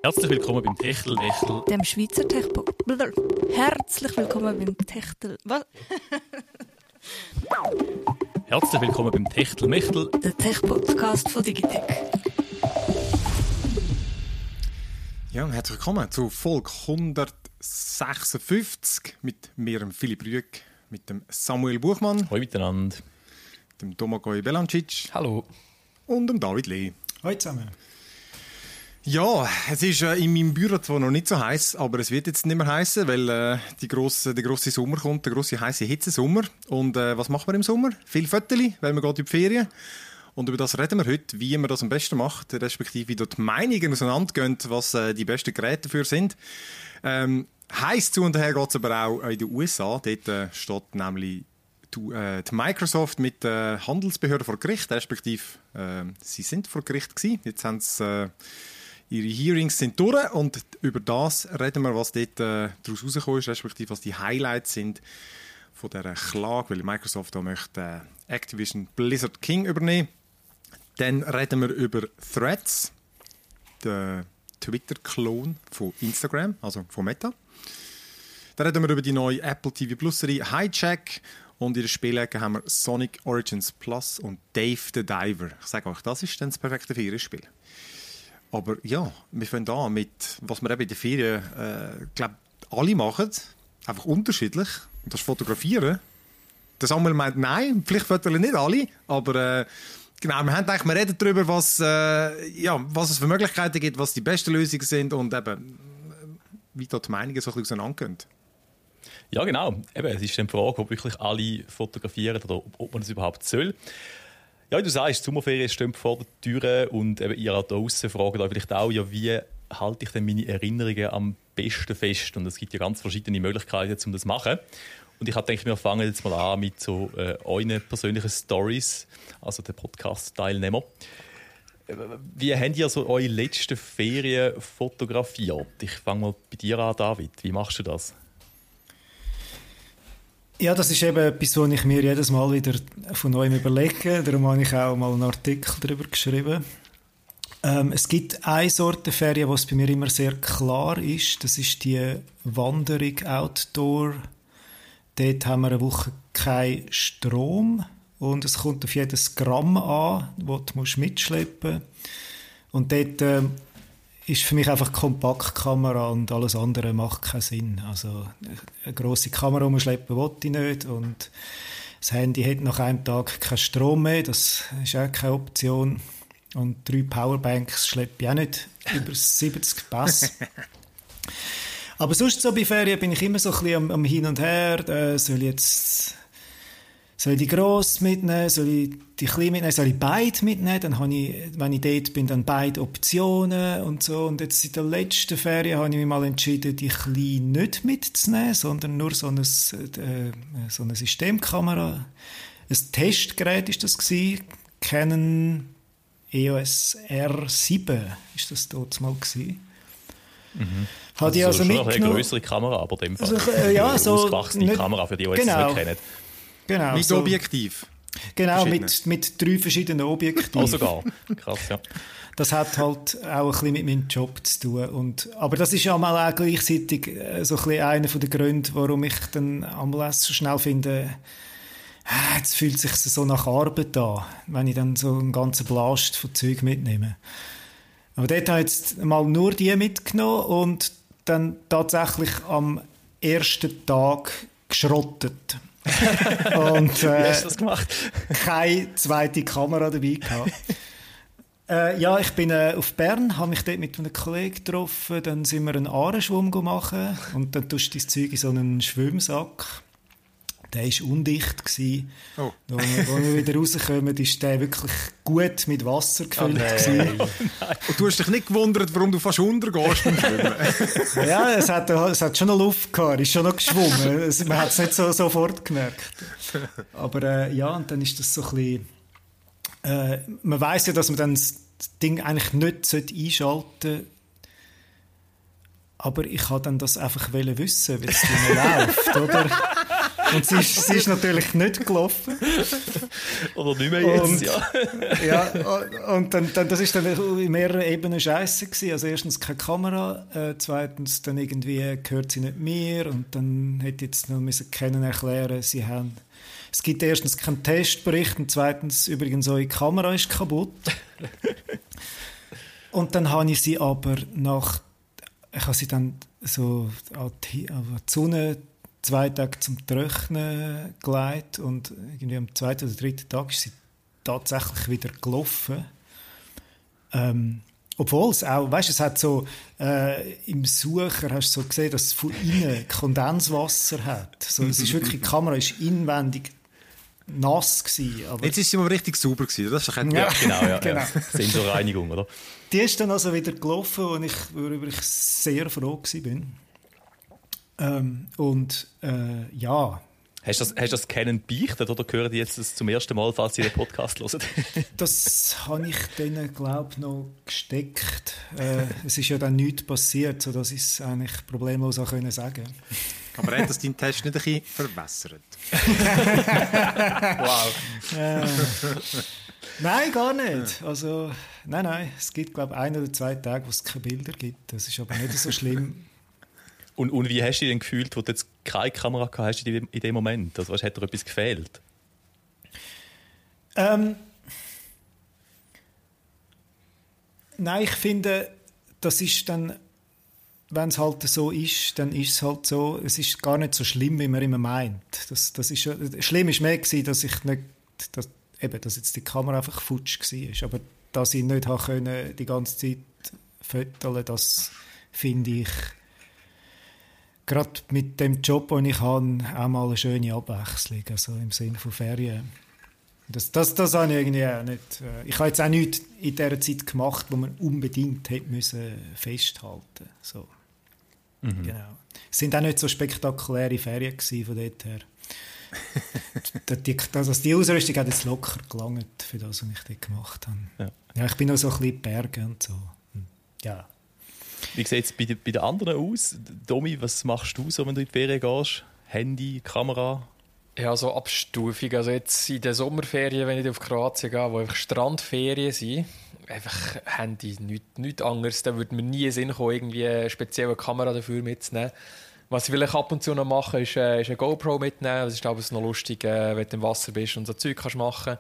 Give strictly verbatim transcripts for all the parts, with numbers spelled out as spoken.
Herzlich willkommen beim Techtelmechtel. Dem Schweizer Techpo... Herzlich willkommen beim Techtel... Was? Herzlich willkommen beim Techtelmechtel. Der Tech-Podcast von Digitec. Ja, herzlich willkommen zu Folge hundertsechsundfünfzig mit mir, Philipp Rüegg, mit dem Samuel Buchmann. Hallo miteinander. Dem Domagoj Belancic. Hallo. Und dem David Lee. Hallo zusammen. Ja, es ist äh, in meinem Büro zwar noch nicht so heiß, aber es wird jetzt nicht mehr heißen, weil äh, die grosse, der grosse Sommer kommt, der grosse heiße Hitzesommer. Und äh, was machen wir im Sommer? Viel Fötterli, weil wir geht in die Ferien. Und über das reden wir heute, wie man das am besten macht, respektive wie dort die Meinungen auseinandergehen, was äh, die besten Geräte dafür sind. Ähm, heiß zu und her geht es aber auch in den U S A. Dort äh, steht nämlich die, äh, die Microsoft mit äh, Handelsbehörden vor Gericht, respektive äh, sie sind vor Gericht gewesen. Jetzt haben sie... Äh, Ihre Hearings sind durch und über das reden wir, was dort äh, daraus rausgekommen ist, respektive was die Highlights sind von dieser Klage, weil Microsoft da möchte äh, Activision Blizzard King übernehmen. Dann reden wir über Threads, den Twitter-Klon von Instagram, also von Meta. Dann reden wir über die neue Apple T V Plus-Serie Hijack und in den Spielecke haben wir Sonic Origins Plus und Dave the Diver. Ich sage euch, das ist dann das perfekte Ferien-Spiel. Aber ja, wir fangen an mit, was wir eben in den Ferien, äh, glaube alle machen, einfach unterschiedlich. Und das ist Fotografieren. Der Samuel meint, nein, Pflichtfotos nicht alle, aber äh, genau, wir haben eigentlich, wir reden darüber, was, äh, ja, was es für Möglichkeiten gibt, was die besten Lösungen sind und eben, wie dort die Meinungen so ein bisschen auseinandergehen. Ja, genau. Eben, es ist die Frage, ob wirklich alle fotografieren oder ob man das überhaupt soll. Ja, wie du sagst, die Sommerferien stehen vor der Tür und eben ihr da draussen fragen euch vielleicht auch, ja, wie halte ich denn meine Erinnerungen am besten fest? Und es gibt ja ganz verschiedene Möglichkeiten, um das zu machen. Und ich habe gedacht, wir fangen jetzt mal an mit so äh, euren persönlichen Stories, also den Podcast-Teilnehmer. Wie habt ihr so eure letzten Ferien fotografiert? Ich fange mal bei dir an, David. Wie machst du das? Ja, das ist eben etwas, was ich mir jedes Mal wieder von neuem überlege. Darum habe ich auch mal einen Artikel darüber geschrieben. Ähm, es gibt eine Sorte Ferien, was bei mir immer sehr klar ist. Das ist die Wanderung Outdoor. Dort haben wir eine Woche keinen Strom und es kommt auf jedes Gramm an, das du mitschleppen musst. Und dort äh, ist für mich einfach Kompaktkamera und alles andere macht keinen Sinn. Also eine grosse Kamera umschleppen will ich nicht und das Handy hat nach einem Tag keinen Strom mehr, das ist auch keine Option. Und drei Powerbanks schleppe ich auch nicht über siebzig Pässe. Aber sonst so bei Ferien bin ich immer so ein bisschen am, am Hin und Her. Äh, soll ich jetzt soll ich die gross mitnehmen, soll ich die klein mitnehmen, soll ich beide mitnehmen? Dann habe ich, wenn ich dort bin, dann beide Optionen und so. Und jetzt in der letzten Ferien habe ich mich mal entschieden, die klein nicht mitzunehmen, sondern nur so eine, äh, so eine Systemkamera. Ein Testgerät ist das gewesen. Canon E O S R sieben ist das dort mal gewesen. Mhm. Hat also ich also schon mitgenommen. eine größere Kamera, aber in dem Fall. Also, äh, ja, eine so ausgewachsene nicht, Kamera, für die, die jetzt genau. nicht kennen. Genau, Mit so, Objektiv. Genau, mit, mit drei verschiedenen Objektiven. Oh, sogar. Krass, ja. Das hat halt auch ein bisschen mit meinem Job zu tun. Und, aber das ist ja mal auch gleichzeitig so ein bisschen einer der Gründe, warum ich dann einmal so schnell finde, jetzt fühlt es sich so nach Arbeit an, wenn ich dann so einen ganzen Blast von Zeug mitnehme. Aber dort habe ich jetzt mal nur die mitgenommen und dann tatsächlich am ersten Tag geschrottet. Und, äh, Wie hast du das gemacht? Keine zweite Kamera dabei gehabt. äh, ja, ich bin äh, auf Bern, habe mich dort mit einem Kollegen getroffen, dann sind wir einen Ahrenschwumm machen und dann tust du dein Zeug in so einen Schwimmsack. Der war undicht. Oh. Als wir wieder rauskommen, ist der wirklich gut mit Wasser gefüllt. Oh nein. Und du hast dich nicht gewundert, warum du fast untergehst beim Schwimmen. Ja, es hat, es hat schon noch Luft gehabt, ist schon noch geschwommen. Es, man hat es nicht so, sofort gemerkt. Aber äh, ja, und dann ist das so ein bisschen... Äh, man weiss ja, dass man dann das Ding eigentlich nicht einschalten sollte. Aber ich wollte dann das einfach wissen, wie es läuft, oder? Und sie ist, sie ist natürlich nicht gelaufen. Oder nicht mehr jetzt, und, ja. ja. Und dann, dann, das ist dann in mehreren Ebenen scheisse gewesen. Also erstens keine Kamera, äh, zweitens dann irgendwie gehört sie nicht mehr und dann hätte ich jetzt noch müssen können erklären, sie haben... Es gibt erstens keinen Testbericht und zweitens übrigens eure Kamera ist kaputt. Und dann habe ich sie aber nach... Ich habe sie dann so an die, an die Sonne zwei Tage zum Trocknen gelegt und irgendwie am zweiten oder dritten Tag ist sie tatsächlich wieder gelaufen. Ähm, obwohl es auch, weißt du, es hat so äh, im Sucher hast du so gesehen, dass es von innen Kondenswasser hat. So, es ist wirklich, die Kamera ist inwendig nass gewesen. Aber jetzt ist sie mal richtig sauber gewesen. Das ist ja, genau, ja, genau. Ja. Sensorreinigung, oder? Die ist dann also wieder gelaufen und ich, worüber ich sehr froh war. Ähm, und äh, ja. Hast du das, hast das Canon beichtet oder hören die jetzt das zum ersten Mal, falls sie den Podcast hören? Das habe ich denen, glaube ich, noch gesteckt. Äh, es ist ja dann nichts passiert, sodass ich es eigentlich problemlos auch können sagen konnte. Aber er hat das deinen Test nicht ein bisschen verwässert? Wow. Äh, nein, gar nicht. Also, nein, nein. Es gibt, glaube ich, ein oder zwei Tage, wo es keine Bilder gibt. Das ist aber nicht so schlimm. Und, und wie hast du dich denn gefühlt, wo du jetzt keine Kamera gehabt hast in dem, in dem Moment? Also, was, hat dir etwas gefehlt? Ähm, nein, ich finde, das ist dann, wenn es halt so ist, dann ist es halt so, es ist gar nicht so schlimm, wie man immer meint. Das, das ist, schlimm war mehr gewesen, dass ich nicht, dass, eben, dass jetzt die Kamera einfach futsch war. Aber dass ich nicht habe können, die ganze Zeit fotografieren, das finde ich gerade mit dem Job, den ich habe, auch mal eine schöne Abwechslung, also im Sinne von Ferien. Das, das, das habe ich irgendwie auch nicht. Ich habe jetzt auch nichts in dieser Zeit gemacht, wo man unbedingt hätte müssen festhalten. So. Mhm. Genau. Es sind auch nicht so spektakuläre Ferien gewesen, von dort her. die, also die Ausrüstung hat jetzt locker gelangt für das, was ich dort gemacht habe. Ja. Ja, ich bin auch so ein bisschen in Bergen und so. Ja. Wie sieht es bei, bei den anderen aus? Domi, was machst du so, wenn du in die Ferien gehst? Handy, Kamera? Ja, so Abstufung. Also jetzt in den Sommerferien, wenn ich auf Kroatien gehe, wo einfach Strandferien sind, einfach Handy, nichts, nichts anderes. Da würde mir nie in den Sinn kommen, irgendwie eine spezielle Kamera dafür mitzunehmen. Was ich vielleicht ab und zu noch mache, ist, äh, ist eine GoPro mitnehmen. Das ist aber noch lustig, äh, wenn du im Wasser bist und so Zeug kannst machen.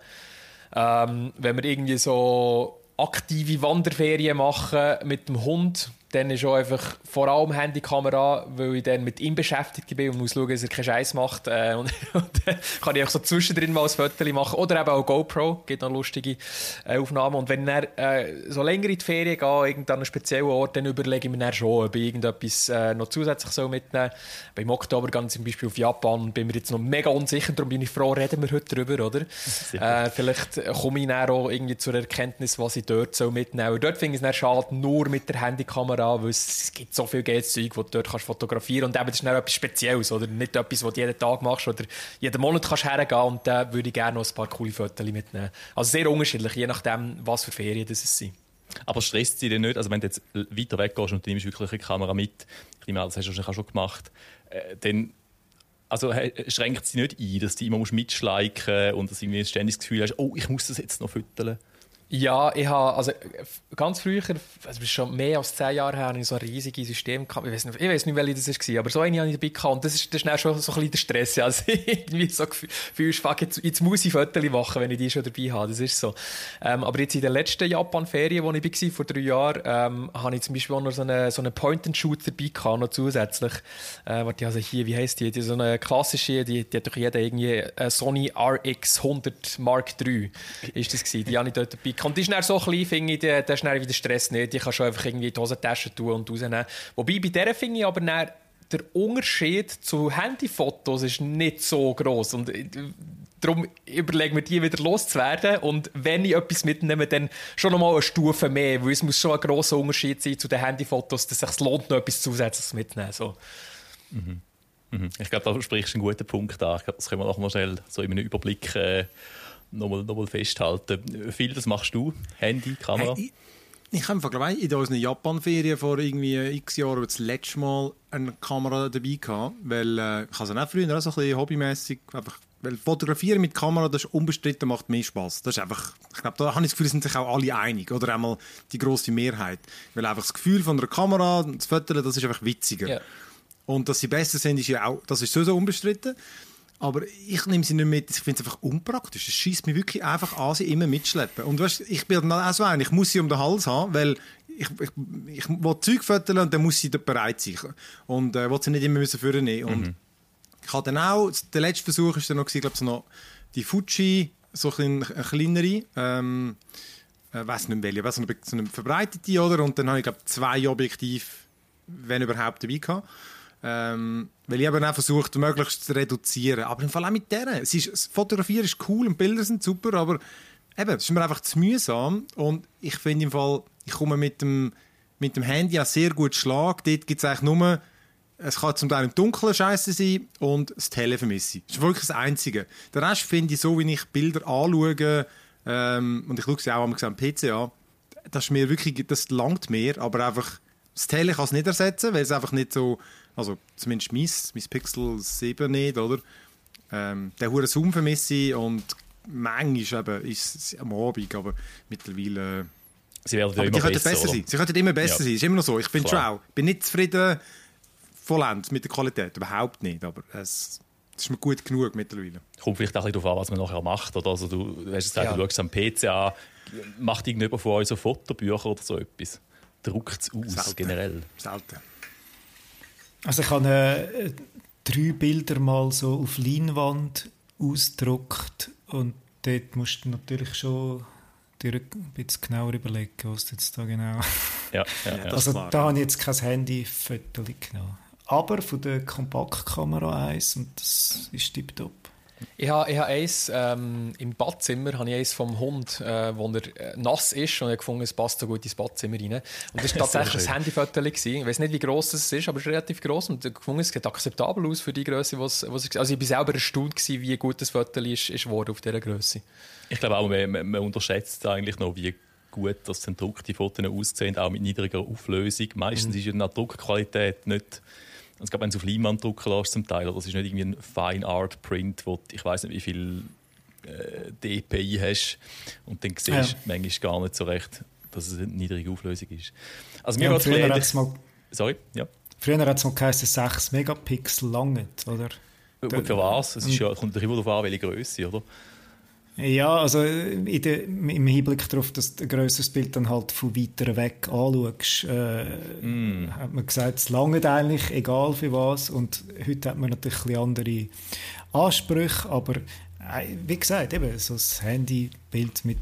Ähm, wenn wir irgendwie so aktive Wanderferien machen mit dem Hund, dann ist auch einfach vor allem Handykamera, weil ich dann mit ihm beschäftigt bin und muss schauen, dass er keinen Scheiß macht. Äh, und, und dann kann ich auch so zwischendrin mal ein Foto machen. Oder eben auch GoPro, gibt noch lustige äh, Aufnahmen. Und wenn ich dann äh, so länger in die Ferien gehe, irgendwann an einen speziellen Ort, dann überlege ich mir dann schon, ob ich irgendetwas äh, noch zusätzlich so mitnehmen soll. Im Oktober gehe ich zum Beispiel auf Japan und bin mir jetzt noch mega unsicher, darum bin ich froh, reden wir heute drüber, oder? Äh, vielleicht komme ich dann auch irgendwie zur Erkenntnis, was ich dort so mitnehmen soll. Dort finde ich es dann schade, nur mit der Handykamera, weil es gibt so viel geiles Zeug, das du dort kannst fotografieren kannst. Und eben, das ist dann etwas Spezielles, oder? Nicht etwas, was du jeden Tag machst oder jeden Monat kannst hergehen. Und da würde ich gerne noch ein paar coole Fotos mitnehmen. Also sehr unterschiedlich, je nachdem, was für Ferien das sind. Aber stresst sie denn nicht? Also wenn du jetzt weiter weggehst und du nimmst wirklich eine Kamera mit, ich meine, das hast du wahrscheinlich auch schon gemacht, äh, dann also, schränkt sie nicht ein, dass du immer mitschleichen musst und dass du irgendwie ein ständiges Gefühl hast, oh, ich muss das jetzt noch fotografieren? Ja, ich habe, also ganz früher, also schon mehr als zehn Jahre her, habe ich so ein riesiges System gehabt. Ich weiß nicht, ich weiß nicht, welches das war, aber so eine habe ich dabei gehabt. Und das ist, das ist dann schon so ein bisschen der Stress. Also irgendwie so fühlst du, jetzt, jetzt muss ich Fotos machen, wenn ich die schon dabei habe. Das ist so. Ähm, aber jetzt in der letzten Japan-Ferien, wo ich war, vor drei Jahren, ähm, habe ich zum Beispiel auch noch so einen so eine Point-and-Shoot dabei gehabt, noch zusätzlich. Äh, warte, also hier, wie heisst die? Die so eine klassische, die, die hat doch jeder irgendwie, äh, Sony R X hundert Mark drei ist das gewesen. Die habe ich dort dabei. Und die ist dann so klein, finde ich, da ist dann wieder Stress nicht. Die kannst du einfach irgendwie in die Hosentasche tun und rausnehmen. Wobei, bei dieser finde ich aber dann, der Unterschied zu Handyfotos ist nicht so gross. Und darum überlegen wir, die wieder loszuwerden. Und wenn ich etwas mitnehme, dann schon noch mal eine Stufe mehr. Weil es muss schon ein grosser Unterschied sein zu den Handyfotos, dass es sich lohnt, noch etwas Zusätzliches mitzunehmen. So. Mhm. Mhm. Ich glaube, da sprichst du einen guten Punkt an. Ich glaube, das können wir noch mal schnell so in einem Überblick äh, noch mal, noch mal festhalten. Viel, das machst du? Handy, Kamera? Hey, Ich habe glaube ich, in unseren Japan-Ferien vor irgendwie x Jahren das letzte Mal eine Kamera dabei gehabt, weil äh, ich habe es auch früher auch so ein bisschen hobbymässig einfach, weil Fotografieren mit Kamera, das ist unbestritten, macht mehr Spaß. Das ist einfach, ich glaube, da habe ich das Gefühl, sind sich auch alle einig oder einmal die grosse Mehrheit, weil einfach das Gefühl von einer Kamera, das Fotografieren, das ist einfach witziger. Ja. Und dass sie besser sind, ist ja auch, das ist sowieso unbestritten. Aber ich nehme sie nicht mit, ich finde es einfach unpraktisch. Es schießt mich wirklich einfach an, sie immer mitschleppen. Und weißt, ich bin dann auch so ein, ich muss sie um den Hals haben, weil ich, ich, ich will Zeug fotografieren und dann muss sie bereit sein. Und äh, will sie nicht immer müssen vornehmen. Und mhm. ich habe dann auch, der letzte Versuch war dann noch, glaube ich, so noch die Fuji, so ein, eine kleinere, ähm, ich weiss nicht mehr welche, so eine, so eine verbreitete, oder? Und dann habe ich, glaube ich, zwei Objektive, wenn überhaupt, dabei gehabt. Ähm, weil ich eben auch versucht, möglichst zu reduzieren. Aber im Fall auch mit der. Es ist, das Fotografieren ist cool und Bilder sind super, aber eben, es ist mir einfach zu mühsam. Und ich finde im Fall, ich komme mit dem, mit dem Handy auch sehr gut Schlag. Dort gibt es eigentlich nur, es kann zum Teil im Dunkeln scheiße sein und das Tele vermisse ich. Das ist wirklich das Einzige. Der Rest finde ich so, wie ich Bilder anschaue, ähm, und ich schaue sie auch am P C an, das ist mir wirklich, das langt mir, aber einfach, das Tele kann es nicht ersetzen, weil es einfach nicht so, also zumindest mein, mein Pixel sieben nicht, oder? Ähm, der hure Zoom vermisse ich und manchmal eben ist es am Abend, aber mittlerweile... Sie werden ja aber immer die könnten besser, besser sein. Sie könnten immer besser ja. sein. Ist immer noch so. Ich finde schon auch. Ich bin nicht zufrieden vollends mit der Qualität. Überhaupt nicht. Aber es, es ist mir gut genug mittlerweile. Kommt vielleicht auch ein bisschen darauf an, was man nachher macht. Oder? Also du, du hast gesagt, ja. du schaust am P C an. Macht irgendjemand von euch so Fotobücher oder so etwas? Druckt es aus, Selten. generell? Selten. Also ich habe äh, drei Bilder mal so auf Leinwand ausgedruckt und dort musst du natürlich schon dir ein bisschen genauer überlegen, was jetzt da genau... Ja, ja, ja. Also da habe ich jetzt kein Handy-Foto genommen. Aber von der Kompaktkamera eins und das ist tipptopp. Ich habe, ich habe eins ähm, im Badzimmer, habe ich eins vom Hund, äh, wo er äh, nass ist und ich habe gefunden, es passt so gut ins Badzimmer rein. Und das war tatsächlich ein Handyfoto. Ich weiß nicht, wie gross es ist, aber es ist relativ gross und ich habe gefunden, es sieht akzeptabel aus für die Größe, was es ist. Also ich war selber erstaunt gewesen, wie gut das Foto ist, ist geworden auf dieser Größe. Ich glaube auch, man, man unterschätzt eigentlich noch, wie gut das gedruckte Fotos aussehen, auch mit niedriger Auflösung. Meistens mhm. ist ja die Druckqualität nicht... Es gab, wenn du auf Leinwand drucken lässt, zum Teil, das ist nicht irgendwie ein Fine Art Print, wo ich weiß nicht, wie viel äh, D P I hast und dann siehst du ja. manchmal gar nicht so recht, dass es eine niedrige Auflösung ist. Also mir ja, früher hat es mal, Sorry, ja. Früher hat es mal geheißen, sechs Megapixel langt, oder? Gut, für was? Es ist ja, kommt immer darauf an, welche Größe, oder? Ja, also in der, im Hinblick darauf, dass du ein grösseres Bild dann halt von weiter weg anschaust, äh, mm. hat man gesagt, es langt eigentlich, egal für was. Und heute hat man natürlich ein bisschen andere Ansprüche, aber äh, wie gesagt, eben so ein Handybild mit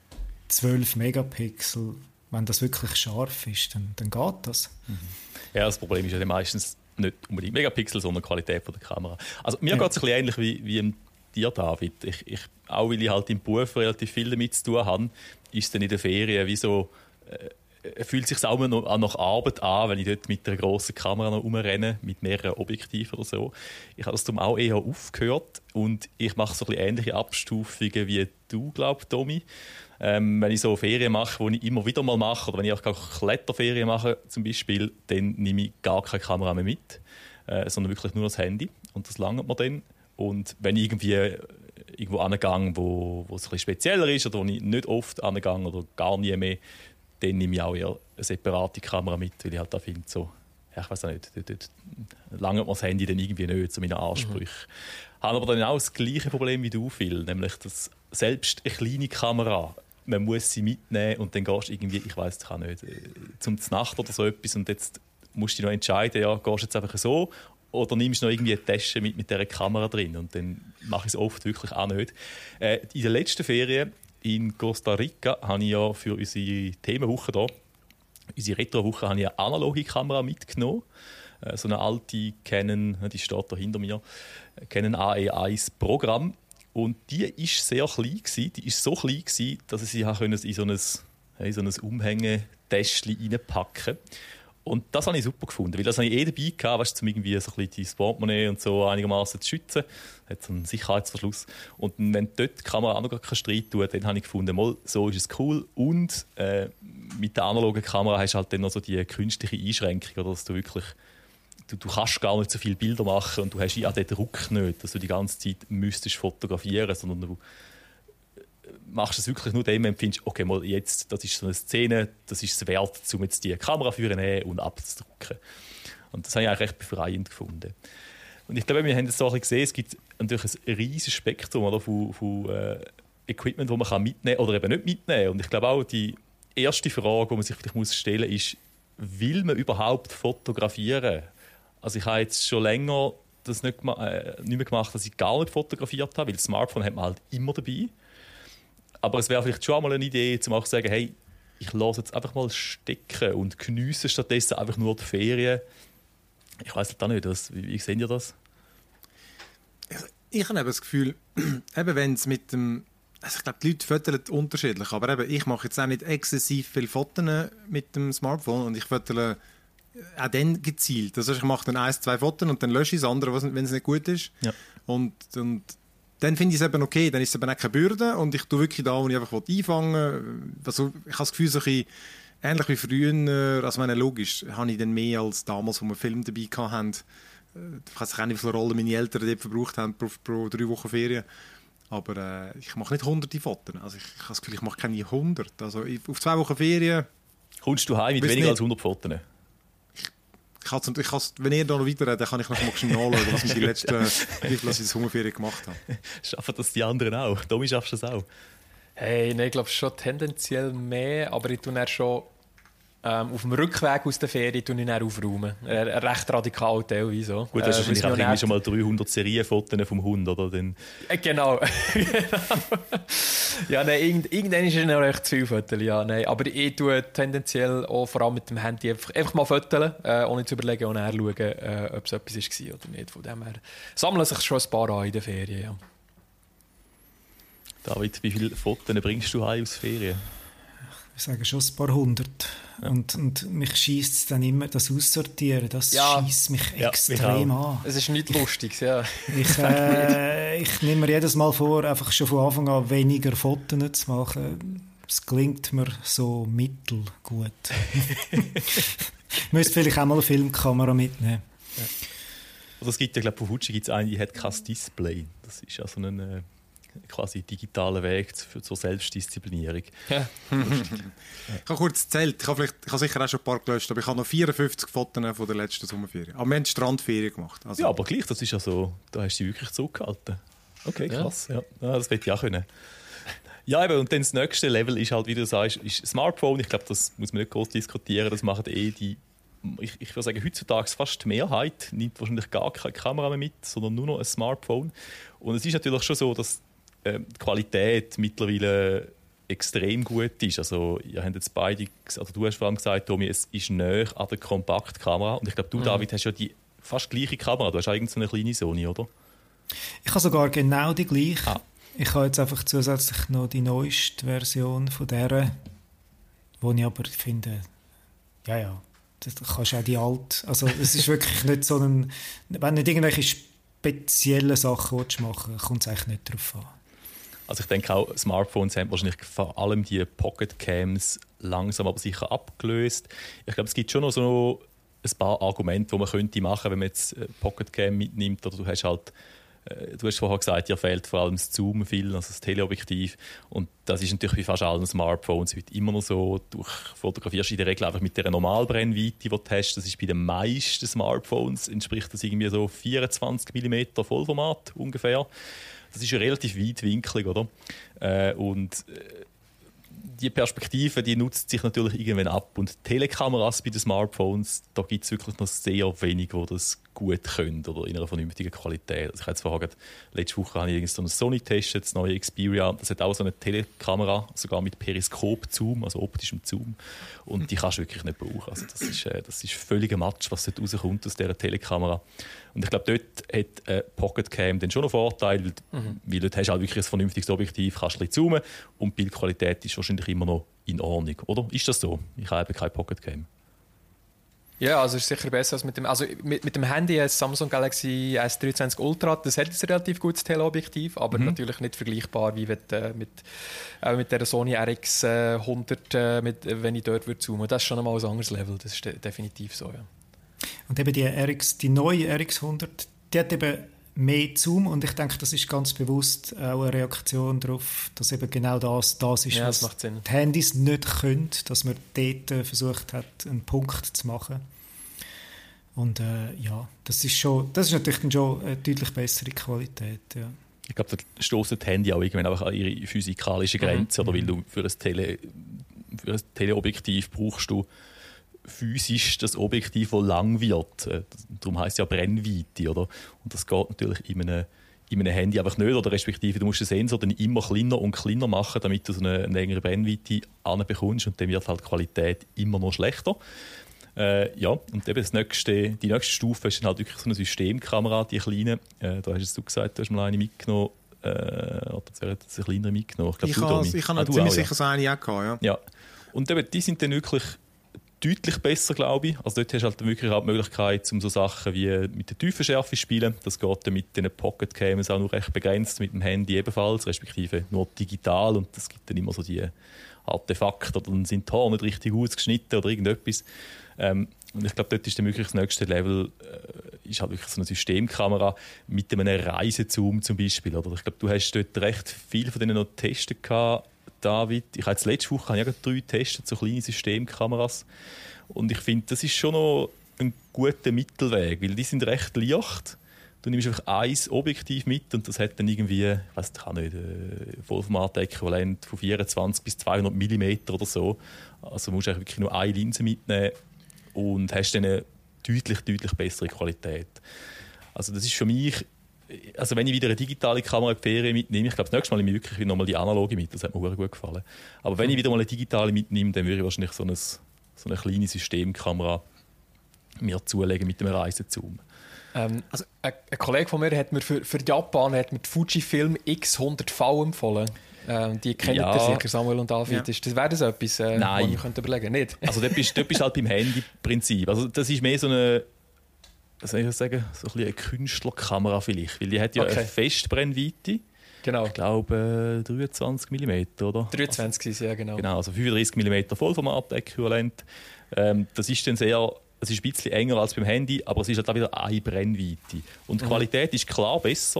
zwölf Megapixel, wenn das wirklich scharf ist, dann, dann geht das. Mhm. Ja, das Problem ist ja meistens nicht unbedingt Megapixel, sondern die Qualität von der Kamera. Also mir ja. geht es ein bisschen ähnlich wie, wie im dir, David. Ich, ich, auch weil ich halt im Beruf relativ viel damit zu tun habe, ist es dann in den Ferien wie so, äh, fühlt sich auch noch nach Arbeit an, wenn ich dort mit einer grossen Kamera noch rumrenne, mit mehreren Objektiven oder so. Ich habe das darum auch eher aufgehört und ich mache so ein bisschen ähnliche Abstufungen wie du, glaube ich, Tommy. Ähm, wenn ich so Ferien mache, die ich immer wieder mal mache, oder wenn ich auch Kletterferien mache zum Beispiel, dann nehme ich gar keine Kamera mehr mit, äh, sondern wirklich nur das Handy und das langt mir dann. Und wenn ich irgendwie irgendwo angehe, wo, wo es ein bisschen spezieller ist oder wo ich nicht oft angehe oder gar nie mehr, dann nehme ich auch eher eine separate Kamera mit, weil ich halt da finde, so, ja, ich weiß auch nicht, dort, dort langt mir das Handy dann irgendwie nicht zu meinen Ansprüchen. Mhm. Habe aber dann auch das gleiche Problem wie du, Phil, nämlich, dass selbst eine kleine Kamera, man muss sie mitnehmen und dann gehst du irgendwie, ich weiss ich auch nicht, zum Znacht oder so etwas und jetzt musst du dich noch entscheiden, ja, gehst du jetzt einfach so oder nimmst du noch irgendwie eine Tasche mit, mit dieser Kamera drin und dann mache ich es oft wirklich auch nicht. Äh, in der letzten Ferien in Costa Rica habe ich ja für unsere Themenwoche hier, unsere Retro-Woche, habe ich eine analoge Kamera mitgenommen. Äh, so eine alte Canon, die steht da hinter mir, Canon A E eins Programm. Und die war sehr klein gewesen. Die war so klein gewesen, dass ich sie in so ein, in so ein Umhängetäschchen reinpacken konnte. Und das habe ich super gefunden, weil das habe ich eh dabei gehabt, weißt, um irgendwie so ein bisschen das Portemonnaie und so einigermaßen zu schützen. Hat so einen Sicherheitsverschluss. Und wenn dort die Kamera auch noch keinen Streit tut, dann habe ich gefunden, mal, so ist es cool. Und äh, mit der analogen Kamera hast du halt dann noch so die künstliche Einschränkung, oder, dass du wirklich du, du kannst gar nicht so viele Bilder machen und du hast ja den Druck nicht, dass du die ganze Zeit müsstest fotografieren, sondern du machst es wirklich nur dem, wenn du findest, okay, mal jetzt, das ist so eine Szene, das ist es wert, um jetzt die Kamera zu nehmen und abzudrucken. Und das habe ich eigentlich recht befreiend gefunden. Und ich glaube, wir haben das so ein bisschen gesehen, es gibt natürlich ein riesiges Spektrum, oder, von, von äh, Equipment, das man kann mitnehmen oder eben nicht mitnehmen kann. Und ich glaube auch, die erste Frage, die man sich vielleicht muss stellen muss, ist, will man überhaupt fotografieren? Also ich habe jetzt schon länger das nicht, äh, nicht mehr gemacht, dass ich gar nicht fotografiert habe, weil das Smartphone hat man halt immer dabei. Aber es wäre vielleicht schon einmal eine Idee, um auch zu sagen, hey, ich lasse jetzt einfach mal stecken und geniesse stattdessen einfach nur die Ferien. Ich weiss halt auch nicht, was, wie, wie seht ihr das? Ich habe eben das Gefühl, eben wenn es mit dem, also ich glaube, die Leute fotografieren unterschiedlich, aber eben, ich mache jetzt auch nicht exzessiv viele Fotos mit dem Smartphone und ich fotografiere auch dann gezielt. Also ich mache dann ein, zwei Fotos und dann lösche ich das andere, wenn es nicht gut ist. Ja. Und, und dann finde ich es eben okay, dann ist es eben auch keine Bürde und ich tue wirklich da, wo ich einfach einfangen will. Also ich habe das Gefühl, so ein bisschen ähnlich wie früher, also meine, logisch, habe ich dann mehr als damals, wo wir Film dabei hatten. Ich weiß nicht, wie viele Rollen meine Eltern dort verbraucht haben pro, pro drei Wochen Ferien. Aber äh, ich mache nicht hunderte Fotos. Also ich, ich habe das Gefühl, ich mache keine hundert. Also auf zwei Wochen Ferien... Kommst du heim mit weniger nicht. als hundert Fotos? Ich kann's, ich kann's, wenn ihr da noch weiterredet, dann kann ich noch mal schnell nachschauen, was ich die letzten, wie viel ich in der Sommerferien gemacht habe. Schaffen das die anderen auch? Domi, schaffst du das auch? Hey, nein, ich glaube schon tendenziell mehr, aber ich tue dann schon ähm, auf dem Rückweg aus der Ferien tue ich dann aufräumen. Äh, recht radikal teilweise. So. Gut, das ist äh, wahrscheinlich auch nicht schon mal dreihundert Serienfotos vom Hund, oder? Dann... Äh, genau. Ja, nein, irgend, irgendwann ist es noch recht zu viel Fotos, ja, nein. Aber ich tue tendenziell auch vor allem mit dem Handy einfach, einfach mal fotografieren, äh, ohne zu überlegen und dann schauen, äh, ob es etwas war oder nicht. Von dem her sammeln sich schon ein paar an in den Ferien, ja. David, wie viele Fotos bringst du heim aus Ferien? Ich sage schon ein paar hundert. Ja. Und, und mich scheisst es dann immer, das Aussortieren, das ja. scheisst mich ja, extrem an. Es ist nichts Lustiges, ja. Ich, äh, ich nehme mir jedes Mal vor, einfach schon von Anfang an weniger Fotos zu machen. Es gelingt mir so mittelgut. Ich müsste vielleicht auch mal eine Filmkamera mitnehmen. Ja. Also es gibt ja, glaube ich, von Fuji gibt es eine, die hat kein Display. Das ist ja so ein äh, quasi digitaler Weg für, zur Selbstdisziplinierung. Ja. Ich habe kurz gezählt, ich habe, vielleicht, ich habe sicher auch schon ein paar gelöscht, aber ich habe noch vierundfünfzig Fotos von der letzten Sommerferien. Aber wir haben Strandferien gemacht. Also ja, aber gleich, das ist ja so, da hast du dich wirklich zurückgehalten. Okay, krass. Ja. Ja, das hätte ich auch können. Ja, eben, und dann das nächste Level ist halt, wie du sagst, ist Smartphone. Ich glaube, das muss man nicht groß diskutieren. Das machen eh die, ich, ich würde sagen, heutzutage fast die Mehrheit nimmt wahrscheinlich gar keine Kamera mehr mit, sondern nur noch ein Smartphone. Und es ist natürlich schon so, dass äh, die Qualität mittlerweile extrem gut ist. Also, ihr habt jetzt beide, also du hast vor allem gesagt, Tommy, es ist näher an der Kompaktkamera. Und ich glaube, du, mhm. David, hast ja die fast gleiche Kamera. Du hast eigentlich so eine kleine Sony, oder? Ich habe sogar genau die gleiche. Ah. Ich habe jetzt einfach zusätzlich noch die neueste Version von der, wo ich aber finde, ja, ja, das kannst du auch die alte. Also es ist wirklich nicht so ein, wenn nicht irgendwelche speziellen Sachen willst machen, kommt es eigentlich nicht darauf an. Also ich denke auch, Smartphones haben wahrscheinlich vor allem die Pocket Cams langsam aber sicher abgelöst. Ich glaube, es gibt schon noch so ein paar Argumente, die man könnte machen, wenn man jetzt Pocket Cam mitnimmt, oder du hast halt, du hast vorher gesagt, dir fehlt vor allem das Zoom viel, also das Teleobjektiv. Und das ist natürlich bei fast allen Smartphones heute immer noch so. Du fotografierst in der Regel einfach mit der Normalbrennweite, die du hast. Das ist bei den meisten Smartphones, entspricht das irgendwie so vierundzwanzig Millimeter Vollformat ungefähr. Das ist ja relativ weitwinklig, oder? Äh, und äh, die Perspektive, die nutzt sich natürlich irgendwann ab. Und Telekameras bei den Smartphones, da gibt es wirklich noch sehr wenig, die das gut können oder in einer vernünftigen Qualität. Also ich habe jetzt vorher, letzte Woche habe ich so eine Sony getestet, das neue Xperia. Das hat auch so eine Telekamera, sogar mit Periskop-Zoom, also optischem Zoom. Und die kannst du wirklich nicht brauchen. Also das ist, äh, das ist völliger Matsch, was dort rauskommt aus dieser Telekamera. Und ich glaube, dort hat äh, Pocket Cam dann schon einen Vorteil, weil, mhm. weil dort hast du halt wirklich ein vernünftiges Objektiv, kannst du zoomen und die Bildqualität ist wahrscheinlich immer noch in Ordnung, oder? Ist das so? Ich habe eben keine Pocket Cam. Ja, also ist sicher besser als mit dem, also mit, mit dem Handy, das Samsung Galaxy S dreiundzwanzig Ultra, das hat ein relativ gutes Teleobjektiv, aber mhm. natürlich nicht vergleichbar wie mit, äh, mit, äh, mit der Sony R X hundert, äh, mit, wenn ich dort würde zoomen. Das ist schon einmal ein anderes Level, das ist de- definitiv so, ja. Und eben die, R X, die neue R X hundert, die hat eben mehr Zoom und ich denke, das ist ganz bewusst auch eine Reaktion darauf, dass eben genau das, das ist, ja, was das die Handys nicht können, dass man dort versucht hat, einen Punkt zu machen. Und äh, ja, das ist, schon, das ist natürlich dann schon eine deutlich bessere Qualität. Ja. Ich glaube, da stoßen die Handy auch irgendwann einfach an ihre physikalische Grenze, mhm. oder weil du für ein, Tele, für ein Teleobjektiv brauchst du physisch das Objektiv, das lang wird. Darum heisst es ja Brennweite, oder? Und das geht natürlich in einem, in einem Handy einfach nicht, oder respektive du musst den Sensor dann immer kleiner und kleiner machen, damit du so eine, eine längere Brennweite anbekommst und dann wird halt die Qualität immer noch schlechter. Äh, ja, und eben das nächste, die nächste Stufe ist dann halt wirklich so eine Systemkamera, die kleine. Äh, da hast du gesagt, du hast mal eine mitgenommen. Äh, oder das wäre jetzt eine kleinere mitgenommen. Ich, glaub, ich, ich habe ah, ziemlich auch, sicher ja. so eine auch gehabt, ja. Ja. Und eben, die sind dann wirklich deutlich besser, glaube ich. Also dort hast du halt wirklich auch die Möglichkeit, um so Sachen wie mit der Tiefenschärfe zu spielen. Das geht dann mit den Pocket Cameras auch nur recht begrenzt, mit dem Handy ebenfalls, respektive nur digital. Und das gibt dann immer so die Artefakte, oder dann sind die Haare nicht richtig ausgeschnitten oder irgendetwas. Ähm, und ich glaube, dort ist dann wirklich das nächste Level, äh, ist halt wirklich so eine Systemkamera mit einem Reisezoom zum Beispiel. Oder ich glaube, du hast dort recht viel von denen noch getestet gehabt, David. Ich habe jetzt letzte Woche habe ich drei getestet, so kleine Systemkameras. Und ich finde, das ist schon noch ein guter Mittelweg, weil die sind recht leicht. Du nimmst einfach ein Objektiv mit und das hat dann irgendwie, ich weiss ich nicht, ein Vollformat-Äquivalent von vierundzwanzig bis zweihundert Millimeter oder so. Also musst du eigentlich wirklich nur eine Linse mitnehmen und hast dann eine deutlich, deutlich bessere Qualität. Also das ist für mich, also wenn ich wieder eine digitale Kamera in die Ferien mitnehme, ich glaube, das nächste Mal nehme ich wirklich nochmal die analoge mit, das hat mir sehr gut gefallen. Aber wenn ich wieder mal eine digitale mitnehme, dann würde ich wahrscheinlich so eine, so eine kleine Systemkamera mir zulegen mit einem Reisezoom. Ähm, also, ein, ein Kollege von mir hat mir für, für Japan hat mir die Fujifilm X hundert V empfohlen. Ähm, die kennt ja. ihr sicher, Samuel und David. Ja. Ist das, wäre das etwas, äh, was wir könnten überlegen? Nicht? Also dort bist du halt beim Handy-Prinzip. Also das ist mehr so eine, was soll ich sagen, so ein bisschen eine Künstlerkamera vielleicht. Weil die hat ja okay. eine Festbrennweite. Genau. Ich glaube äh, dreiundzwanzig Millimeter, oder? dreiundzwanzig ist ja, genau. Genau, also fünfunddreißig Millimeter Vollformat-Äquivalent. Ähm, das ist dann sehr, es ist ein bisschen enger als beim Handy, aber es ist halt auch wieder eine Brennweite. Und die mhm. Qualität ist klar besser.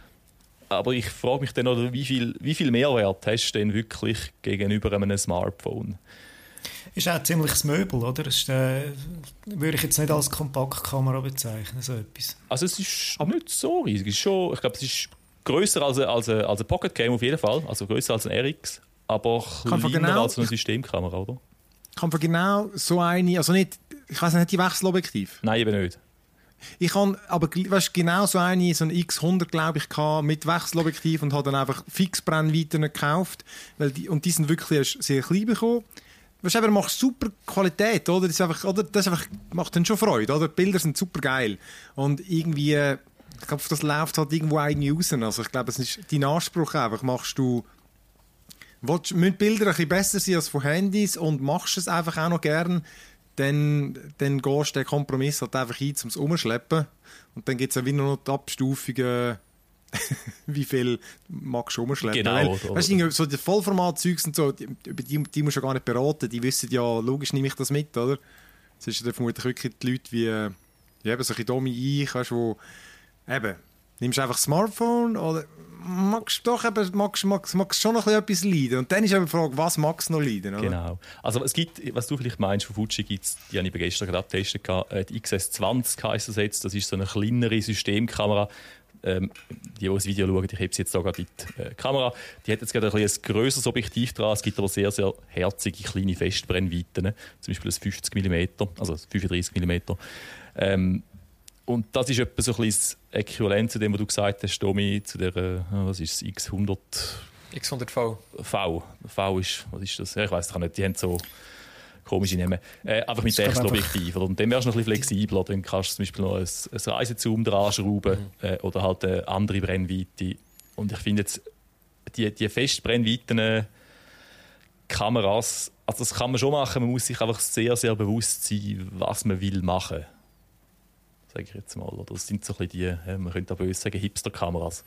Aber ich frage mich dann noch, wie viel, wie viel Mehrwert hast du denn wirklich gegenüber einem Smartphone? Ist auch ein ziemliches Möbel, oder? Das ist, äh, würde ich jetzt nicht als Kompaktkamera bezeichnen, so etwas. Also es ist nicht so riesig. Es ist schon, ich glaube, es ist grösser als eine, als eine, als eine Pocket Cam auf jeden Fall, also grösser als ein R X, aber kleiner genau, als eine Systemkamera, oder? Kann man genau so eine, also nicht, ich weiss nicht, die Wechselobjektiv? Nein, eben nicht. Ich habe aber weißt, genau so eine, so ein X hundert, glaube ich, mit Wechselobjektiv und habe dann einfach Fixbrennweiten gekauft. Weil die, und die sind wirklich sehr klein bekommen. Weißt du, aber macht super Qualität, oder? Das, ist einfach, oder? Das ist einfach, macht dann schon Freude, oder? Die Bilder sind super geil. Und irgendwie, ich glaube, das läuft halt irgendwo irgendwie raus. Also ich glaube, es ist dein Anspruch einfach. Machst du, willst, müssen die Bilder ein bisschen besser sein als von Handys und machst es einfach auch noch gern, dann, dann gehst du den Kompromiss halt einfach ein, um es umzuschleppen. Und dann gibt es ja wieder noch die Abstufungen, wie viel magst du umschleppen. Genau. Weil, weißt du, so die Vollformat-Zeugs und so, die, die, die musst du ja gar nicht beraten. Die wissen ja, logisch nehme ich das mit, oder? Das ist ja vermutlich wirklich die Leute wie, ja, eben so ein dumme ich, weißt du, wo, eben, nimmst du einfach das Smartphone oder magst du doch eben, magst, magst, magst schon noch etwas leiden? Und dann ist eben die Frage, was magst du noch leiden? Oder? Genau. Also es gibt, was du vielleicht meinst, von Fuji gibt es, die habe ich gestern gerade getestet, die X S zwanzig heisst das jetzt, das ist so eine kleinere Systemkamera. Ähm, die, die das Video schauen, ich habe sie jetzt sogar in die äh, Kamera. Die hat jetzt gerade ein, ein grösseres Objektiv dran. Es gibt aber sehr, sehr herzige kleine Festbrennweiten. Zum Beispiel ein fünfzig Millimeter, also fünfunddreißig Millimeter. Ähm, und das ist etwa so ein bisschen das Äquivalent zu dem, was du gesagt hast, Tommy, zu der, äh, was ist es, X hundert? X hundert V. V. V ist, was ist das? Ja, ich weiss es nicht, die haben so komische Namen. Äh, einfach mit Wechselobjektiv. Und dann wärst du noch ein bisschen flexibler. Dann kannst du zum Beispiel noch ein, ein Reisezoom dran schrauben mhm. äh, oder halt eine andere Brennweite. Und ich finde jetzt, die, die Festbrennweiten, äh, Kameras, also das kann man schon machen, man muss sich einfach sehr, sehr bewusst sein, was man will machen. Sage ich jetzt mal. Oder das sind so ein bisschen die, man könnte auch böse sagen, Hipster-Kameras.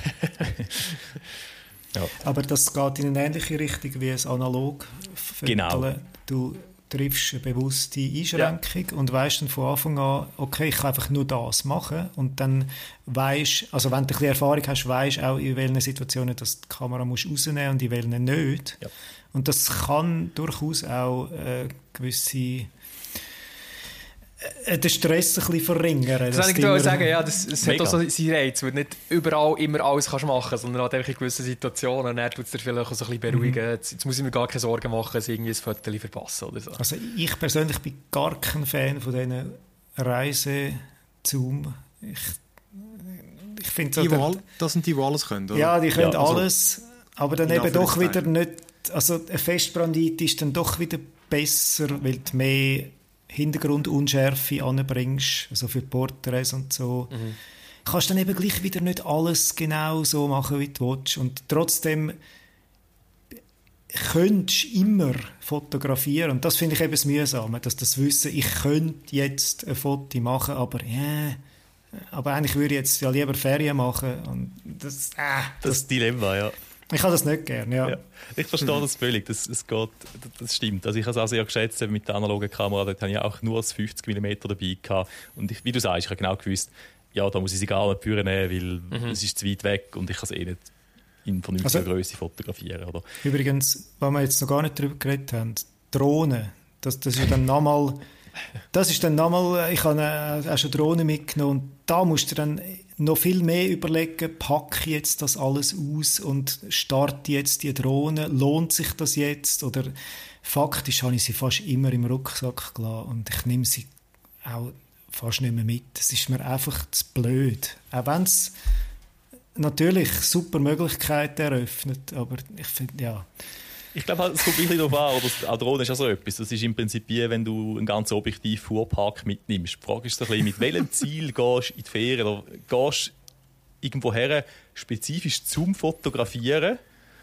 Ja. Aber das geht in eine ähnliche Richtung wie ein analog Genau. Du triffst eine bewusste Einschränkung ja. und weißt dann von Anfang an, okay, ich kann einfach nur das machen. Und dann weisst, also wenn du ein bisschen Erfahrung hast, weisst auch, in welchen Situationen das die Kamera musst rausnehmen und in welchen nicht. Ja. Und das kann durchaus auch äh, gewisse den Stress ein bisschen verringern. Das kann ich sagen, ja, das, das hat auch so seinen Reiz, weil du nicht überall immer alles kannst machen kannst, sondern halt einfach in gewissen Situationen. Dann tut es dir vielleicht auch so ein bisschen beruhigen. Mhm. Jetzt, jetzt muss ich mir gar keine Sorgen machen, dass ich irgendwie ein Foto verpasse oder so. Also ich persönlich bin gar kein Fan von diesen Reisezoom. Ich, ich finde so... Die, der, das sind die, die alles können, oder? Ja, die können ja, also, alles, aber dann eben doch wieder nicht... Also eine Festbrandweite ist dann doch wieder besser, weil du mehr Hintergrundunschärfe anbringst, also für Porträts und so. Mhm. Kannst dann eben gleich wieder nicht alles genau so machen, wie du willst. Und trotzdem könntest du immer fotografieren. Und das finde ich eben das Mühsame, dass das Wissen, ich könnte jetzt ein Foto machen, aber ja, yeah, aber eigentlich würde ich jetzt ja lieber Ferien machen. Und das, äh, das, das Dilemma, ja. Ich habe das nicht gern, ja. ja. Ich verstehe das völlig, das, das, geht, das stimmt. Also ich habe es auch sehr geschätzt mit der analogen Kamera, dort habe ich auch nur das fünfzig Millimeter dabei gehabt. Und ich, wie du sagst, ich habe genau gewusst, ja, da muss ich sie gar nicht führen nehmen, weil mhm. es ist zu weit weg und ich kann es eh nicht in vernünftiger also, Größe fotografieren. Oder? Übrigens, weil wir jetzt noch gar nicht darüber geredet haben, Drohnen, das, das ist dann nochmal, das ist dann nochmal, ich habe auch schon Drohnen mitgenommen und da musst du dann noch viel mehr überlegen, packe ich jetzt das alles aus und starte jetzt die Drohne, lohnt sich das jetzt? Oder faktisch habe ich sie fast immer im Rucksack gelassen und ich nehme sie auch fast nicht mehr mit. Es ist mir einfach zu blöd. Auch wenn es natürlich super Möglichkeiten eröffnet, aber ich finde, ja... Ich glaube, es kommt ein bisschen darauf an, oder auch Drohne ist ja so etwas. Das ist im Prinzip wie, wenn du einen ganz objektiven Fuhrpark mitnimmst. Die Frage ist so ein bisschen, mit welchem Ziel gehst du in die Ferien oder gehst du irgendwo her, spezifisch zum Fotografieren,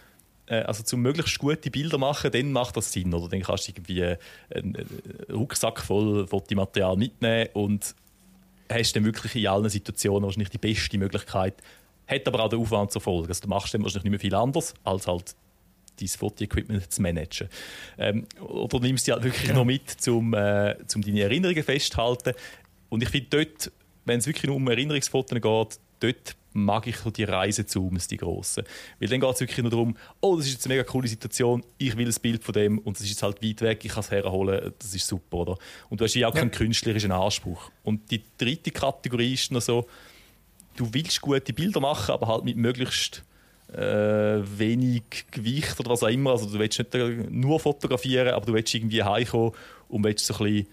äh, also zum möglichst gute Bilder machen, dann macht das Sinn. Oder dann kannst du irgendwie einen Rucksack voll Fotomaterial mitnehmen und hast dann wirklich in allen Situationen wahrscheinlich die beste Möglichkeit. Hat aber auch den Aufwand zur Folge. Also du machst dann wahrscheinlich nicht mehr viel anders, als halt dein Foto-Equipment zu managen. Ähm, oder nimmst du halt wirklich ja. noch mit, um äh, zum deine Erinnerungen festzuhalten. Und ich finde dort, wenn es wirklich nur um Erinnerungsfotos geht, dort mag ich die Reisezooms, die grossen. Weil dann geht es wirklich nur darum, oh, das ist jetzt eine mega coole Situation, ich will ein Bild von dem und das ist jetzt halt weit weg, ich kann es herholen, das ist super, oder? Und du hast ja auch ja. keinen künstlerischen Anspruch. Und die dritte Kategorie ist noch so, du willst gute Bilder machen, aber halt mit möglichst Äh, wenig Gewicht oder was auch immer. Also du willst nicht nur fotografieren, aber du willst irgendwie heimkommen und willst so ein bisschen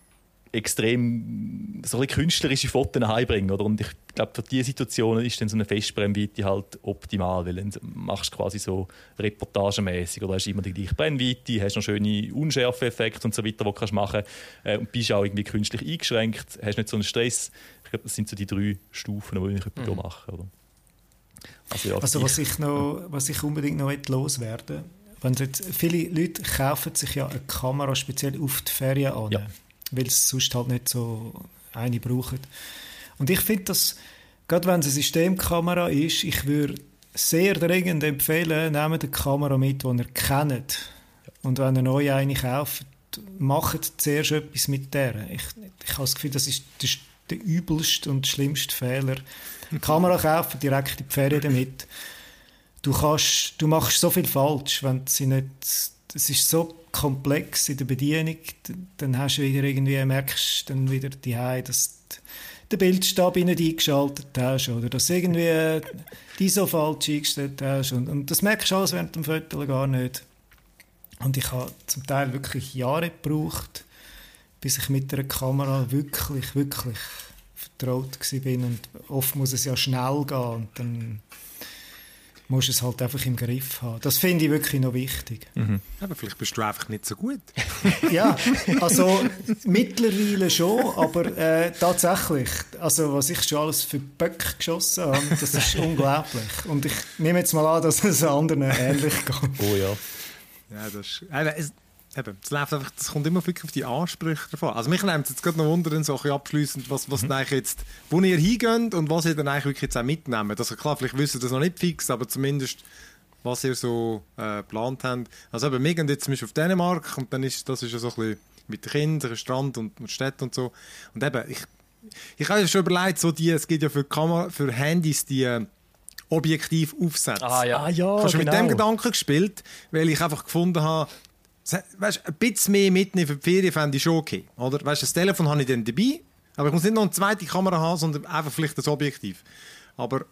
extrem so ein bisschen künstlerische Fotos heimbringen. Oder? Und ich glaube, für diese Situationen ist dann so eine Festbrennweite halt optimal, weil dann machst du quasi so reportagemäßig oder hast immer die gleiche Brennweite, hast noch schöne Unschärfe-Effekte und so weiter, die du kannst machen äh, und bist auch irgendwie künstlich eingeschränkt, hast nicht so einen Stress. Ich glaube, das sind so die drei Stufen, die ich mhm. machen oder? Also, ja, also was, ich noch, was ich unbedingt noch loswerden will, viele Leute kaufen sich ja eine Kamera speziell auf die Ferien an, ja. weil sie sonst halt nicht so eine brauchen. Und ich finde, dass, gerade wenn es eine Systemkamera ist, ich würde sehr dringend empfehlen, nehmt eine Kamera mit, die ihr kennt. Ja. Und wenn ihr neu eine kauft, macht zuerst etwas mit der. Ich, ich habe das Gefühl, das ist der, der übelste und schlimmste Fehler. Kamera kaufen, direkt in die Ferien damit. Du, kannst, du machst so viel falsch, wenn sie nicht... Es ist so komplex in der Bedienung, dann hast du wieder irgendwie, merkst dann wieder die Hause, dass der Bildstab nicht eingeschaltet hast oder dass irgendwie die so falsch eingestellt hast. Und, und das merkst du alles während dem Foto gar nicht. Und ich habe zum Teil wirklich Jahre gebraucht, bis ich mit einer Kamera wirklich, wirklich vertraut war. Und oft muss es ja schnell gehen und dann musst du es halt einfach im Griff haben. Das finde ich wirklich noch wichtig. Mhm. Aber vielleicht bist du einfach nicht so gut. Ja, also mittlerweile schon, aber äh, tatsächlich, also was ich schon alles für Böcke geschossen habe, das ist unglaublich. Und ich nehme jetzt mal an, dass es anderen ähnlich geht. Oh ja. Ja, das ist, äh, es, eben, es läuft einfach, das kommt immer wirklich auf die Ansprüche davon. Also mich nimmt es jetzt gerade noch wundern, so ein bisschen abschliessend, was, was mhm. jetzt, wo ihr hingeht und was ihr dann eigentlich wirklich jetzt auch mitnehmt. Also klar, vielleicht wisst ihr das noch nicht fix, aber zumindest was ihr so äh, geplant habt. Also eben, wir gehen jetzt zum Beispiel auf Dänemark und dann ist das ist ja so ein bisschen mit den Kindern, Strand und, und Städten und so. Und eben, ich, ich habe ja schon überlegt, so die, es gibt ja für, Kamera, für Handys die äh, Objektivaufsätze. Ah ja, ah, ja ich habe schon genau. mit dem Gedanken gespielt, weil ich einfach gefunden habe, weißt, ein bisschen mehr mitnehmen für die Ferien fände ich schon okay. Oder? Weißt, das Telefon habe ich dann dabei, aber ich muss nicht noch eine zweite Kamera haben, sondern einfach vielleicht das Objektiv. Aber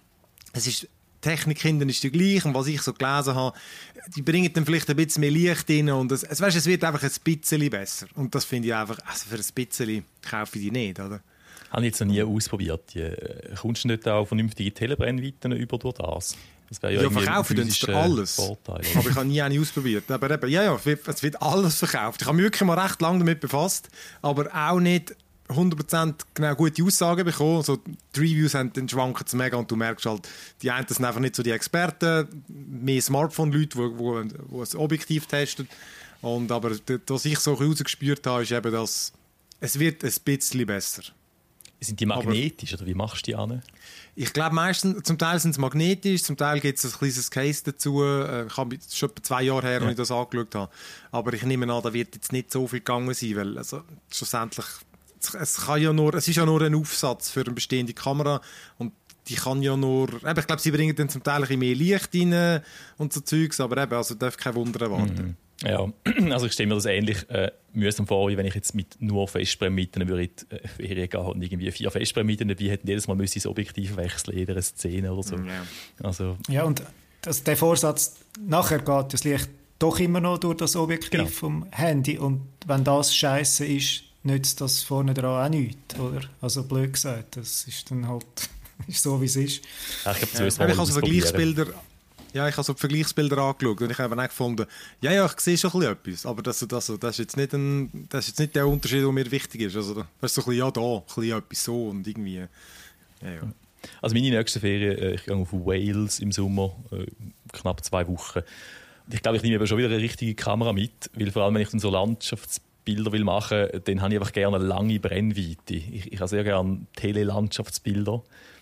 es ist, die Technik hinten ist die gleiche und was ich so gelesen habe, die bringen dann vielleicht ein bisschen mehr Licht rein und es, es, weißt, es wird einfach ein bisschen besser. Und das finde ich einfach, also für ein bisschen kaufe ich die nicht, oder? Habe ich jetzt noch nie ausprobiert. Die, kommst du nicht auch vernünftige Telebrennweiten über durch das? Das wäre ja, ja verkaufen uns alles. Vorteil, ja. Aber ich habe nie eine ausprobiert. Aber eben, ja, ja, es wird alles verkauft. Ich habe mich wirklich mal recht lange damit befasst, aber auch nicht hundert Prozent genau gute Aussagen bekommen. Also, die Reviews haben den schwanken zu mega und du merkst halt, die einen sind einfach nicht so die Experten, mehr Smartphone-Leute, die, die, die ein Objektiv testen. Und, aber was ich so rausgespürt habe, ist eben, dass es wird ein bisschen besser. Sind die magnetisch aber, oder wie machst du die an? Ich glaube meistens, zum Teil sind sie magnetisch, zum Teil gibt es ein kleines Case dazu. Ich habe schon etwa zwei Jahre her, als ja. ich das angeschaut habe. Aber ich nehme an, da wird jetzt nicht so viel gegangen sein, weil also, schlussendlich, es, kann ja nur, es ist ja nur ein Aufsatz für eine bestehende Kamera und die kann ja nur, eben, ich glaube, sie bringen dann zum Teil ein bisschen mehr Licht rein und so Zeugs, aber eben, also darf kein Wunder erwarten. Mhm. Ja, also ich stelle mir das ähnlich äh, mühsam vor, wie wenn ich jetzt mit nur Festbrennweiten würde in die äh, Ferien gehen und irgendwie vier Festbrennweiten dabei hätte, jedes Mal müsste ich das Objektiv wechseln, in jeder Szene oder so. Ja, also, ja und das, der Vorsatz, nachher geht das Licht doch immer noch durch das Objektiv genau. vom Handy und wenn das scheiße ist, nützt das vorne dran auch nichts, oder? Also blöd gesagt, das ist dann halt ist so, wie es ist. Ja, ich glaube, ja, ich habe so Vergleichsbilder Ja, ich habe so die Vergleichsbilder angeschaut und ich habe auch gefunden, ja, ja, ich sehe schon ein bisschen etwas, aber das, das, das, ist jetzt nicht ein, das ist jetzt nicht der Unterschied, der mir wichtig ist. Also, das ist so ein bisschen, ja, da, ein bisschen etwas so und irgendwie, ja, ja. Also meine nächste Ferien, ich gehe auf Wales im Sommer, knapp zwei Wochen. Und ich glaube, ich nehme aber schon wieder eine richtige Kamera mit, weil vor allem, wenn ich dann so Landschaftsbilder will machen will, dann habe ich einfach gerne eine lange Brennweite. Ich, ich habe sehr gerne Tele-Landschaftsbilder.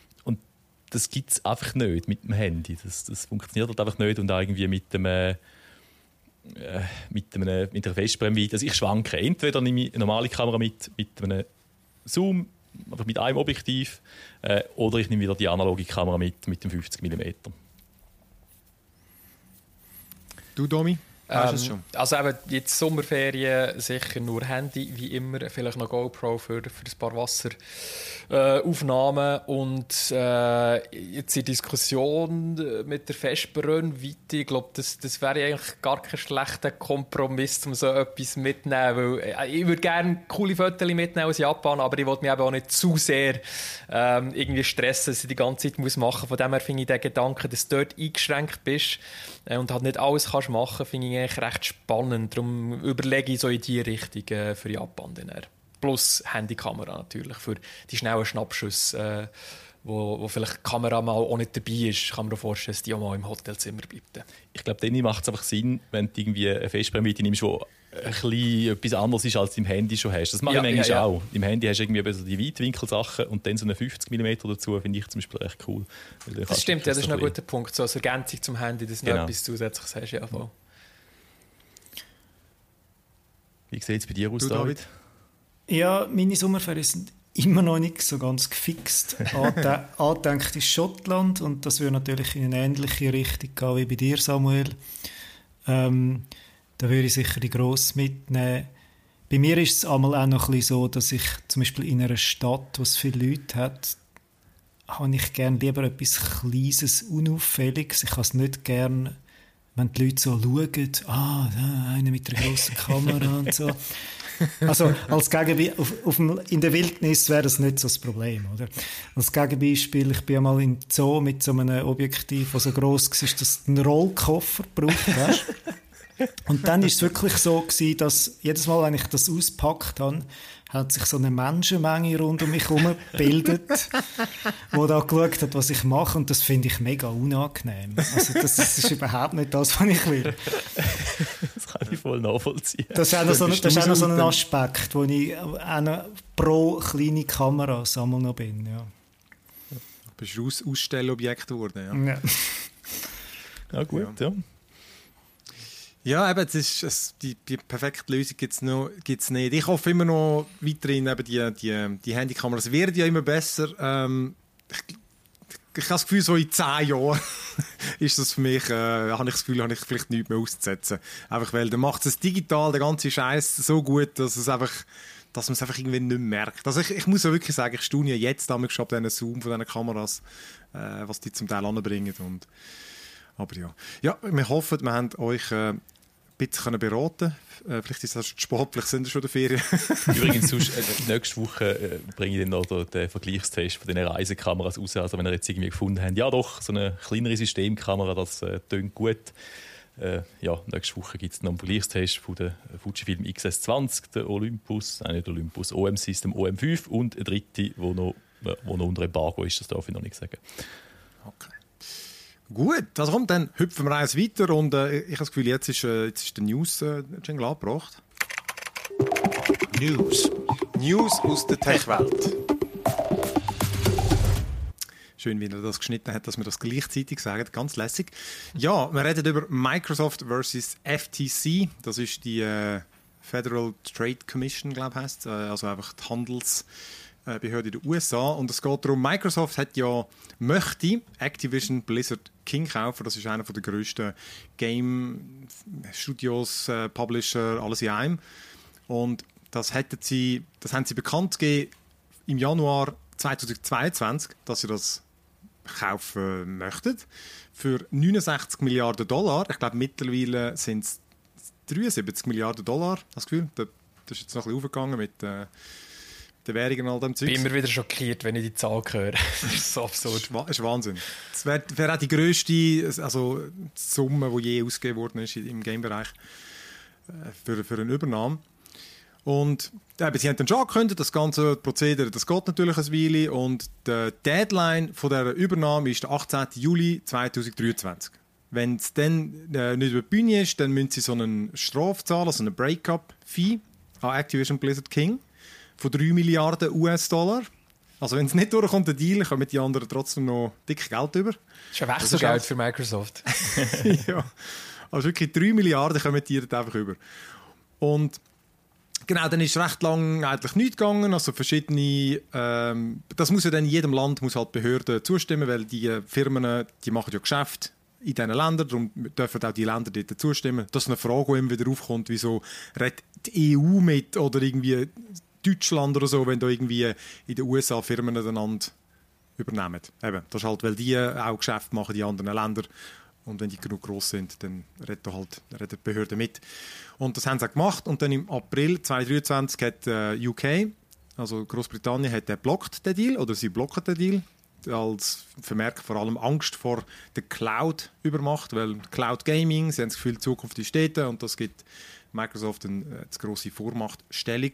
Das gibt es einfach nicht mit dem Handy. Das, das funktioniert halt einfach nicht und auch irgendwie mit dem äh, mit, einem, mit einer Festbrennweite. Also ich schwanke. Entweder nehme ich eine normale Kamera mit, mit einem Zoom, einfach mit einem Objektiv, äh, oder ich nehme wieder die analoge Kamera mit, mit dem fünfzig Millimeter. Du, Domi? Ähm, schon? Also eben jetzt Sommerferien sicher nur Handy, wie immer, vielleicht noch GoPro für, für ein paar Wasseraufnahmen äh, und äh, jetzt die Diskussion mit der Festbrennweite, ich glaube, das, das wäre eigentlich gar kein schlechter Kompromiss, um so etwas mitzunehmen, weil äh, ich würde gerne coole Fotos mitnehmen aus Japan, aber ich wollte mich eben auch nicht zu sehr ähm, irgendwie stressen, dass ich die ganze Zeit muss machen muss. Von dem her finde ich den Gedanken, dass du dort eingeschränkt bist äh, und halt nicht alles kannst machen, finde ich eigentlich recht spannend. Darum überlege ich so in die Richtung äh, für Japan. Dann. Plus Handykamera natürlich, für die schnellen Schnappschüsse, äh, wo, wo vielleicht die Kamera mal auch nicht dabei ist. Kann man mir vorstellen, dass die auch mal im Hotelzimmer bleibt. Ich glaube, dann macht es einfach Sinn, wenn du irgendwie eine Festbrennweite nimmst, die ein bisschen etwas anderes ist, als du im Handy schon hast. Das mache ja, ich manchmal ja, ja. auch. Im Handy hast du irgendwie so die Weitwinkelsachen und dann so eine fünfzig Millimeter dazu, finde ich zum Beispiel recht cool. Das stimmt, ja, das ist ein guter Punkt. So als Ergänzung zum Handy, dass du genau. noch etwas Zusätzliches hast. Ja, voll. Wie sieht es bei dir aus, du, David? David? Ja, meine Sommerferien sind immer noch nicht so ganz gefixt. Angedenkt ist Schottland und das würde natürlich in eine ähnliche Richtung gehen wie bei dir, Samuel. Ähm, da würde ich sicher die Grosse mitnehmen. Bei mir ist es einmal auch noch ein bisschen so, dass ich zum Beispiel in einer Stadt, wo es viele Leute hat, habe ich gerne lieber etwas Kleines, Unauffälliges. Ich habe es nicht gerne, wenn die Leute so schauen, ah, da, einer mit einer grossen Kamera und so. Also als Gegenbeispiel, auf, auf, in der Wildnis wäre das nicht so das Problem, oder? Als Gegenbeispiel, ich bin einmal im Zoo mit so einem Objektiv, das so gross war, dass du einen Rollkoffer braucht, weißt? Und dann war es wirklich so gewesen, dass jedes Mal, wenn ich das auspackt habe, hat sich so eine Menschenmenge rund um mich herum gebildet, die da geschaut hat, was ich mache. Und das finde ich mega unangenehm. Also das, das ist überhaupt nicht das, was ich will. Das kann ich voll nachvollziehen. Das ist auch noch so, das ist auch noch so ein Aspekt, wo ich auch noch pro kleine Kamera einmal noch bin. Ja. Du bist Aus Ausstellobjekt geworden. Ja, Ja. Ja, gut, ja. ja eben, das ist, es, die, die perfekte Lösung gibt es gibt's nicht. Ich hoffe immer noch weiterhin, eben die, die, die Handykameras werden ja immer besser. Ähm, ich, ich habe das Gefühl, so in zehn Jahren ist das für mich, äh, habe ich das Gefühl, habe ich vielleicht nichts mehr auszusetzen. Einfach weil, dann macht es digital, der ganze Scheiß so gut, dass es einfach, dass man es einfach irgendwie nicht mehr merkt. Also ich, ich muss ja wirklich sagen, ich staune ja jetzt damals schon ab diesen Zoom von diesen Kameras, äh, was die zum Teil anbringen. Und, aber ja. Ja, wir hoffen, wir haben euch äh, ein bisschen beraten. Äh, vielleicht ist das spät, vielleicht sind wir schon in der Ferien. Übrigens, sonst, äh, nächste Woche äh, bringe ich dann noch den Vergleichstest von den Reisekameras raus. Also wenn ihr jetzt irgendwie gefunden habt, ja doch, so eine kleinere Systemkamera, das äh, tönt gut. Äh, ja, nächste Woche gibt es noch einen Vergleichstest von der Fujifilm X S zwanzig, der Olympus, äh, nicht Olympus, O M System O M fünf und eine dritte, wo noch, äh, wo noch unter Embargo ist, das darf ich noch nicht sagen. Okay. Gut, also kommt, dann hüpfen wir eins weiter und äh, ich habe das Gefühl, jetzt ist, äh, jetzt ist der News-Jingle äh, angebracht. News. News aus der Tech-Welt. Schön, wie er das geschnitten hat, dass wir das gleichzeitig sagen. Ganz lässig. Ja, wir reden über Microsoft versus F T C. Das ist die äh, Federal Trade Commission, glaube ich, heisst. Äh, also einfach die Handelsbehörde in den U S A. Und es geht darum, Microsoft hat ja möchte Activision Blizzard King kaufen. Das ist einer der grössten Game Studios, äh, Publisher, alles in einem. Und das, hätten sie, das haben sie bekannt gegeben im Januar zweitausendzweiundzwanzig, dass sie das kaufen möchten. Für neunundsechzig Milliarden Dollar. Ich glaube, mittlerweile sind es dreiundsiebzig Milliarden Dollar. Das Gefühl, das ist jetzt noch ein bisschen aufgegangen mit äh, der Währung und all dem Zeug. Ich bin immer wieder schockiert, wenn ich die Zahl höre. Das ist so absurd. Das ist Wahnsinn. Das wäre wär auch die grösste also, Summe, die je ausgegeben worden ist im Game-Bereich äh, für, für eine Übernahme. Und eben, sie haben dann schon angekündigt, das ganze Prozedere, das geht natürlich ein Weile. Und die Deadline von dieser Übernahme ist der achtzehnten Juli zweitausenddreiundzwanzig. Wenn es dann äh, nicht über die Bühne ist, dann müssen sie so einen Strafzahl, also eine Break-up-Fee an Activision Blizzard King von drei Milliarden U S-Dollar. Also wenn es nicht durchkommt, der Deal, kommen die anderen trotzdem noch dick Geld über. Das ist ein Wechselgeld für Microsoft. Ja, also wirklich drei Milliarden kommen die einfach über. Und genau, dann ist recht lang eigentlich nichts gegangen. Also verschiedene, ähm, das muss ja dann in jedem Land muss halt Behörden zustimmen, weil die Firmen, die machen ja Geschäfte in diesen Ländern, darum dürfen auch die Länder dort zustimmen. Das ist eine Frage, die immer wieder aufkommt, wieso redet die E U mit oder irgendwie Deutschland oder so, wenn da irgendwie in den U S A Firmen einander übernehmen. Eben, das ist halt, weil die auch Geschäfte machen in anderen Ländern. Und wenn die genug gross sind, dann redet halt redet die Behörde mit. Und das haben sie auch gemacht. Und dann im April zweitausenddreiundzwanzig hat äh, U K, also Großbritannien, hat den blockt den Deal, oder sie blocken den Deal, als Vermerk vor allem Angst vor der Cloud-Übermacht, weil Cloud Gaming, sie haben das Gefühl, die Zukunft ist dort und das gibt Microsoft eine, eine grosse Vormachtstellung.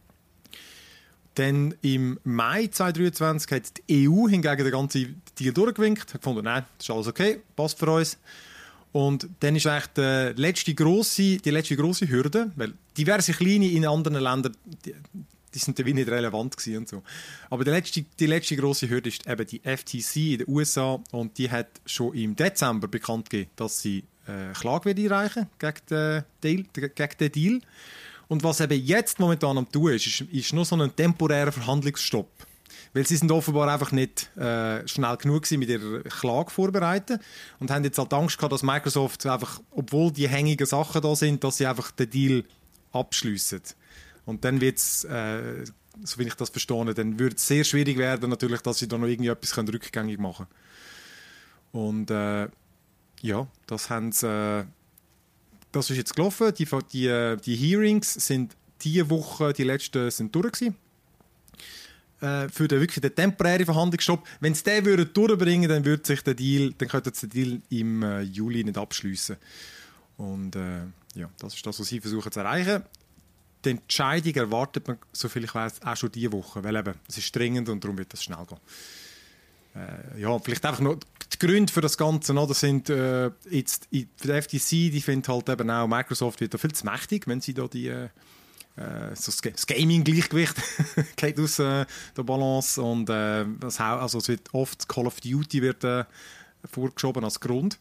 Dann im Mai zweitausenddreiundzwanzig hat die E U hingegen den ganzen Deal durchgewinkt, hat gefunden, nein, das ist alles okay, passt für uns. Und dann ist eigentlich die letzte grosse, die letzte grosse Hürde, weil diverse kleine in anderen Ländern, die, die sind dann wie nicht relevant gewesen und so. Aber die letzte, die letzte grosse Hürde ist eben die F T C in den U S A und die hat schon im Dezember bekannt gegeben, dass sie äh, Klage wird einreichen gegen den Deal, gegen den Deal. Und was eben jetzt momentan am tun ist, ist, ist nur so ein temporärer Verhandlungsstopp. Weil sie sind offenbar einfach nicht äh, schnell genug gewesen mit ihrer Klage vorbereiten und haben jetzt halt Angst gehabt, dass Microsoft einfach, obwohl die hängigen Sachen da sind, dass sie einfach den Deal abschliessen. Und dann wird es, äh, so wie ich das verstehe, dann wird es sehr schwierig werden, natürlich, dass sie da noch irgendwie etwas können rückgängig machen können. Und äh, ja, das haben sie, äh, das ist jetzt gelaufen. Die, die, die Hearings sind diese Woche, die letzten sind durch gewesen. Äh, für den wirklich den temporären Verhandlungsstopp. Wenn sie den würden durchbringen, dann würde sich der Deal, dann könnte der Deal im äh, Juli nicht abschliessen. Und äh, ja, das ist das, was sie versuchen zu erreichen. die Entscheidung erwartet man, soviel ich weiß, auch schon diese Woche, weil eben, es ist dringend und darum wird das schnell gehen. Äh, ja, vielleicht einfach noch die Gründe für das Ganze, oder, sind äh, jetzt für die F T C, die findet halt eben auch, Microsoft wird da viel zu mächtig, wenn sie da die äh, so das Gaming-Gleichgewicht geht aus äh, der Balance und äh, das, also es wird oft Call of Duty wird äh, vorgeschoben als Grund.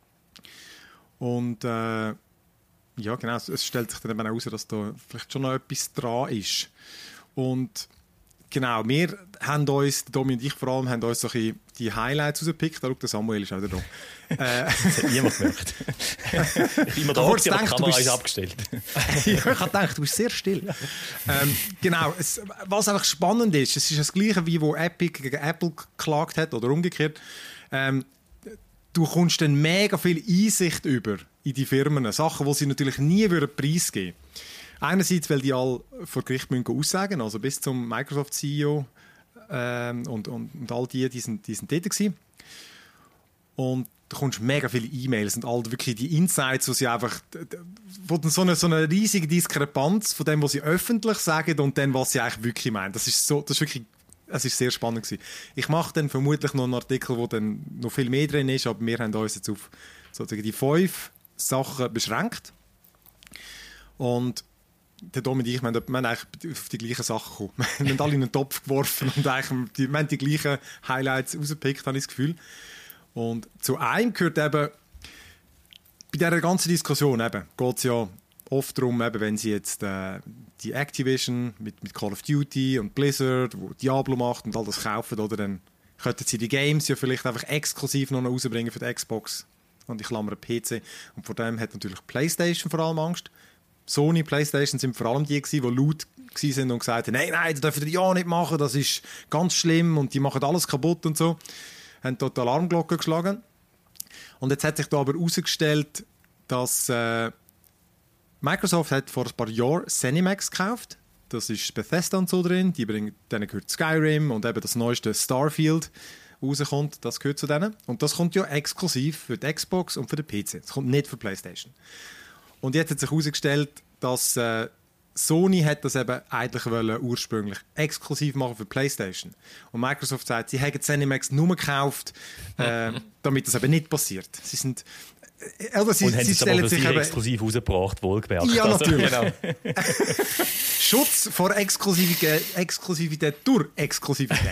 Und äh, ja, genau, es stellt sich dann eben heraus, dass da vielleicht schon noch etwas dran ist. Und genau, wir haben uns, Domi und ich vor allem, haben uns so ein bisschen die Highlights rausgepickt. Da schaut der Samuel ist auch da. Äh, das hat niemand gemerkt. Ich bin immer da, aber die Kamera ist abgestellt. Ja, ich habe gedacht, du bist sehr still. ähm, genau, es, was einfach spannend ist, es ist das Gleiche, wie wo Epic gegen Apple geklagt hat oder umgekehrt. Ähm, du kommst dann mega viel Einsicht über in die Firmen. Sachen, die sie natürlich nie preisgeben würden. Einerseits, weil die alle vor Gericht müssen aussagen, also bis zum Microsoft-C E O ähm, und, und, und all die, die sind, die sind dort gewesen. Und du kommst mega viele E-Mails und all wirklich die Insights, wo sie einfach wo so eine, so eine riesige Diskrepanz von dem, was sie öffentlich sagen und dem, was sie eigentlich wirklich meinen. Das ist so, das ist wirklich, es ist sehr spannend gewesen. Ich mache dann vermutlich noch einen Artikel, wo dann noch viel mehr drin ist, aber wir haben uns jetzt auf sozusagen die fünf Sachen beschränkt. Und der Dom und ich, wir haben, wir haben eigentlich auf die gleichen Sachen gekommen. Wir haben alle in einen Topf geworfen und eigentlich, die, wir haben die gleichen Highlights rausgepickt, habe ich das Gefühl. Und zu einem gehört eben, bei dieser ganzen Diskussion geht es ja oft darum, eben, wenn sie jetzt äh, die Activision mit, mit Call of Duty und Blizzard, wo Diablo macht und all das kaufen, oder, dann könnten sie die Games ja vielleicht einfach exklusiv noch rausbringen für die Xbox und ich klammere P C. Und vor dem hat natürlich PlayStation vor allem Angst. Sony, PlayStation sind vor allem die, die laut waren und gesagt haben, nein, nein, das dürfen die ja nicht machen, das ist ganz schlimm und die machen alles kaputt und so. Haben dort die Alarmglocken geschlagen. Und jetzt hat sich da aber herausgestellt, dass äh, Microsoft hat vor ein paar Jahren ZeniMax gekauft. Das ist Bethesda und so drin. Die bringen, denen gehört Skyrim und eben das neueste Starfield rauskommt. Das gehört zu denen. Und das kommt ja exklusiv für die Xbox und für den P C. Das kommt nicht für PlayStation. Und jetzt hat sich herausgestellt, dass äh, Sony hat das eben eigentlich wollen, ursprünglich exklusiv machen für PlayStation. Und Microsoft sagt, sie haben ZeniMax nur gekauft, äh, damit das eben nicht passiert. Sie sind äh, also sie, und sie haben es aber für sich eben, exklusiv rausgebracht, wohlgemerkt. Ja, also, natürlich. Genau. Schutz vor Exklusivität, Exklusivität durch Exklusivität.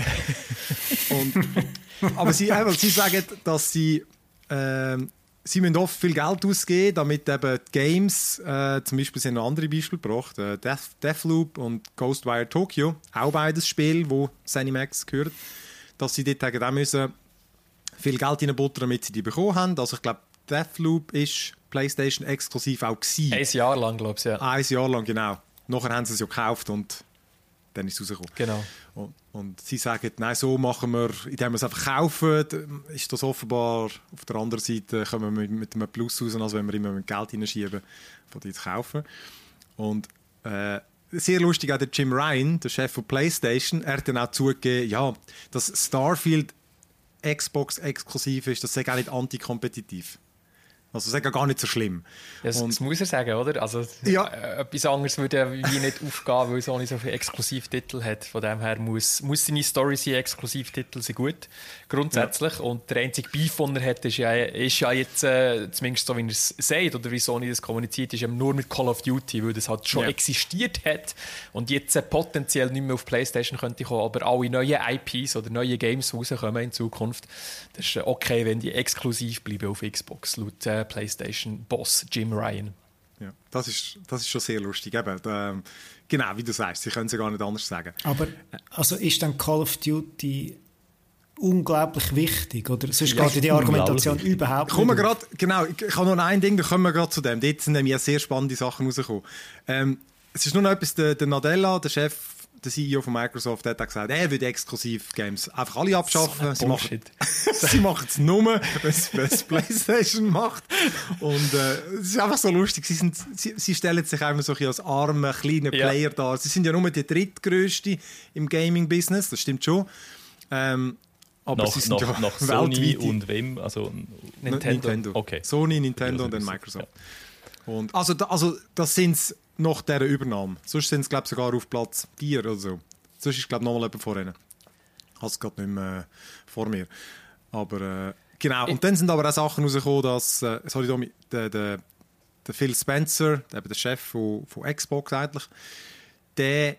Und, aber sie, äh, sie sagen, dass sie äh, Sie müssen oft viel Geld ausgeben, damit eben die Games, äh, zum Beispiel sind noch andere Beispiele gebracht, äh, Death, Deathloop und Ghostwire Tokyo, auch beides Spiele, wo ZeniMax gehört, dass sie dort auch müssen viel Geld reinbuttern, damit sie die bekommen haben. Also ich glaube, Deathloop ist PlayStation exklusiv auch gewesen. Ein Jahr lang, glaube ich, ja. Ein Jahr lang, genau. Nachher haben sie es ja gekauft und dann ist es rausgekommen. Genau. Und, und sie sagen, nein, so machen wir, indem wir es einfach kaufen, ist das offenbar, auf der anderen Seite kommen wir mit, mit einem Plus raus, als wenn wir immer mit Geld hineinschieben, von die zu kaufen. Und äh, sehr lustig auch der Jim Ryan, der Chef von PlayStation, er hat dann auch zugegeben, ja, dass Starfield Xbox exklusiv ist, das sei auch nicht antikompetitiv. Also das ist ja gar nicht so schlimm. Das, und, das muss er sagen, oder? Also, ja. äh, etwas anderes würde ja wie nicht aufgehen, weil Sony so viele Exklusivtitel hat. Von dem her muss, muss seine Story sein, Exklusivtitel sind gut, grundsätzlich. Ja. Und der einzige Beef, den er hat, ist ja, ist ja jetzt, äh, zumindest so wie er es sagt, oder wie Sony das kommuniziert, ist eben nur mit Call of Duty, weil das halt schon ja. existiert hat und jetzt äh, potenziell nicht mehr auf PlayStation könnte kommen, aber alle neuen I Ps oder neue Games rauskommen in Zukunft. Das ist okay, wenn die exklusiv bleiben auf Xbox, laut äh, PlayStation-Boss Jim Ryan. Ja, das ist, das ist schon sehr lustig. Eben, da, genau, wie du sagst, sie können es ja gar nicht anders sagen. Aber also ist dann Call of Duty unglaublich wichtig? Oder sonst ja, geht die Argumentation überhaupt nicht. Kommen wir grad, genau, ich habe noch ein Ding, da kommen wir gerade zu dem. Dort sind nämlich sehr spannende Sachen rausgekommen. Ähm, es ist nur noch etwas, der, der Nadella, der Chef, der C E O von Microsoft, hat gesagt, er würde exklusiv Games einfach alle abschaffen. So sie, machen, sie machen es nur, wenn es PlayStation macht. Und äh, es ist einfach so lustig. Sie, sind, sie, sie stellen sich immer so ein als arme, kleine ja. Player dar. Sie sind ja nur die drittgrößte im Gaming-Business, das stimmt schon. Ähm, aber nach, sie sind nach, ja nach Sony und wem? Also Nintendo. Nintendo. Okay. Sony, Nintendo und dann Microsoft. Ja. Und also, also das sind nach dieser Übernahme. Sonst sind sie, glaube ich, sogar auf Platz vier oder so. Sonst ist, glaube ich, nochmal jemand vor ihnen. Ich habe es gerade nicht mehr äh, vor mir. Aber, äh, genau. Und dann sind aber auch Sachen rausgekommen, dass, äh, sorry, Domi, der, der, der Phil Spencer, der, der Chef von, von Xbox eigentlich, der,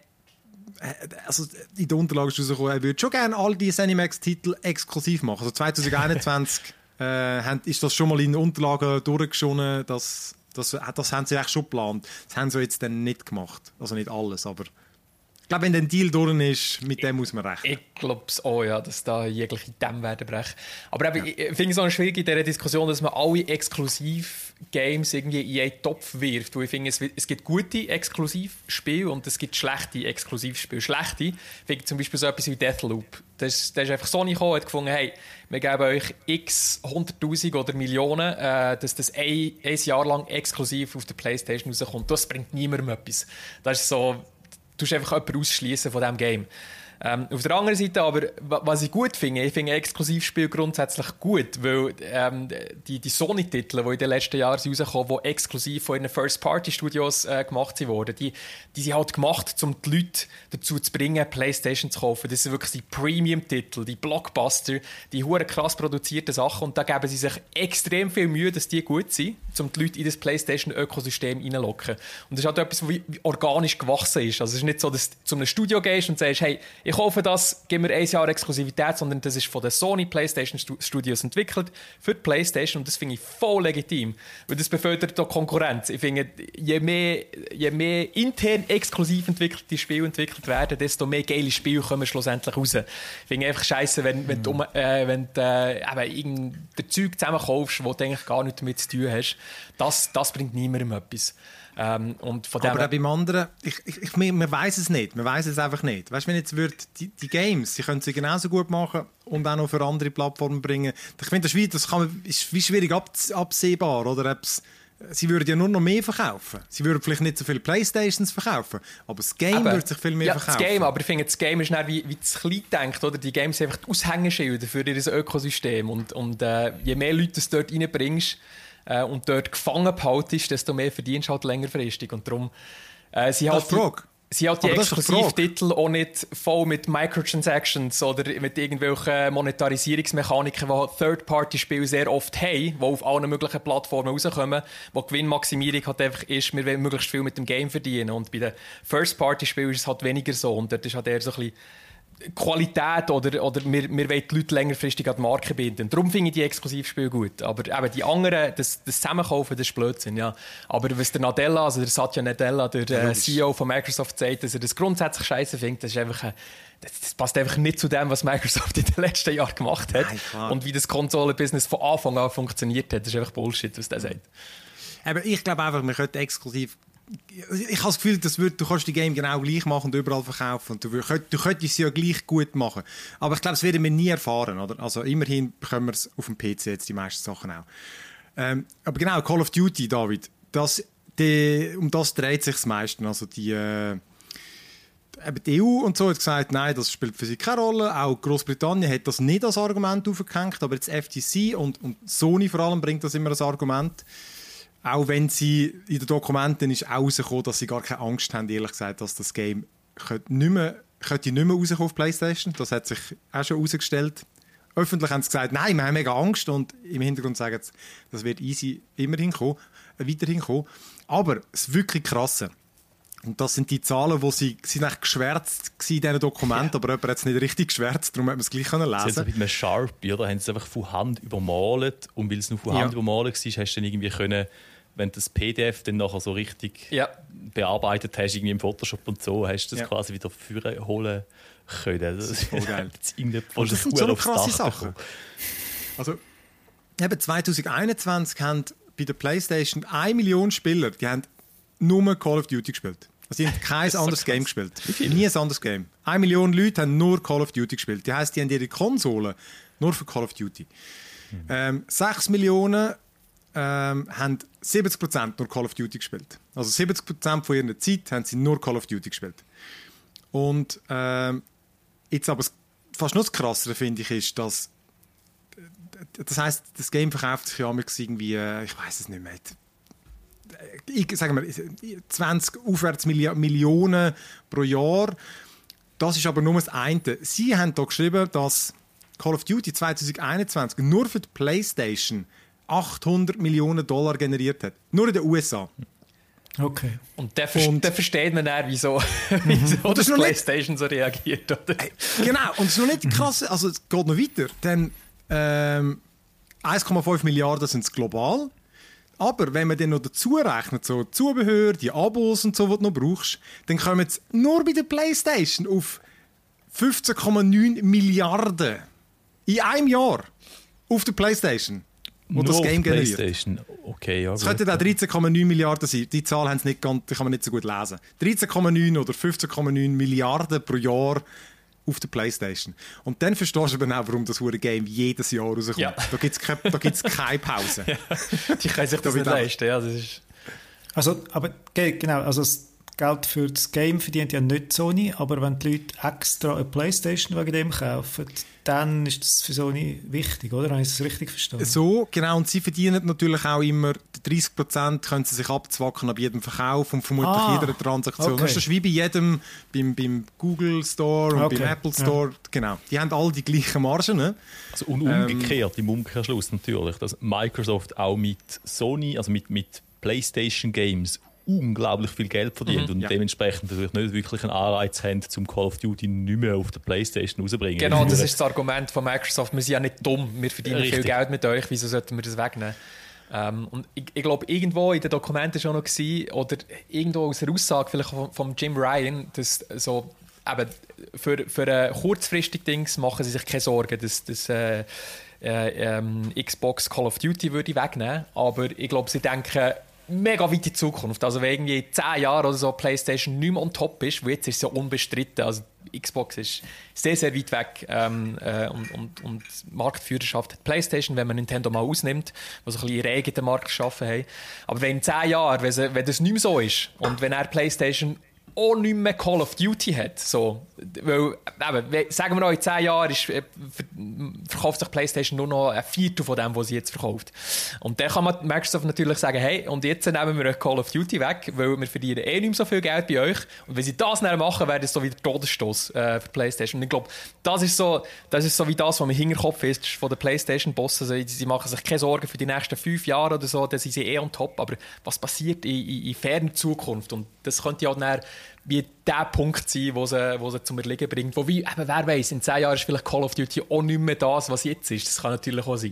also in der Unterlage ist rausgekommen, er würde schon gerne all die ZeniMax-Titel exklusiv machen. Also zwanzig einundzwanzig äh, ist das schon mal in den Unterlagen durchgeschonen, dass Das, das haben sie eigentlich schon geplant. Das haben sie jetzt dann nicht gemacht. Also nicht alles, aber ich glaube, wenn der Deal durch ist, mit dem muss man rechnen. Ich glaube es auch, ja, dass da jegliche Dämme werden brechen. Aber eben, ja. Ich finde es auch schwierig in dieser Diskussion, dass man alle Exklusiv-Games irgendwie in einen Topf wirft. Weil ich finde, es, es gibt gute Exklusivspiele und es gibt schlechte Exklusivspiele. Schlechte, ich finde zum Beispiel so etwas wie Deathloop. Da ist, ist einfach Sony gekommen und hat gefunden, hey, wir geben euch x hunderttausend oder Millionen, äh, dass das ein, ein Jahr lang exklusiv auf der PlayStation rauskommt. Das bringt niemandem etwas. Das ist so, du musst einfach jemanden ausschließen von diesem Game. Ähm, auf der anderen Seite aber, was ich gut finde, ich finde Exklusivspiele grundsätzlich gut, weil ähm, die, die Sony-Titel, die in den letzten Jahren rausgekommen, die exklusiv von ihren First-Party-Studios äh, gemacht wurden, die, die sind halt gemacht, um die Leute dazu zu bringen, PlayStation zu kaufen. Das sind wirklich die Premium-Titel, die Blockbuster, die hure krass produzierten Sachen und da geben sie sich extrem viel Mühe, dass die gut sind, um die Leute in das PlayStation-Ökosystem reinzulocken. Und das ist halt etwas, was organisch gewachsen ist. Also es ist nicht so, dass du zu einem Studio gehst und sagst, hey, ich kaufe das, gib mir ein Jahr Exklusivität, sondern das ist von den Sony PlayStation Studios entwickelt für die PlayStation und das finde ich voll legitim, weil das befördert auch Konkurrenz. Ich finde, je mehr, je mehr intern exklusiv entwickelte Spiele entwickelt werden, desto mehr geile Spiele kommen schlussendlich raus. Ich finde einfach scheiße, wenn, wenn du äh, wenn du, äh, eben der Zeug zusammenkaufst, wo du eigentlich gar nichts damit zu tun hast. Das, das bringt niemandem etwas. Ähm, und von aber auch beim anderen, ich, ich, ich, man weiß es nicht, man weiß es einfach nicht. Weißt du, wenn jetzt wird, die, die Games, sie können sie genauso gut machen und auch noch für andere Plattformen bringen. Ich finde, das, ist wie, das kann man, ist wie schwierig ab, absehbar, oder? Ob's, sie würden ja nur noch mehr verkaufen. Sie würden vielleicht nicht so viele Playstations verkaufen, aber das Game aber, würde sich viel mehr ja, verkaufen. Das Game, aber ich finde, das Game ist dann wie, wie zu klein denkt, oder? Die Games sind einfach die Aushängeschilder für ihr Ökosystem und, und äh, je mehr Leute du dort reinbringst, Äh, und dort gefangen behaltest, desto mehr verdienst du halt längerfristig. Und darum, äh, sie hat die, sie hat die Exklusivtitel auch nicht voll mit Microtransactions oder mit irgendwelchen Monetarisierungsmechaniken, die Third-Party-Spiele sehr oft haben, die auf allen möglichen Plattformen rauskommen, wo die Gewinnmaximierung halt einfach ist, wir wollen möglichst viel mit dem Game verdienen. Und bei den First-Party-Spielen ist es halt weniger so. Und dort ist halt eher so ein bisschen Qualität oder, oder wir, wir wollen die Leute längerfristig an die Marke binden. Darum finde ich die Exklusivspiele gut. Aber eben die anderen, das, das Zusammenkaufen, das ist Blödsinn. Ja. Aber was der Nadella, also der Satya Nadella, der äh, C E O von Microsoft, sagt, dass er das grundsätzlich scheiße findet, das ist einfach ein, das, das passt einfach nicht zu dem, was Microsoft in den letzten Jahren gemacht hat. Nein, und wie das Konsolenbusiness von Anfang an funktioniert hat. Das ist einfach Bullshit, was der sagt. Aber ich glaube einfach, man könnte exklusiv. Ich habe das Gefühl, das wird, du kannst die Game genau gleich machen und überall verkaufen. Und du, du könntest sie ja gleich gut machen. Aber ich glaube, das werden wir nie erfahren. Oder? Also immerhin bekommen wir es auf dem P C jetzt die meisten Sachen auch. Ähm, aber genau, Call of Duty, David, das, die, um das dreht sich das meiste. Also die, äh, die E U und so hat gesagt, nein, das spielt für sie keine Rolle. Auch Großbritannien hat das nicht als Argument aufgehängt, aber jetzt F T C und, und Sony vor allem bringt das immer als Argument. Auch wenn sie in den Dokumenten ist auch rausgekommen, dass sie gar keine Angst haben, ehrlich gesagt, dass das Game könnte nicht mehr, könnte nicht mehr rauskommen auf PlayStation. Das hat sich auch schon herausgestellt. Öffentlich haben sie gesagt, nein, wir haben mega Angst. Und im Hintergrund sagen sie, das wird easy immerhin kommen, äh, weiterhin kommen. Aber das wirklich Krasse, und das sind die Zahlen, die sie, sie sind geschwärzt in diesen Dokumenten, ja. Aber jemand hat es nicht richtig geschwärzt, darum hat man es gleich lesen können. Sie haben es mit einem Sharpie, oder? Haben sie es einfach von Hand übermalt. Und weil es nur von Hand ja. übermalt war, hast du dann irgendwie können, wenn du das P D F dann nachher so richtig ja. bearbeitet hast, irgendwie im Photoshop und so, hast du das ja. quasi wieder holen können. Das ist voll geil. Das, das, das sind so eine krasse Sachen. Also, eben zwanzig einundzwanzig haben bei der PlayStation eine Million Spieler, die haben nur Call of Duty gespielt. Also die haben kein so anderes krass. Game gespielt. Nie ein anderes Game. Eine Million Leute haben nur Call of Duty gespielt. Das heisst, die haben ihre Konsole nur für Call of Duty. Mhm. Ähm, sechs Millionen ähm, haben siebzig Prozent nur Call of Duty gespielt. Also siebzig Prozent von ihrer Zeit haben sie nur Call of Duty gespielt. Und ähm, jetzt aber fast noch das Krassere, finde ich, ist, dass das heisst, das Game verkauft sich ja irgendwie, ich weiß es nicht mehr, ich sage mal, zwanzig aufwärts Millionen pro Jahr. Das ist aber nur das eine. Sie haben hier geschrieben, dass Call of Duty zwanzig einundzwanzig nur für die PlayStation achthundert Millionen Dollar generiert hat. Nur in den U S A. Okay. Und dann ver- versteht man dann, wieso, wieso das, das PlayStation so reagiert. Oder? Genau, und es ist noch nicht krass, also es geht noch weiter. Denn ähm, eins Komma fünf Milliarden sind es global. Aber wenn man dann noch dazu rechnet, so Zubehör, die Abos und so, was du noch brauchst, dann kommen es nur bei der PlayStation auf fünfzehn Komma neun Milliarden. In einem Jahr. Auf der PlayStation. Wo Nur das Game auf generiert. PlayStation. Okay, ja. Es könnten auch dreizehn Komma neun Milliarden sein. Die Zahl haben sie nicht ganz, die kann man nicht so gut lesen. dreizehn Komma neun oder fünfzehn Komma neun Milliarden pro Jahr auf der PlayStation. Und dann verstehst du aber auch, warum das hure Game jedes Jahr rauskommt. Ja. Da gibt es keine, da gibt's keine Pause. Ja. Die können sich das Da nicht wird auch- leisten. Ja, das ist Also, aber ge- genau, also das Geld für das Game verdient ja nicht Sony, aber wenn die Leute extra eine Playstation wegen dem kaufen, dann ist das für Sony wichtig, oder? Habe ich das richtig verstanden? So, genau. Und sie verdienen natürlich auch immer dreißig Prozent können sie sich abzwacken ab jedem Verkauf und vermutlich Ah, jeder Transaktion. okay. Das ist wie bei jedem, beim, beim Google Store und Okay, beim Apple Store. Genau. Die haben alle die gleichen Margen. Ne? Also und umgekehrt, im Umkehrschluss natürlich, dass Microsoft auch mit Sony, also mit, mit PlayStation Games, unglaublich viel Geld verdient und ja. dementsprechend natürlich nicht wirklich einen Anreiz haben, zum Call of Duty nicht mehr auf der PlayStation rauszubringen. Genau, das ist das Argument von Microsoft. Wir sind ja nicht dumm, wir verdienen Richtig. viel Geld mit euch, wieso sollten wir das wegnehmen? Ähm, und ich, ich glaube, irgendwo in den Dokumenten schon noch gewesen, oder irgendwo aus der Aussage vielleicht von, von Jim Ryan, dass so, eben, für, für ein kurzfristig Dings machen sie sich keine Sorgen, dass, dass äh, äh, ähm, Xbox Call of Duty würde wegnehmen, aber ich glaube, sie denken mega weit in die Zukunft. Also wenn irgendwie in zehn Jahren oder so PlayStation nicht mehr on top ist, weil jetzt ist es ja unbestritten. Also Xbox ist sehr, sehr weit weg ähm, äh, und, und, und Marktführerschaft hat PlayStation, wenn man Nintendo mal ausnimmt, was so ein bisschen ihren eigenen Markt geschaffen haben. Aber wenn in zehn Jahren, wenn, sie, wenn das nicht mehr so ist und wenn er PlayStation auch nicht mehr Call of Duty hat, so, weil, eben, sagen wir noch, in zehn Jahren ist, äh, ver- verkauft sich PlayStation nur noch ein Viertel von dem, was sie jetzt verkauft. Und dann kann man Microsoft natürlich sagen, hey, und jetzt nehmen wir Call of Duty weg, weil wir verdienen eh nicht mehr so viel Geld bei euch. Und wenn sie das dann machen, wäre das so wieder Todesstoß äh, für PlayStation. Und ich glaube, das ist so, das ist so wie das, was im Hinterkopf ist von den PlayStation-Boss. Also, sie machen sich keine Sorgen für die nächsten fünf Jahre oder so, dann sind sie eh on top. Aber was passiert in, in, in ferner Zukunft? Und das könnte ja dann wie der Punkt sein, wo sie, wo sie zum Erliegen bringt. Wo wie, eben, wer weiß, in zehn Jahren ist vielleicht Call of Duty auch nicht mehr das, was jetzt ist. Das kann natürlich auch sein.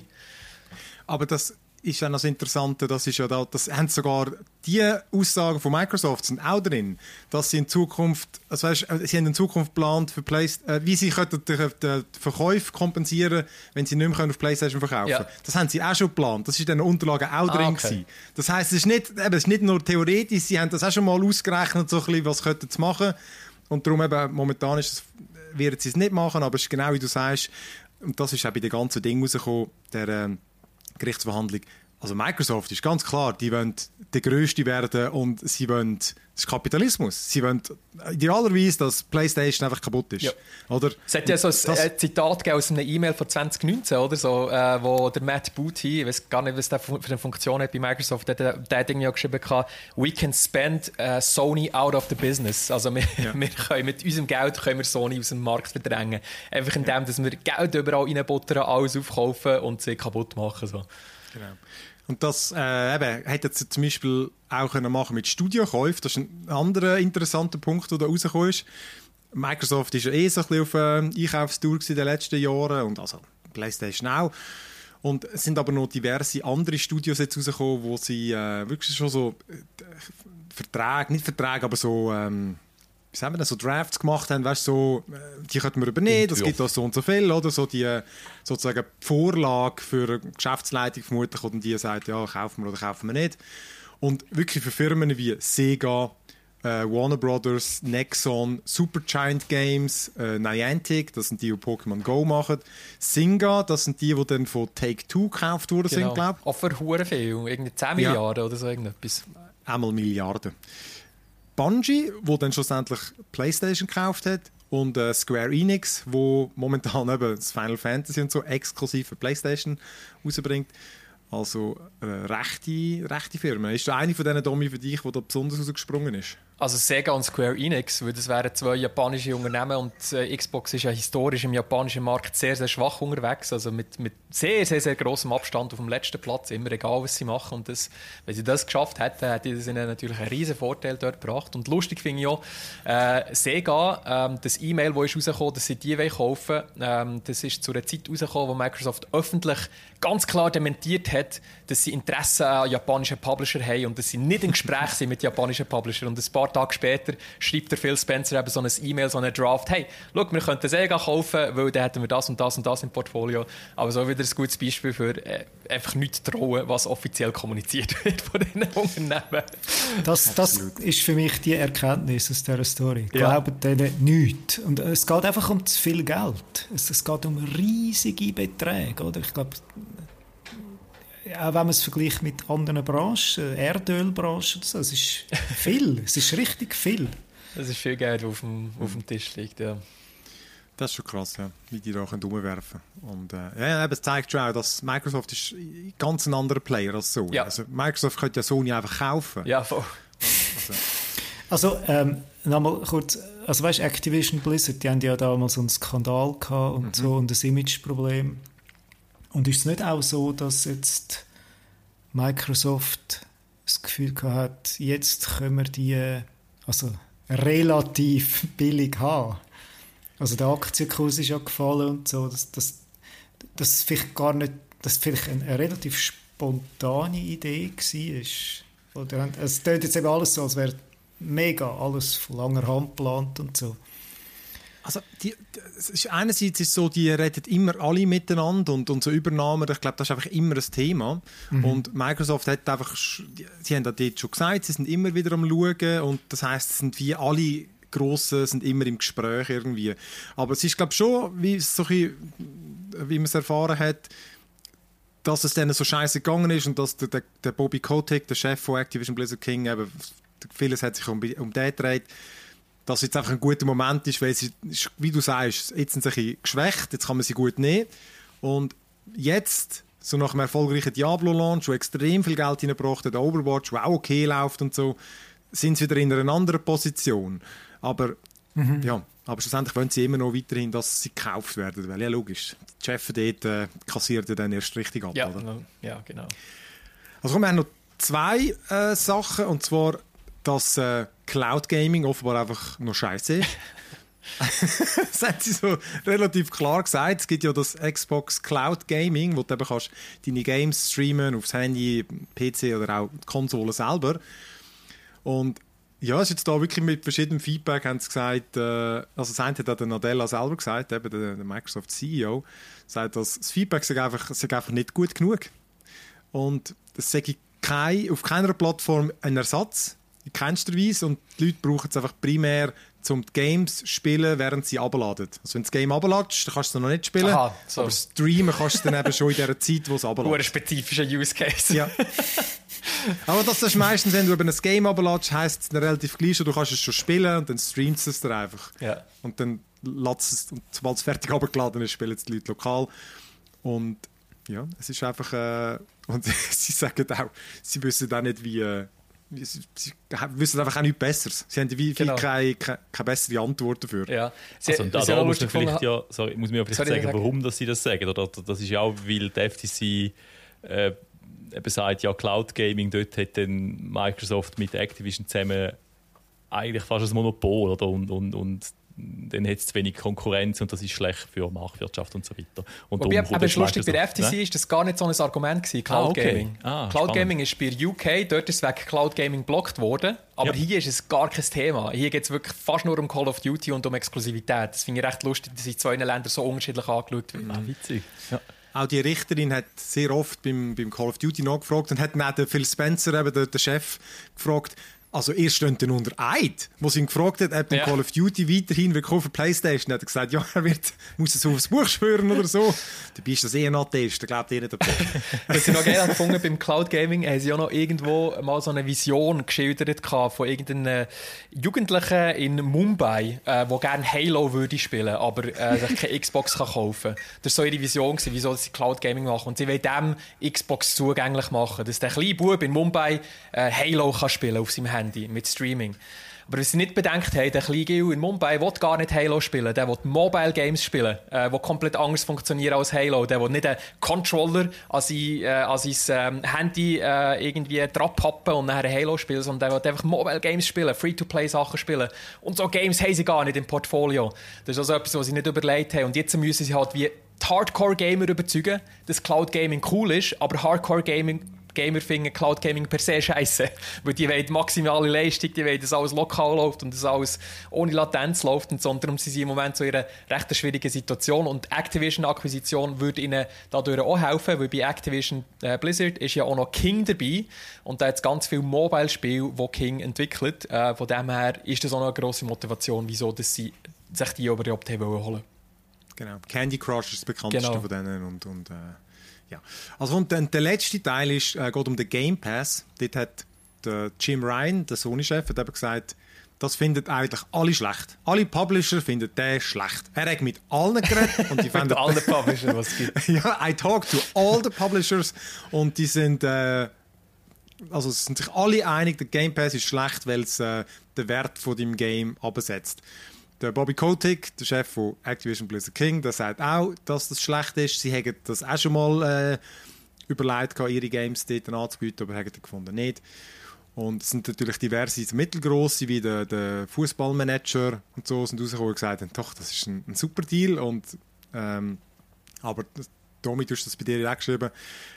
Aber das ist ja noch das Interessante, das ist ja da, das haben sogar die Aussagen von Microsoft sind auch drin, dass sie in Zukunft, also weißt, sie haben in Zukunft geplant für Play, äh, wie sie könnten den, den Verkauf kompensieren, wenn sie nicht mehr auf PlayStation verkaufen Ja. können. Das haben sie auch schon geplant. Das ist in den Unterlagen auch Ah, drin okay. gewesen. Das heisst, es ist nicht, eben, es ist nicht nur theoretisch, sie haben das auch schon mal ausgerechnet, so ein bisschen, was könnten sie machen. Und darum eben, momentan ist es, werden sie es nicht machen, aber es ist genau wie du sagst, und das ist auch bei den ganzen Dingen rausgekommen, der ähm, Gerichtsverhandlung. Also Microsoft ist ganz klar, die wollen der Größte werden und sie wollen, das ist Kapitalismus, sie wollen idealerweise, dass PlayStation einfach kaputt ist. Ja. Oder? Es hat ja so ein Das- äh, Zitat gegeben aus einer E-Mail von zwanzig neunzehn, oder so, äh, wo der Matt Booty, ich weiß gar nicht, was der für eine Funktion hat bei Microsoft, der, der, der hat irgendwie auch geschrieben, we can spend uh, Sony out of the business. Also wir, Ja. wir können mit unserem Geld können wir Sony aus dem Markt verdrängen. Einfach indem, dass wir Geld überall reinbuttern, alles aufkaufen und sie kaputt machen. So. Genau. Und das äh, eben, hätte sie zum Beispiel auch können machen mit Studiokäufen. Das ist ein anderer interessanter Punkt, der da rausgekommen ist. Microsoft ist ja eh so ein bisschen auf äh, Einkaufstour in den letzten Jahren und also PlayStation auch. Und es sind aber noch diverse andere Studios jetzt rausgekommen, wo sie äh, wirklich schon so äh, Verträge, nicht Verträge, aber so ähm, wie sagen wir das, so Drafts gemacht haben, weißt, so, äh, die könnten wir übernehmen, das Ja. gibt auch so und so viel, oder so die äh, sozusagen die Vorlage für eine Geschäftsleitung vermutlich, und die sagt, ja, kaufen wir oder kaufen wir nicht. Und wirklich für Firmen wie Sega, äh, Warner Brothers, Nexon, Supergiant Games, äh, Niantic, das sind die, die Pokémon Go machen, Zynga, das sind die, die dann von Take-Two gekauft worden sind, glaube ich. Auch für hure viel, irgendwie zehn Ja. Milliarden oder so irgendetwas. Einmal Milliarden. Bungie, wo dann schlussendlich PlayStation gekauft hat, und äh, Square Enix, wo momentan eben das Final Fantasy und so exklusiv für PlayStation rausbringt. Also eine rechte, rechte Firma. Ist da eine von diesen Domi für dich, die da besonders rausgesprungen ist? Also Sega und Square Enix, weil das wären zwei japanische Unternehmen und äh, Xbox ist ja historisch im japanischen Markt sehr, sehr schwach unterwegs, also mit, mit sehr, sehr, sehr grossem Abstand auf dem letzten Platz, immer egal, was sie machen. Und das, wenn sie das geschafft hätten, hätte das ihnen natürlich einen riesen Vorteil dort gebracht. Und lustig finde ich auch, äh, Sega, ähm, das E-Mail, das ist rausgekommen, dass sie die kaufen wollen, ähm, das ist zu einer Zeit rausgekommen, wo Microsoft öffentlich ganz klar dementiert hat, dass sie Interesse an japanischen Publisher haben und dass sie nicht im Gespräch sind mit japanischen Publishern. Und ein paar Tage später schreibt der Phil Spencer eben so ein E-Mail, so einen Draft. Hey, schau, wir könnten Sega kaufen, weil dann hätten wir das und das und das im Portfolio. Aber so wieder ein gutes Beispiel für äh, einfach nicht trauen, was offiziell kommuniziert wird von diesen Unternehmen. Das, das ist für mich die Erkenntnis aus dieser Story. Ja. Glauben denen nichts. Und es geht einfach um zu viel Geld. Es, es geht um riesige Beträge. Oder? Ich glaube, auch wenn man es vergleicht mit anderen Branchen, Erdölbranche oder so, es ist viel. Es ist richtig viel. Das ist viel Geld, das auf dem, auf dem Tisch liegt, ja. Das ist schon krass, ja, wie die da umwerfen können. Und äh, ja, es zeigt schon auch, dass Microsoft ist ein ganz ein anderer Player als Sony. Ja. Also Microsoft könnte ja Sony einfach kaufen. Ja, voll. Also, ähm, nochmal kurz, also weißt, Activision Blizzard, die haben ja damals so einen Skandal gehabt und mhm. so und ein Imageproblem. Und ist es nicht auch so, dass jetzt Microsoft das Gefühl hat, jetzt können wir die also relativ billig haben? Also der Aktienkurs ist ja gefallen und so, dass das, das vielleicht gar nicht, dass vielleicht eine, eine relativ spontane Idee war. Oder es klingt jetzt eben alles so, als wäre mega alles von langer Hand geplant und so. Also die, es ist, einerseits ist es so, die reden immer alle miteinander und, und so Übernahmen, ich glaube, das ist einfach immer ein Thema. Mhm. Und Microsoft hat einfach, sie haben das jetzt schon gesagt, sie sind immer wieder am Schauen und das heisst, es sind wie alle Grossen sind immer im Gespräch irgendwie. Aber es ist, glaube ich, schon, wie, so ein, wie man es erfahren hat, dass es denen so scheiße gegangen ist und dass der, der, der Bobby Kotick, der Chef von Activision Blizzard King, eben, vieles hat sich um, um den gedreht, dass jetzt einfach ein guter Moment ist, weil sie, wie du sagst, jetzt sind sie ein bisschen geschwächt, jetzt kann man sie gut nehmen. Und jetzt, so nach einem erfolgreichen Diablo-Launch, wo extrem viel Geld reingebracht hat, Overwatch, wo auch okay läuft und so, sind sie wieder in einer anderen Position. Aber, mhm. ja, aber schlussendlich wollen sie immer noch weiterhin, dass sie gekauft werden, weil ja logisch, die Chefs dort äh, kassieren dann erst richtig ab. Ja, oder? ja genau. Also wir haben noch zwei äh, Sachen, und zwar dass äh, Cloud Gaming offenbar einfach noch scheiße ist. Das haben sie so relativ klar gesagt. Es gibt ja das Xbox Cloud Gaming, wo du eben kannst deine Games streamen aufs Handy, P C oder auch die Konsole selber. Und ja, es ist jetzt da wirklich mit verschiedenem Feedback, haben sie gesagt, äh, also das eine hat der Nadella selber gesagt, eben der, der Microsoft C E O, sagt, dass das Feedback sei einfach, sei einfach nicht gut genug. Und es sei kein, auf keiner Plattform ein Ersatz, in keinster Weise, und die Leute brauchen es einfach primär, um die Games zu spielen, während sie abladen. Also wenn du das Game abladest, dann kannst du es noch nicht spielen, Aha, so. Aber streamen kannst du dann eben schon in dieser Zeit, wo es abladest. Ein spezifischer Use Case. Ja. Aber das ist meistens, wenn du eben ein Game abladest, heisst es dann relativ gleich schon, du kannst es schon spielen und dann streamst du es dir einfach. Ja. Und dann lässt es, und sobald es fertig abgeladen ist, spielen es die Leute lokal. Und ja, es ist einfach, äh, und sie sagen auch, sie wissen auch nicht, wie, äh, Sie, sie wissen einfach auch nichts Besseres. Sie haben wie, genau. keine, keine, keine bessere Antwort dafür. Ja. Sie, also, da, da muss, man vielleicht ja, sorry, muss man ja vielleicht sorry, sagen, sagen, warum dass sie das sagen. Oder, das ist ja auch, weil die F T C äh, eben sagt, ja, Cloud Gaming, dort hat dann Microsoft mit Activision zusammen eigentlich fast ein Monopol. Oder? Und, und, und dann hat es zu wenig Konkurrenz und das ist schlecht für Marktwirtschaft und so weiter. Und Wobei, aber es lustig, bei der F T C ne? ist das gar nicht so ein Argument gewesen, Cloud ah, okay. Gaming. Ah, Cloud spannend. Gaming ist bei U K, dort ist es wegen Cloud Gaming geblockt worden, aber ja. hier ist es gar kein Thema. Hier geht es wirklich fast nur um Call of Duty und um Exklusivität. Das finde ich recht lustig, dass in zwei Ländern so unterschiedlich angeschaut wird. Ah, witzig. Ja. Auch die Richterin hat sehr oft beim, beim Call of Duty nachgefragt und hat dann auch den Phil Spencer, eben den, den Chef, gefragt, Also er stand dann unter Eid, wo sie ihn gefragt hat, ob ja. Call of Duty weiterhin will für PlayStation. Er hat gesagt, ja, er wird, muss es aufs Buch schwören oder so. Dabei ist das eher ein Attest, da glaubt ihr nicht. Was ich noch gerne gefunden beim Cloud Gaming, haben sie auch noch irgendwo mal so eine Vision geschildert von irgendeinem Jugendlichen in Mumbai, äh, der gerne Halo würde spielen, aber äh, sich keine Xbox kann kaufen kann. Das war so ihre Vision, wieso sie Cloud Gaming machen. Und sie wollen dem Xbox zugänglich machen, dass der kleine Bub in Mumbai äh, Halo kann spielen auf seinem Handy. Mit Streaming. Aber was sie nicht bedenkt haben, der kleine Gil in Mumbai will gar nicht Halo spielen. Der will Mobile Games spielen, äh, die komplett anders funktionieren als Halo. Der will nicht einen Controller an sein, äh, an sein ähm, Handy äh, irgendwie dran pappen und nachher Halo spielen, sondern der will einfach Mobile Games spielen, Free-to-Play-Sachen spielen. Und so Games haben sie gar nicht im Portfolio. Das ist also etwas, was sie nicht überlegt haben. Und jetzt müssen sie halt wie die Hardcore-Gamer überzeugen, dass Cloud Gaming cool ist, aber Hardcore-Gaming Gamer finden Cloud Gaming per se scheiße. Weil die wollen maximale Leistung, die wollen, dass alles lokal läuft und dass alles ohne Latenz läuft. Und sondern sie sind im Moment so in einer recht schwierigen Situation. Und Activision-Akquisition würde ihnen dadurch auch helfen, weil bei Activision äh, Blizzard ist ja auch noch King dabei. Und da hat es ganz viele Mobile-Spiele, die King entwickelt. Äh, von dem her ist das auch noch eine grosse Motivation, wieso dass sie sich die überhaupt haben wollen. Genau. Candy Crush ist das bekannteste genau. von denen. Und, und, äh Ja. Also und dann der letzte Teil ist, äh, geht um den Game Pass. Dort hat der Jim Ryan, der Sony-Chef, hat eben gesagt, das finden eigentlich alle schlecht. Alle Publisher finden den schlecht. Er hat mit allen geredet und die finden alle Publisher, was es gibt. Ja, I talk to all the publishers und die sind, äh, also sind sich alle einig, der Game Pass ist schlecht, weil es äh, den Wert von dem Game absetzt. Der Bobby Kotick, der Chef von Activision Blizzard King, der sagt auch, dass das schlecht ist. Sie haben das auch schon mal äh, überlegt, ihre Games dort anzubieten, aber haben das gefunden nicht. Und es sind natürlich diverse mittelgrosse, wie der, der Fußballmanager und so, sind rausgekommen und gesagt haben, doch, das ist ein, ein super Deal. Und, ähm, aber Tommy, du hast das bei dir auch geschrieben.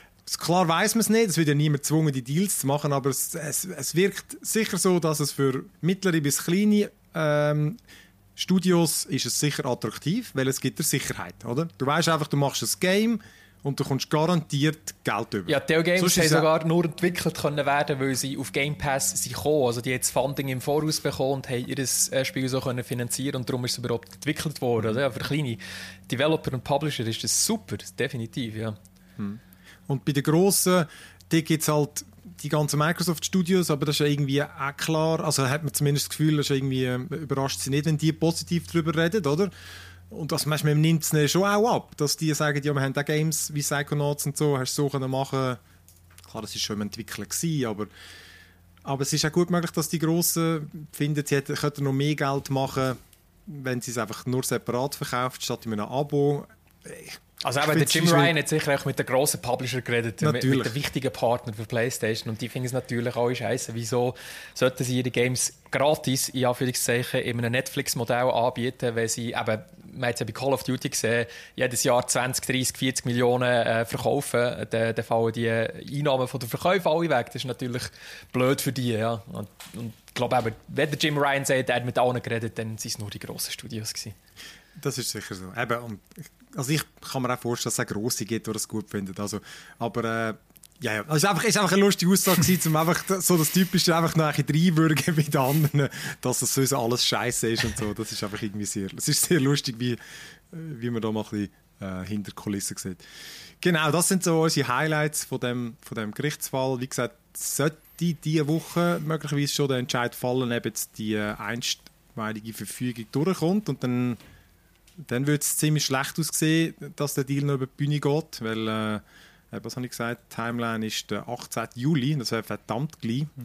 Klar weiss man es nicht, es wird ja niemand gezwungen, die Deals zu machen, aber es, es, es wirkt sicher so, dass es für mittlere bis kleine ähm, Studios ist es sicher attraktiv, weil es gibt dir Sicherheit, oder? Du weißt einfach, du machst ein Game und du kommst garantiert Geld über. Ja, die Games haben sogar nur entwickelt können werden, weil sie auf Game Pass sind gekommen. Also die haben das Funding im Voraus bekommen und haben ihr Spiel so können finanzieren und darum ist es überhaupt entwickelt worden. Mhm. Ja, für kleine Developer und Publisher ist das super, definitiv, ja. Mhm. Und bei den grossen, da gibt es halt die ganzen Microsoft Studios, aber das ist ja irgendwie auch klar, also hat man zumindest das Gefühl, dass irgendwie überrascht sie nicht, wenn die positiv darüber reden, oder? Und das manchmal nimmt es schon auch ab, dass die sagen, ja, wir haben auch Games wie Psychonauts und so, hast du so können machen. Klar, das war schon im Entwickeln gewesen, aber, aber es ist auch gut möglich, dass die Grossen finden, sie hätten, könnten noch mehr Geld machen, wenn sie es einfach nur separat verkauft, statt in einem Abo. Ich Also aber der Jim Ryan hat sicher auch mit den grossen Publisher geredet, mit, mit den wichtigen Partnern für PlayStation und die finden es natürlich alle scheiße. Wieso sollten sie ihre Games gratis, in Anführungszeichen, in einem Netflix-Modell anbieten, wenn sie eben, man hat es ja bei Call of Duty gesehen, jedes Jahr zwanzig, dreißig, vierzig Millionen äh, verkaufen, dann, dann fallen die Einnahmen von den Verkäufen alle weg. Das ist natürlich blöd für die. Ja. Und, und ich glaube eben, wenn der Jim Ryan sagt, er hat mit allen geredet, dann waren es nur die grossen Studios gewesen. Das ist sicher so. Eben, und also ich kann mir auch vorstellen, dass es auch Grosse gibt, die das gut finden. Also, aber äh, ja, ja. Es war einfach, einfach eine lustige Aussage gewesen, um einfach so das Typische einfach noch ein bisschen reinwürgen wie die anderen, dass es sonst alles scheiße ist und so. Das ist einfach irgendwie sehr, es ist sehr lustig, wie, wie man da mal ein bisschen äh, hinter Kulissen sieht. Genau, das sind so unsere Highlights von dem, von dem Gerichtsfall. Wie gesagt, sollte diese Woche möglicherweise schon der Entscheid fallen, ob jetzt die äh, einstweilige Verfügung durchkommt und dann Dann würde es ziemlich schlecht aussehen, dass der Deal noch über die Bühne geht, weil, äh, was habe ich gesagt, die Timeline ist der achtzehnten Juli, das wäre verdammt gleich. Mhm.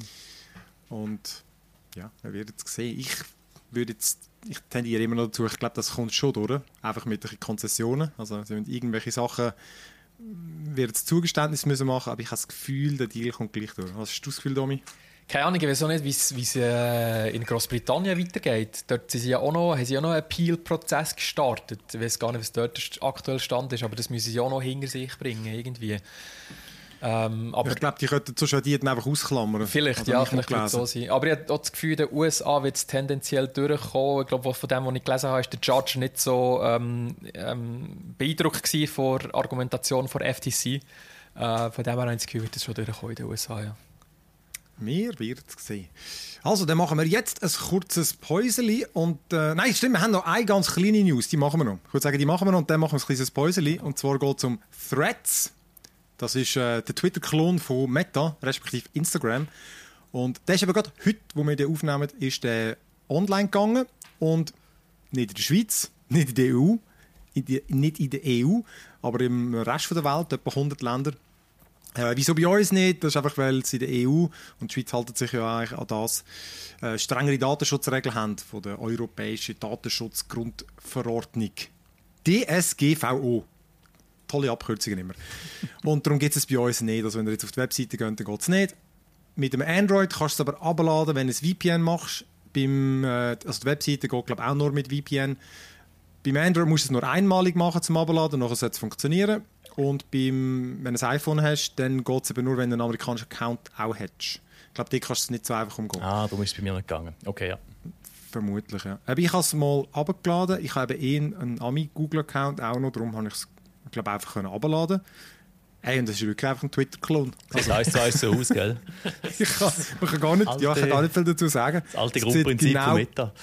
Und ja, wir werden es sehen. Ich würde jetzt, ich tendiere immer noch dazu, ich glaube, das kommt schon durch, einfach mit den Konzessionen. Also sie müssen irgendwelche Sachen, wird es Zugeständnis müssen machen, aber ich habe das Gefühl, der Deal kommt gleich durch. Was hast du das Gefühl, Domi? Keine Ahnung, ich weiß auch nicht, wie es äh, in Großbritannien weitergeht. Dort sind sie ja auch noch, haben sie ja noch einen Appeal-Prozess gestartet. Ich weiß gar nicht, was dort der aktuelle Stand ist, aber das müssen sie auch noch hinter sich bringen, irgendwie. Ähm, aber ich glaube, die könnten so schon die einfach ausklammern. Vielleicht, also ja, vielleicht wird es so sein. Aber ich habe auch das Gefühl, in den U S A wird es tendenziell durchkommen. Ich glaube, von dem, was ich gelesen habe, ist der Judge nicht so ähm, ähm, beeindruckt gewesen von der Argumentation von F T C. Äh, von dem her habe ich das Gefühl, wird es schon durchkommen in den U S A, ja. Wir werden es sehen. Also, dann machen wir jetzt ein kurzes Päuschen. Und, äh, nein, stimmt, wir haben noch eine ganz kleine News, die machen wir noch. Ich würde sagen, die machen wir noch und dann machen wir ein kleines Päuschen. Und zwar geht es um Threads. Das ist äh, der Twitter-Klon von Meta, respektive Instagram. Und der ist aber gerade heute, wo wir den aufnehmen, ist der online gegangen. Und nicht in der Schweiz, nicht in der E U, in die, nicht in der E U, aber im Rest der Welt, etwa hundert Länder. Äh, wieso bei uns nicht? Das ist einfach, weil sie in der E U und die Schweiz halten sich ja eigentlich an das äh, strengere Datenschutzregeln haben von der Europäischen Datenschutzgrundverordnung. D S G V O. Tolle Abkürzungen immer. Und darum gibt es bei uns nicht. Also wenn ihr jetzt auf die Webseite geht, dann geht es nicht. Mit dem Android kannst du es aber abladen, wenn du ein V P N machst. Beim, äh, also die Webseite geht, glaube ich, auch nur mit V P N. Beim Android musst du es nur einmalig machen zum Abladen, nachher soll es funktionieren. Und beim, wenn du ein iPhone hast, dann geht es eben nur, wenn du einen amerikanischen Account auch hast. Ich glaube, die kannst du es nicht so einfach umgehen. Ah, darum ist es bei mir nicht gegangen. Okay, ja. Vermutlich, ja. Aber ich habe es mal abgeladen. Ich habe eben einen Ami-Google-Account auch noch, darum habe ich es, glaube ich, einfach abladen. Hey, und das ist wirklich einfach ein Twitter-Klon. Das heisst, es so aus, gell? ich kann, man kann gar nicht, alte, ja, ich kann gar nicht viel dazu sagen. Das alte Grundprinzip genau, von Meta.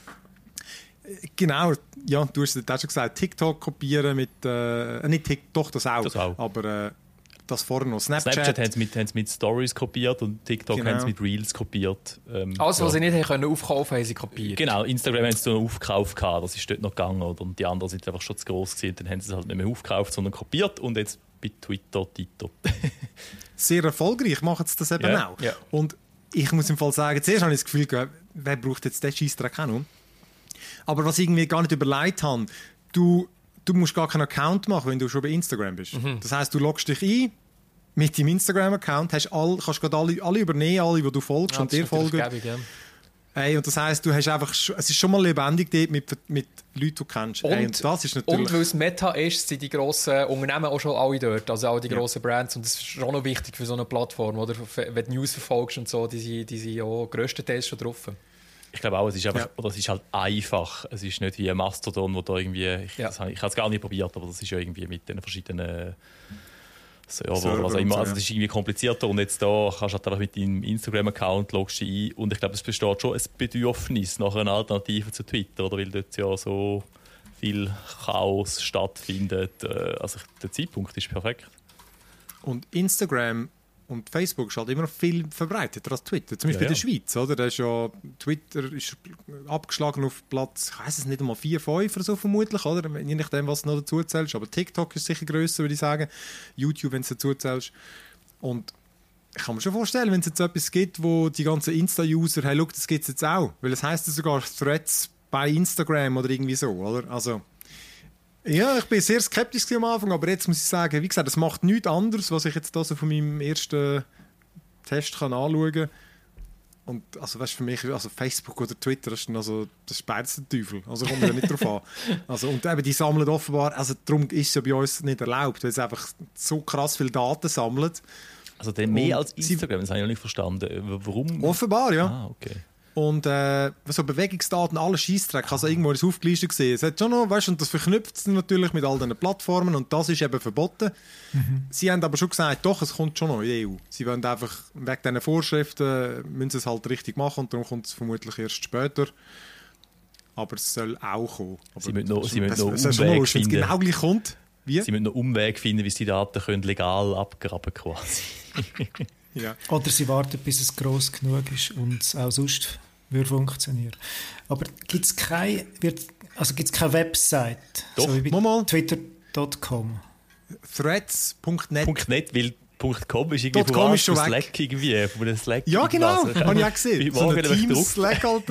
Genau, ja, du hast es auch schon gesagt, TikTok kopieren mit, äh, nicht TikTok, das auch, das auch. aber äh, das vorher noch Snapchat. Snapchat haben sie mit, haben sie mit Stories kopiert und TikTok genau. haben sie mit Reels kopiert. Ähm, Alles, ja. was sie nicht können aufkaufen, haben sie kopiert. Genau, Instagram haben sie noch aufgekauft, das ist dort noch gegangen, oder? Und die anderen sind einfach schon zu gross gewesen, dann haben sie es halt nicht mehr aufgekauft, sondern kopiert und jetzt bei Twitter, Tito. Sehr erfolgreich machen sie das eben yeah, auch. Yeah. Und ich muss im Fall sagen, zuerst habe ich das Gefühl, wer braucht jetzt den Scheissdreck auch noch? Aber was ich irgendwie gar nicht überlegt habe, du, du musst gar keinen Account machen, wenn du schon bei Instagram bist. Mhm. Das heisst, du loggst dich ein mit deinem Instagram-Account, hast all, kannst gerade alle, alle übernehmen, alle, die du folgst ja, und dir folgen. Gäbig, ja. Hey, und das heisst, du hast einfach, es ist schon mal lebendig dort mit, mit Leuten, die du kennst. Und, hey, und das ist natürlich... und weil es Meta ist, sind die grossen Unternehmen auch schon alle dort, also auch die ja. grossen Brands. Und das ist schon noch wichtig für so eine Plattform, oder? Wenn du News verfolgst und so, die sind, die sind ja grösstenteils schon drauf. Ich glaube auch, es ist, einfach, ja. oder es ist halt einfach. Es ist nicht wie ein Mastodon, wo da irgendwie... Ich, ja. ich habe es gar nicht probiert, aber das ist ja irgendwie mit den verschiedenen Server oder was auch immer. Also das ist irgendwie komplizierter. Und jetzt da kannst du halt einfach mit deinem Instagram-Account loggst du ein. Und ich glaube, es besteht schon ein Bedürfnis nach einer Alternative zu Twitter, oder? Weil dort ja so viel Chaos stattfindet. Also der Zeitpunkt ist perfekt. Und Instagram und Facebook ist halt immer noch viel verbreiteter als Twitter. Zum Beispiel ja, ja. in der Schweiz. Oder? Da ist ja, Twitter ist abgeschlagen auf Platz, ich weiss es nicht einmal vier, fünf oder so vermutlich. Oder? Je nachdem, was du noch dazu zählst. Aber TikTok ist sicher grösser, würde ich sagen. YouTube, wenn du dazu zählst. Und ich kann mir schon vorstellen, wenn es jetzt etwas gibt, wo die ganzen Insta-User, hey, schau, das gibt es jetzt auch. Weil es heisst ja sogar Threads bei Instagram oder irgendwie so. Oder? Also, ja, ich bin sehr skeptisch am Anfang, aber jetzt muss ich sagen, wie gesagt, es macht nichts anderes, was ich jetzt da so von meinem ersten Test kann anschauen kann. Und also, weißt, für mich, also Facebook oder Twitter, das ist, also, das ist beides der Teufel. Also kommt mir ja nicht drauf an. Also, und eben, die sammeln offenbar, also darum ist es ja bei uns nicht erlaubt, weil es einfach so krass viele Daten sammelt. Also der mehr als Instagram, das habe ich noch nicht verstanden. Warum? Offenbar, ja. Ah, okay. Und äh, so Bewegungsdaten, alle Scheissdreck, also irgendwo ist aufgelistet gesehen. Es hat schon noch, weißt, und das verknüpft es natürlich mit all diesen Plattformen und das ist eben verboten. Mhm. Sie haben aber schon gesagt, doch, es kommt schon noch in die E U. Sie wollen einfach, wegen diesen Vorschriften, müssen sie es halt richtig machen und darum kommt es vermutlich erst später. Aber es soll auch kommen. Aber sie müssen noch, sie müssen noch das, Umweg das finden. Genau gleich kommt. Wie? Sie müssen noch Umweg finden, wie sie die Daten können legal abgraben quasi. Ja. Oder sie warten, bis es gross genug ist und es auch sonst würde funktionieren. Aber gibt es keine, also gibt's keine Website? Doch, so wie mal. Twitter Punkt com. Threads Punkt net. .net, weil .com ist irgendwie .com ist schon Slack weg. irgendwie, von einem Slack. Ja, genau, habe ich auch gesehen. So ein Teams-Slack, Alter.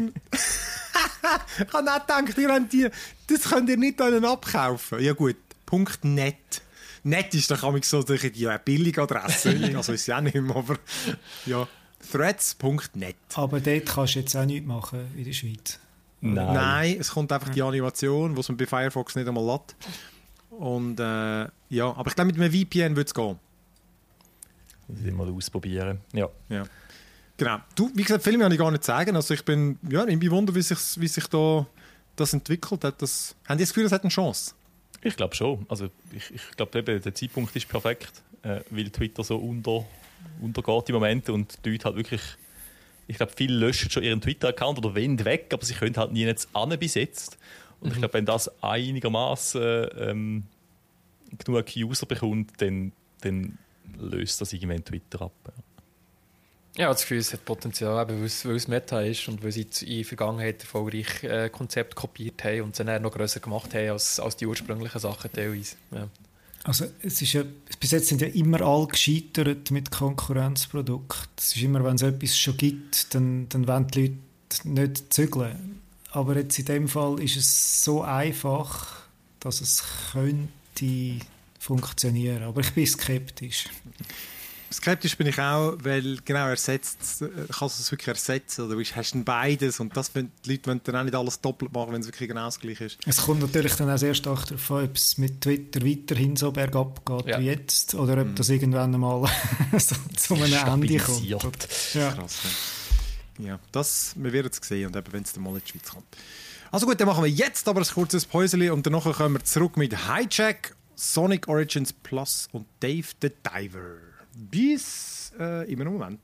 Ich habe auch gedacht, ihr habt die, das könnt ihr nicht abkaufen. Ja gut, .net. Net ist doch so die billige Adresse. Also ist ja auch nicht mehr, aber ja. Threads Punkt net. Aber dort kannst du jetzt auch nichts machen in der Schweiz. Nein. Nein, es kommt einfach die Animation, die man bei Firefox nicht einmal lässt. Und äh, ja, aber ich glaube, mit einem V P N würde es gehen. Das will ich mal ausprobieren. Ja. ja. Genau. Du, wie gesagt, viel mehr kann ich gar nicht sagen. Also ich bin, ja, ich bin wundern, wie sich, wie sich da das entwickelt hat. Das, haben die das Gefühl, das hat eine Chance? Ich glaube schon. Also ich, ich glaube, der Zeitpunkt ist perfekt, äh, weil Twitter so unter, untergeht im Moment und die Leute halt wirklich ich glaube, viele löschen schon ihren Twitter-Account oder wollen weg, aber sie können halt nie jetzt an bis jetzt. Und mhm. ich glaube, wenn das einigermaßen ähm, genug User bekommt, dann, dann löst das irgendwann Twitter ab. Ja. Ja, das Gefühl, es hat Potenzial, eben, weil, es, weil es Meta ist und weil sie in der Vergangenheit erfolgreich äh, Konzept kopiert haben und es dann noch grösser gemacht haben als, als die ursprünglichen Sachen teilweise. Ja. Also es ist ja, bis jetzt sind ja immer alle gescheitert mit Konkurrenzprodukten. Es ist immer, wenn es etwas schon gibt, dann, dann wollen die Leute nicht zügeln. Aber jetzt in dem Fall ist es so einfach, dass es könnte funktionieren. Aber ich bin skeptisch. Skeptisch bin ich auch, weil genau ersetzt, kannst du es wirklich ersetzen oder hast du beides und das wollen, die Leute wollen dann auch nicht alles doppelt machen, wenn es wirklich genau das Gleiche ist. Es kommt natürlich dann auch sehr stark darauf an, ob es mit Twitter weiterhin so bergab geht ja. wie jetzt oder ob mm. das irgendwann einmal so zu einem Ende kommt. Ja. Krass, ja. ja, das, wir werden es sehen und eben, wenn es dann mal in die Schweiz kommt. Also gut, dann machen wir jetzt aber ein kurzes Päuschen und danach kommen wir zurück mit Hijack, Sonic Origins Plus und Dave the Diver. Bis äh, in einem Moment.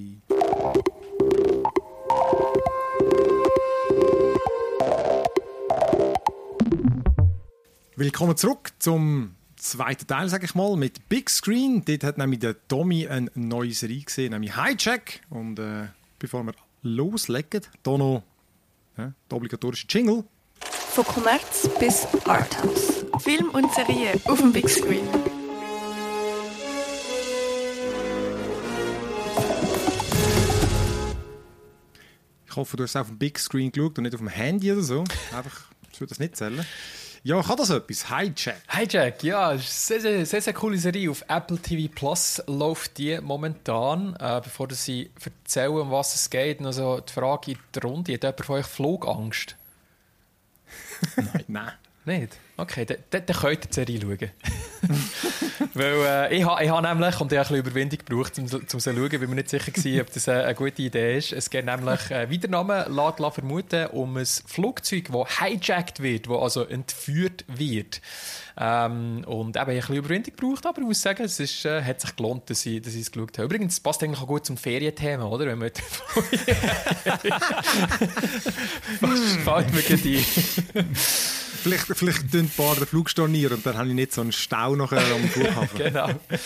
Willkommen zurück zum zweiten Teil, sage ich mal, mit Big Screen. Dort hat nämlich der Tommy eine neue Serie gesehen, nämlich Hijack. Und äh, bevor wir loslegen, hier noch äh, der obligatorische Jingle. Von Kommerz bis Arthouse. Film und Serie auf dem Big Screen. Ich hoffe, du hast auf dem Big Screen geschaut und nicht auf dem Handy oder so. Einfach, ich würde das nicht zählen. Ja, kann das etwas? Hijack. Hijack, ja, ist eine sehr, sehr, sehr coole Serie. Auf Apple T V Plus läuft die momentan. Äh, bevor sie erzählen, um was es geht, also die Frage in der Runde: hat jemand von euch Flugangst? Nein. Nein. Nicht? Okay, dann, dann, dann könnt ihr die Serie schauen. Weil äh, ich habe ha nämlich, und ich habe ein bisschen Überwindung gebraucht, um, um zu schauen, weil mir nicht sicher war, ob das äh, eine gute Idee ist. Es geht nämlich, äh, wie der Name lässt, lässt vermuten, um ein Flugzeug, das hijackt wird, das also entführt wird. Ähm, und eben, ich habe ein bisschen Überwindung gebraucht, aber ich muss sagen, es ist, äh, hat sich gelohnt, dass ich, dass ich es geschaut habe. Übrigens, es passt eigentlich auch gut zum Ferienthema, oder? Wenn man fällt mir gerade ein. Vielleicht, vielleicht tun ein paar den Flug stornieren und dann habe ich nicht so einen Stau nachher am Flughafen. Genau.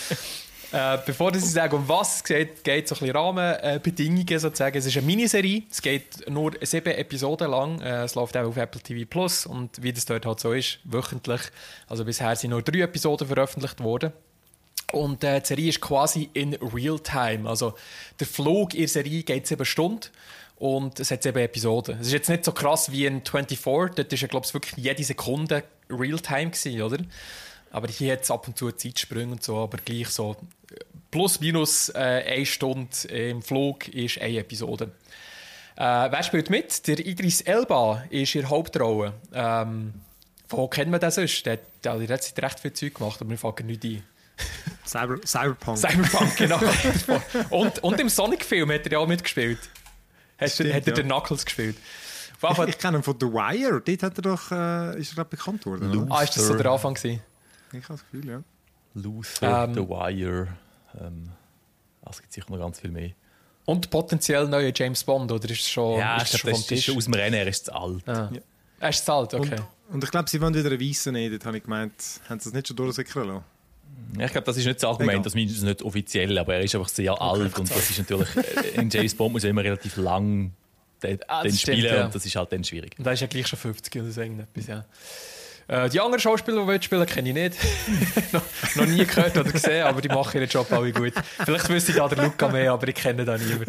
Äh, bevor ich sage, um was es geht, geht es so ein bisschen Rahmenbedingungen sozusagen. Es ist eine Miniserie, es geht nur sieben Episoden lang. Äh, es läuft auch auf Apple T V Plus und wie das dort halt so ist, wöchentlich. Also bisher sind nur drei Episoden veröffentlicht worden. Und äh, die Serie ist quasi in Real-Time. Also der Flug in der Serie geht sieben Stunden. Und es hat sieben Episoden. Es ist jetzt nicht so krass wie in vierundzwanzig. Dort war ja, glaube ich, wirklich jede Sekunde Realtime gewesen, oder? Aber hier hat es ab und zu Zeitsprünge und so, aber gleich so plus minus äh, eine Stunde im Flug ist eine Episode. Äh, wer spielt mit? Der Idris Elba ist in der Hauptrolle. Ähm, wo kennt man das sonst? Der hat in der letzten Zeit recht viel Zeug gemacht, aber mir fällt nicht ein. Cyber, Cyberpunk. Cyberpunk, genau. und, und im Sonic-Film hat er ja auch mitgespielt. Hat, Stimmt, hat er ja. den Knuckles gespielt? Ich, ich kenne ihn von The Wire. Dort hat er doch, äh, ist er bekannt worden. Luther. Ah, ist das so der Anfang gewesen? Ich habe das Gefühl, ja. Luther, ähm, The Wire. Ähm, es gibt sicher noch ganz viel mehr. Und potenziell neuer James Bond, oder ist es schon, ja, ist das schon vom Tisch? Ist schon aus dem Rennen, er ist zu alt. Ah. Ja. Er ist zu alt, okay. Und, und ich glaube, sie wollen wieder einen Weissen nehmen. Dort habe ich gemeint, haben sie das nicht schon durchsickern lassen? Ich glaube, das ist nicht das Argument, das ist nicht offiziell, aber er ist einfach sehr okay, alt und das ist natürlich, in James Bond muss er immer relativ lang den, ah, den spielen stimmt, ja. Und das ist halt dann schwierig. Und er ist ja gleich schon fünfzig oder so irgendetwas, ja. Äh, die anderen Schauspieler, die spielen, kenne ich nicht. noch, noch nie gehört oder gesehen, aber die machen ihren Job alle gut. Vielleicht wüsste ich da den Luca mehr, aber ich kenne da niemanden.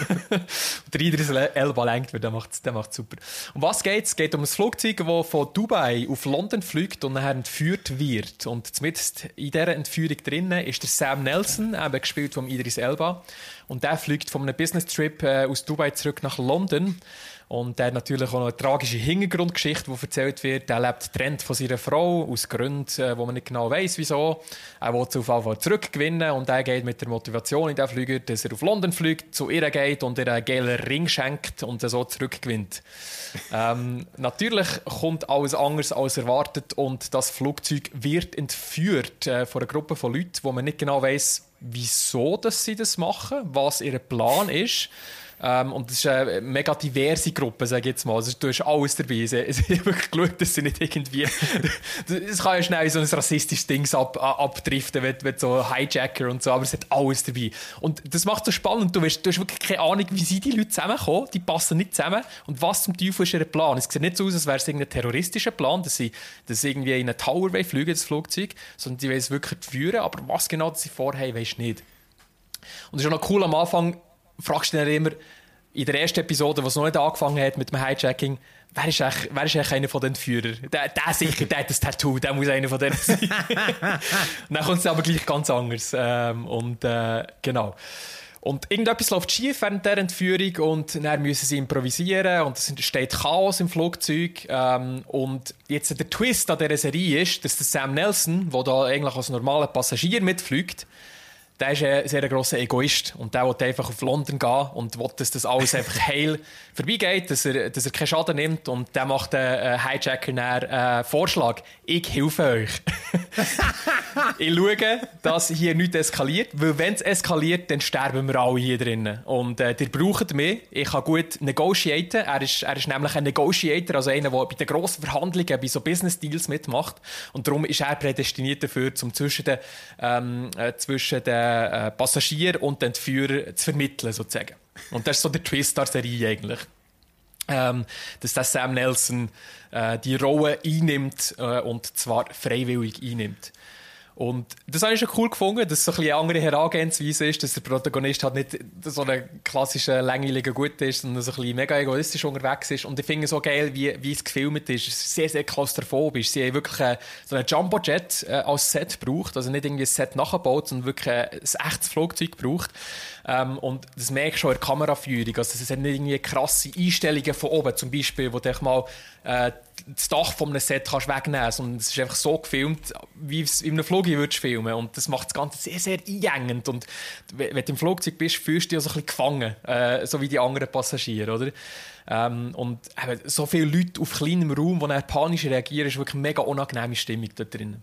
Der Idris Elba lenkt, der macht es super. Um was geht es? Es geht um ein Flugzeug, das von Dubai auf London fliegt und nachher entführt wird. Und zumindest in dieser Entführung drinnen ist der Sam Nelson, eben gespielt von Idris Elba. Und der fliegt von einem Business-Trip äh, aus Dubai zurück nach London. Und der hat natürlich auch noch eine tragische Hintergrundgeschichte, die erzählt wird. Er lebt getrennt von seiner Frau, aus Gründen, äh, wo man nicht genau weiss, wieso. Er will sie auf jeden Fall zurückgewinnen und er geht mit der Motivation in den Flüger, dass er auf London fliegt, zu ihr geht und ihr einen gelben Ring schenkt und er so zurückgewinnt. ähm, natürlich kommt alles anders als erwartet und das Flugzeug wird entführt äh, von einer Gruppe von Leuten, wo man nicht genau weiss, wieso dass sie das machen, was ihr Plan ist. Ähm, und das ist eine mega diverse Gruppe, sage ich jetzt mal. Also, du hast alles dabei. Sie, sie haben wirklich geschaut, dass sie nicht irgendwie... Es kann ja schnell in so ein rassistisches Ding ab, abdriften, wenn, wenn so Hijacker und so, aber es hat alles dabei. Und das macht es so spannend. Du hast, du hast wirklich keine Ahnung, wie sind die Leute zusammenkommen. Die passen nicht zusammen. Und was zum Teufel ist ihr Plan? Es sieht nicht so aus, als wäre es irgendein terroristischer Plan, dass sie, dass sie irgendwie in einen Tower fliegen, das Flugzeug, sondern sie wollen es wirklich führen. Aber was genau sie vorhaben, weisst du nicht. Und es ist auch noch cool, am Anfang fragst du dich immer, in der ersten Episode, wo es noch nicht angefangen hat mit dem Hijacking, wer ist eigentlich, wer ist eigentlich einer von den Führern? Der, der sicher, der hat das Tattoo, der muss einer von denen sein. Dann kommt es aber gleich ganz anders. Ähm, und äh, genau. Und irgendetwas läuft schief während der Entführung und dann müssen sie improvisieren und es entsteht Chaos im Flugzeug. Ähm, und jetzt der Twist an dieser Serie ist, dass der Sam Nelson, der da eigentlich als normaler Passagier mitfliegt, der ist ein sehr grosser Egoist und der will einfach auf London gehen und will, dass das alles einfach heil vorbeigeht, dass er, dass er keinen Schaden nimmt und der macht den äh, Hijacker einen äh, Vorschlag. Ich helfe euch. Ich schaue, dass hier nichts eskaliert, weil wenn es eskaliert, dann sterben wir alle hier drinnen. Und äh, ihr braucht mich. Ich kann gut negotiaten. Er ist, er ist nämlich ein Negotiator, also einer, der bei den grossen Verhandlungen, bei so Business-Deals mitmacht. Und darum ist er prädestiniert dafür, um zwischen den, ähm, äh, zwischen den äh, Passagier und den Entführer zu vermitteln, sozusagen. Und das ist so der Twist der Serie eigentlich. Ähm, dass der Sam Nelson äh, die Rolle einnimmt äh, und zwar freiwillig einnimmt. Und das habe ich schon cool gefunden, dass es so ein bisschen eine andere Herangehensweise ist, dass der Protagonist halt nicht so ein klassischer, langweiliger Gut ist, sondern so ein bisschen mega egoistisch unterwegs ist. Und ich finde es so geil, wie, wie es gefilmt ist. Es ist sehr, sehr klaustrophobisch. Sie haben wirklich äh, so einen Jumbo-Jet äh, als Set gebraucht, also nicht irgendwie ein Set nachgebaut, sondern wirklich äh, ein echtes Flugzeug gebraucht. Ähm, und das merke ich schon in der Kameraführung. Also es hat nicht irgendwie krasse Einstellungen von oben, zum Beispiel, wo du mal äh, das Dach von einem Set kannst wegnehmen kannst. Und es ist einfach so gefilmt, wie es in einem Flugzeug würdest filmen. Und das macht das Ganze sehr, sehr einengend. Und wenn du im Flugzeug bist, fühlst du dich so ein bisschen gefangen, äh, so wie die anderen Passagiere, oder? Ähm, und eben, so viele Leute auf kleinem Raum, die dann panisch reagieren, ist wirklich eine mega unangenehme Stimmung dort drin.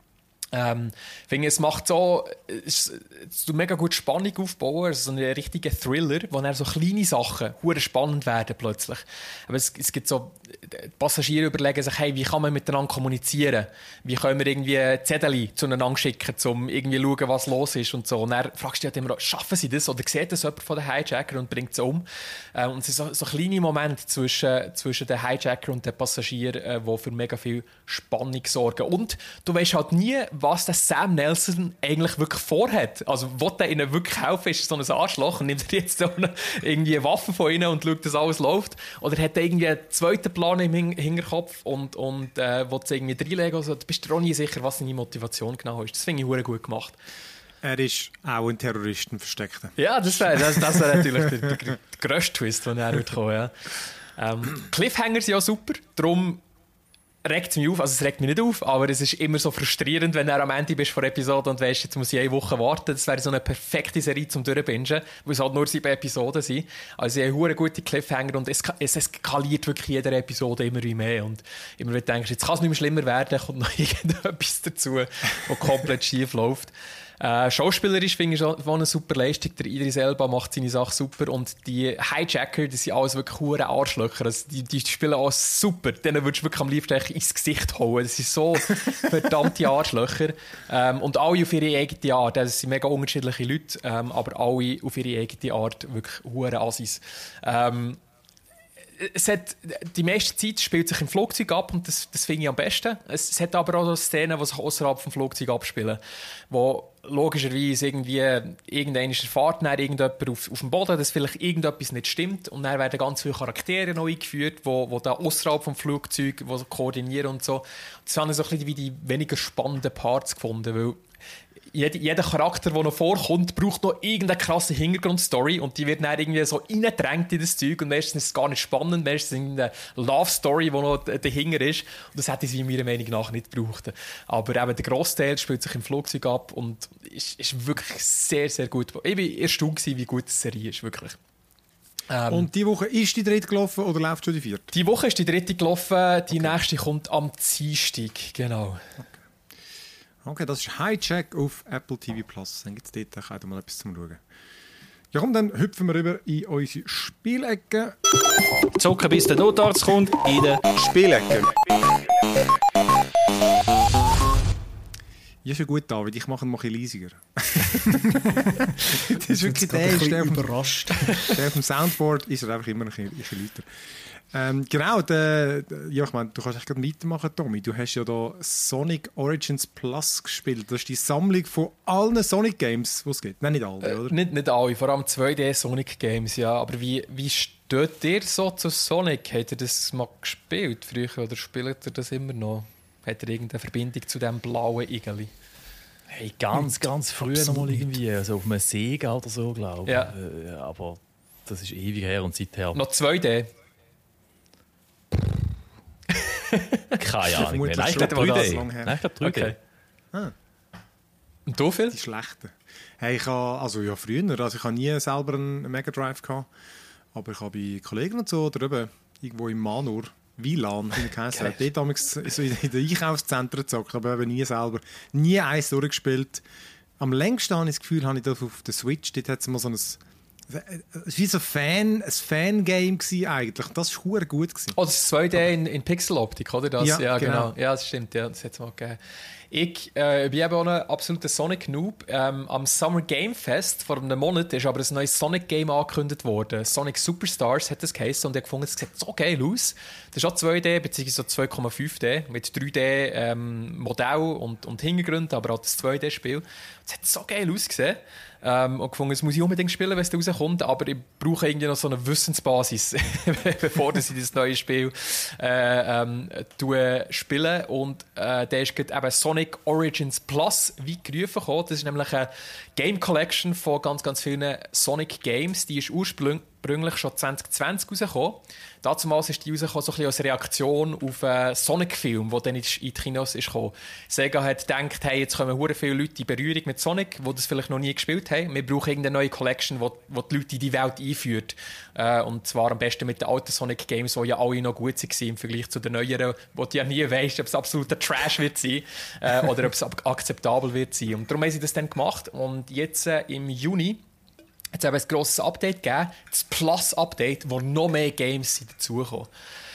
Ähm, ich finde, es macht so, es, es tut mega gut Spannung aufbauen, also so einen richtigen Thriller, wo dann so kleine Sachen hure spannend werden plötzlich. Aber es, es gibt so, die Passagiere überlegen sich, hey, wie kann man miteinander kommunizieren? Wie können wir irgendwie Zettel zueinander schicken, um irgendwie zu schauen, was los ist und so. Und dann fragst du dich halt immer, schaffen sie das oder sieht das jemand von den Hijacker und bringt es um? Ähm, und es sind so, so kleine Momente zwischen, zwischen den Hijacker und den Passagieren, äh, die für mega viel Spannung sorgen. Und du weißt halt nie, was der Sam Nelson eigentlich wirklich vorhat. Also, will der ihnen wirklich helfen? Ist er so ein Arschloch und nimmt er jetzt so eine, irgendwie Waffen von ihnen und schaut, dass alles läuft? Oder hat er irgendwie einen zweiten Plan im Hinterkopf und, und äh, will es irgendwie reinlegen? Also, du bist dir auch nie sicher, was seine Motivation genau ist. Das finde ich verdammt gut gemacht. Er ist auch ein Terroristen versteckt. Ja, das wäre das, das wär natürlich der, der, der grösste Twist, den er wird kommen. Ja. Ähm, Cliffhanger sind ja super, darum regt es mich auf, also es regt mich nicht auf, aber es ist immer so frustrierend, wenn du am Ende bist vor Episode und weißt, jetzt muss ich eine Woche warten. Das wäre so eine perfekte Serie zum Durchbingen, weil es halt nur sieben Episoden sind. Also sie haben eine gute Cliffhanger und es, es eskaliert wirklich jede Episode immer mehr. Und immer wenn du denkst, jetzt kann es nicht mehr schlimmer werden, kommt noch irgendetwas dazu, was komplett schief läuft. Äh, schauspielerisch finde ich schon eine super Leistung. Der Idris Elba macht seine Sache super und die Hijacker, das sind alles wirklich hure Arschlöcher. Also die, die spielen alles super. Denen würdest du wirklich am liebsten ins Gesicht hauen. Das sind so verdammte Arschlöcher. Ähm, und alle auf ihre eigene Art. Das sind mega unterschiedliche Leute, ähm, aber alle auf ihre eigene Art wirklich hure Assis. Ähm, Es hat, die meiste Zeit spielt sich im Flugzeug ab und das, das finde ich am besten. Es, es hat aber auch Szenen, die sich außerhalb vom Flugzeug abspielen, wo logischerweise irgendwie irgendeiner erfährt dann irgendjemand auf, auf dem Boden, dass vielleicht irgendetwas nicht stimmt und dann werden ganz viele Charaktere noch eingeführt, wo, wo da außerhalb vom Flugzeug wo koordinieren und so. Das haben so ein bisschen wie die weniger spannenden Parts gefunden, weil Jeder, jeder Charakter, der noch vorkommt, braucht noch irgendeine krasse Hintergrundstory und die wird dann irgendwie so reingedrängt in das Zeug und meistens ist es gar nicht spannend, meistens ist es irgendeine Love-Story, die noch dahinter ist und das hätte sie meiner Meinung nach nicht gebraucht. Aber eben der Grossteil spielt sich im Flugzeug ab und ist, ist wirklich sehr, sehr gut. Ich war erstaunt, wie gut die Serie ist, wirklich. Ähm, und die Woche ist die dritte gelaufen oder läuft schon die vierte? Die Woche ist die dritte gelaufen, die okay. nächste kommt am Dienstag, genau. Okay. Okay, das ist Hijack auf Apple T V Plus. Dann gibt es dort auch mal etwas zum Schauen. Ja komm, dann hüpfen wir rüber in unsere Spielecke. Zocken, bis der Notarzt kommt, in der Spielecke. Ja, schon gut, David. Ich mache ihn mal ein bisschen leisiger. Das ist wirklich der, ein ist der, auf dem, überrascht. der auf dem Soundboard ist er einfach immer ein bisschen, ein bisschen lauter. Ähm, genau, der, ja, ich meine, du kannst echt weitermachen, Tommy. Du hast ja da Sonic Origins Plus gespielt. Das ist die Sammlung von allen Sonic Games, die es gibt. Nein, nicht alle, Äh, oder? nicht, nicht alle, vor allem zwei D Sonic Games, ja. Aber wie, wie steht ihr so zu Sonic? Habt ihr das mal gespielt früher oder spielt ihr das immer noch? Hat er irgendeine Verbindung zu diesem blauen Igeli? Hey, ganz, ganz früh noch mal irgendwie, also auf einem Sega oder so, glaube ich. Ja. Äh, aber das ist ewig her und seither Noch zwei D? keine Ahnung mehr. Vermutlich Nein, ich schon, glaube aber drei das D. lang her. Nein, ich glaube drei D. Okay. Ah. Und du, Phil? Die schlechten. Hey, ich habe, also ja, früher, also ich habe nie selber einen Mega Drive gehabt, aber ich habe bei Kollegen und so, oder eben irgendwo im Manor, W L A N, wie es heisst, dort damals so in den Einkaufszentren gezockt, aber eben nie selber, nie eins durchgespielt. Am längsten habe ich das Gefühl, habe ich das auf der Switch, dort hat es mal so ein, es war wie so ein Fan, ein Fan-Game gewesen eigentlich, das war verdammt gut gewesen. Oh, das ist zwei D in, in Pixeloptik, oder? Das, Ja, ja, genau. genau. Ja, das stimmt, ja, das hat es mal gegeben. Ich äh, bin eben auch ein absoluter Sonic-Noob. Ähm, am Summer Game Fest vor einem Monat ist aber ein neues Sonic-Game angekündigt worden. Sonic Superstars hat das geheißen und ich fand, es sieht so geil aus. Das ist auch zwei D, beziehungsweise so zwei Komma fünf D, mit drei D ähm, Modell und, und Hintergrund, aber auch das zwei D-Spiel. Es hat so geil ausgesehen. Ähm, und gefunden, es muss ich unbedingt spielen, wenn es da rauskommt, aber ich brauche irgendwie noch so eine Wissensbasis, bevor ich das neue Spiel äh, ähm, spiele. Und äh, der ist eben Sonic Origins Plus weit gerufen gekommen. Das ist nämlich eine Game Collection von ganz, ganz vielen Sonic Games. Die ist ursprünglich schon zwanzig zwanzig rausgekommen. Damals ist die rausgekommen, so ein bisschen als Reaktion auf einen Sonic-Film, der dann in die Kinos ist gekommen. Sega hat gedacht, hey, jetzt kommen sehr viele Leute in Berührung mit Sonic, die das vielleicht noch nie gespielt haben. Wir brauchen irgendeine neue Collection, die, die die Leute in die Welt einführt. Äh, und zwar am besten mit den alten Sonic-Games, die ja alle noch gut waren im Vergleich zu den neueren, wo du ja nie weißt, ob es absoluter Trash wird sein äh, oder ob es akzeptabel wird sein. Und darum haben sie das dann gemacht. Und jetzt äh, im Juni hat es ein grosses Update gegeben, das Plus-Update, wo noch mehr Games dazukommen.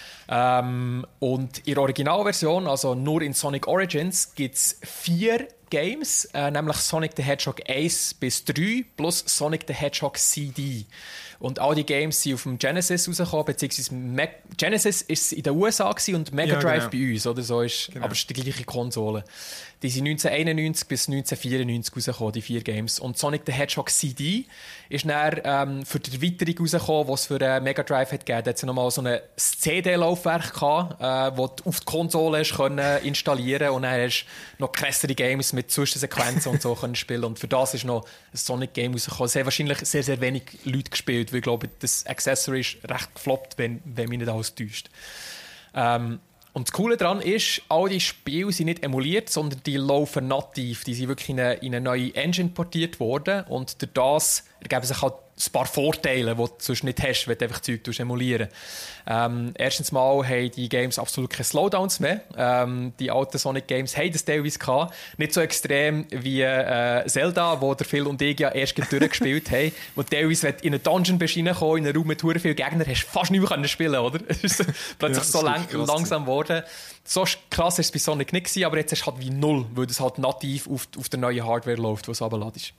Ähm, und in der Originalversion, also nur in Sonic Origins, gibt es vier Games, äh, nämlich Sonic the Hedgehog eins bis drei plus Sonic the Hedgehog C D. Und all die Games sind auf dem Genesis rausgekommen, beziehungsweise Mac- Genesis ist in den U S A und Mega Drive ja, genau. bei uns, oder so ist, Genau. aber es ist die gleiche Konsole. Die sind neunzehnhunderteinundneunzig bis neunzehnhundertvierundneunzig rausgekommen, die vier Games. Und Sonic the Hedgehog C D ist dann ähm, für die Erweiterung rausgekommen, die es für äh, Mega Drive hat gegeben. Da hat es nochmal so ein C D-Laufwerk gehabt, äh, das du auf die Konsole hast können installieren und dann hast du noch krassere Games mit Zwischensequenzen und so können spielen. Und für das ist noch ein Sonic-Game rausgekommen. Es haben wahrscheinlich sehr, sehr wenig Leute gespielt, weil ich glaube, das Accessory ist recht gefloppt, wenn, wenn mich nicht alles täuscht. Ähm, Und das Coole daran ist, all die Spiele sind nicht emuliert, sondern die laufen nativ. Die sind wirklich in eine, in eine neue Engine portiert worden. Und durch das ergeben sich halt ein paar Vorteile, die du sonst nicht hast, wenn du einfach Zeug emulieren. Ähm, erstens mal haben die Games absolut keine Slowdowns mehr. Ähm, die alten Sonic Games haben das teilweise gehabt. Nicht so extrem wie äh, Zelda, wo der Phil und ich ja erst durchgespielt haben. Wo teilweise, wenn du in einen Dungeon bist reingekommen, in einen Raum mit vielen Gegnern, hast du fast nicht mehr spielen, oder? Es ist so, plötzlich Ja, so lang, krass langsam geworden. So krass ist es bei Sonic nicht gewesen, aber jetzt ist es halt wie null, weil das halt nativ auf, auf der neuen Hardware läuft, die es runterlässt.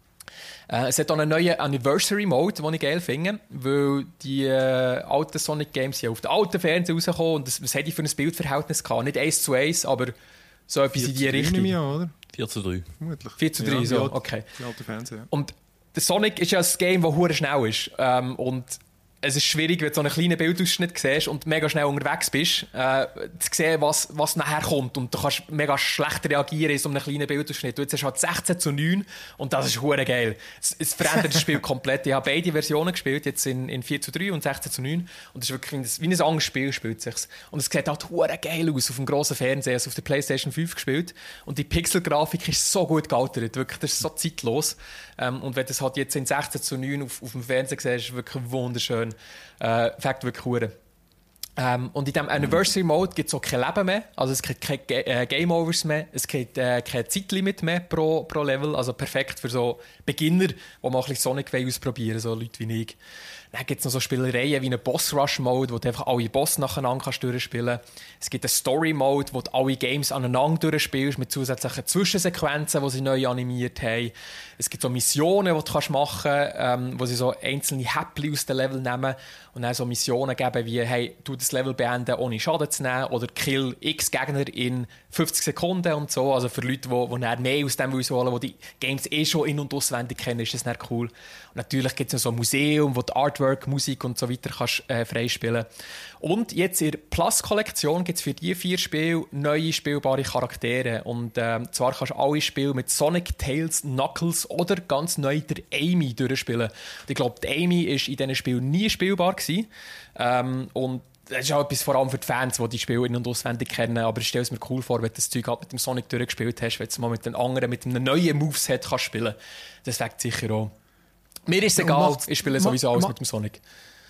Äh, es hat auch einen neuen Anniversary-Mode, den ich geil finde, weil die äh, alten Sonic-Games ja auf den alten Fernseher rausgekommen und das, was hätte ich für ein Bildverhältnis gehabt? Nicht eins zu eins, aber so etwas in die Richtung. Jahr, oder? vier zu drei. Vermutlich. vier zu drei, ja, so, die alte- okay. Die alte Fernseher. Und der Sonic ist ja ein Game, das hure schnell ist. Ähm, und es ist schwierig, wenn du so einen kleinen Bildausschnitt siehst und mega schnell unterwegs bist, äh, zu sehen, was, was nachher kommt. Und du kannst mega schlecht reagieren in so einem kleinen Bildausschnitt. Du jetzt hast halt sechzehn zu neun und das ist hure geil. Es, es verändert das Spiel komplett. Ich habe beide Versionen gespielt, jetzt in, in vier zu drei und sechzehn zu neun. Und es ist wirklich wie ein, wie ein anderes Spiel spielt sich's. Und es sieht halt hure geil aus auf dem grossen Fernseher. Also auf der PlayStation fünf gespielt. Und die Pixelgrafik ist so gut gealtert. Wirklich, das ist so zeitlos. Ähm, und wenn du es halt jetzt in sechzehn zu neun auf, auf dem Fernseher siehst, ist es wirklich wunderschön. Äh, Fakt wirklich hure. Ähm, und in diesem Anniversary Mode gibt es auch kein Leben mehr. Also es gibt keine Ga- äh, Game Overs mehr, es gibt äh, kein Zeitlimit mehr pro, pro Level. Also perfekt für so Beginner, die mal ein bisschen Sonic ausprobieren wollen, so Leute wie ich. Dann gibt es noch so Spielereien wie einen Boss-Rush-Mode, wo du einfach alle Boss nacheinander kannst durchspielen kannst. Es gibt einen Story-Mode, wo du alle Games aneinander durchspielst, mit zusätzlichen Zwischensequenzen, die sie neu animiert haben. Es gibt so Missionen, die du kannst machen kannst, ähm, wo sie so einzelne Häppchen aus dem Level nehmen und dann so Missionen geben wie, hey, du das Level beenden, ohne Schaden zu nehmen, oder kill x Gegner in fünfzig Sekunden und so. Also für Leute, die, die dann mehr aus dem wollen, die die Games eh schon in- und auswendig kennen, ist das dann cool. Und natürlich gibt es noch so ein Museum, wo die Artwork, Musik und so weiter kannst äh, freispielen. Und jetzt in der Plus-Kollektion gibt es für diese vier Spiele neue spielbare Charaktere. Und ähm, zwar kannst du alle Spiele mit Sonic, Tails, Knuckles oder ganz neu der Amy durchspielen. Und ich glaube, die Amy ist in diesen Spielen nie spielbar gewesen. Ähm, und das ist auch etwas vor allem für die Fans, die die Spiele in- und auswendig kennen. Aber ich stelle es mir cool vor, wenn du das Zeug halt mit dem Sonic durchgespielt hast, wenn du es mal mit den anderen, mit einem neuen Moveset kannst spielen. Das wäre sicher auch. Mir ist es egal, ich spiele sowieso alles mit dem Sonic.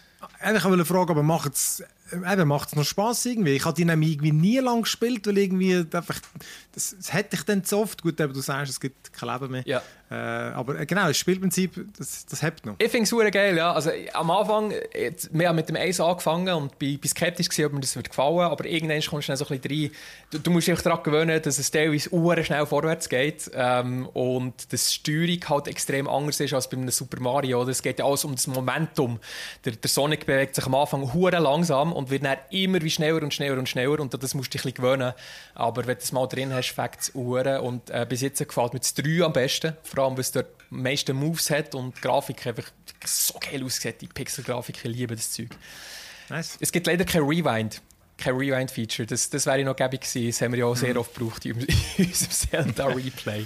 Ich wollte fragen, aber macht es noch Spass irgendwie? Ich habe die nämlich irgendwie nie lang gespielt, weil irgendwie einfach, das, das hätte ich dann zu oft. Gut, du sagst, es gibt kein Leben mehr. Ja. Äh, aber genau, das Spielprinzip, das, das hebt noch. Ich finde es super geil, ja. Also, am Anfang, jetzt, wir haben mit dem Eis angefangen und bin, bin skeptisch gewesen, ob mir das wird gefallen, aber irgendwann kommst du dann so ein bisschen rein. Du, du musst dich daran gewöhnen, dass es teilweise sehr schnell vorwärts geht ähm, und dass die Steuerung halt extrem anders ist als bei einem Super Mario. Es geht ja alles um das Momentum. Der, der Sonic bewegt sich am Anfang hure langsam und wird dann immer wie schneller und schneller und schneller und das musst du dich ein bisschen gewöhnen. Aber wenn du es mal drin hast, fängt es hure und äh, bis jetzt gefällt mir das drei am besten. Vor allem, weil es dort die meisten Moves hat und die Grafik einfach so geil aussieht. Die Pixel-Grafik, ich liebe das Zeug. Nice. Es gibt leider kein Rewind. Kein Rewind-Feature. Das, das wäre noch gäbig gewesen. Das haben wir ja auch sehr oft gebraucht in unserem Zelda-Replay.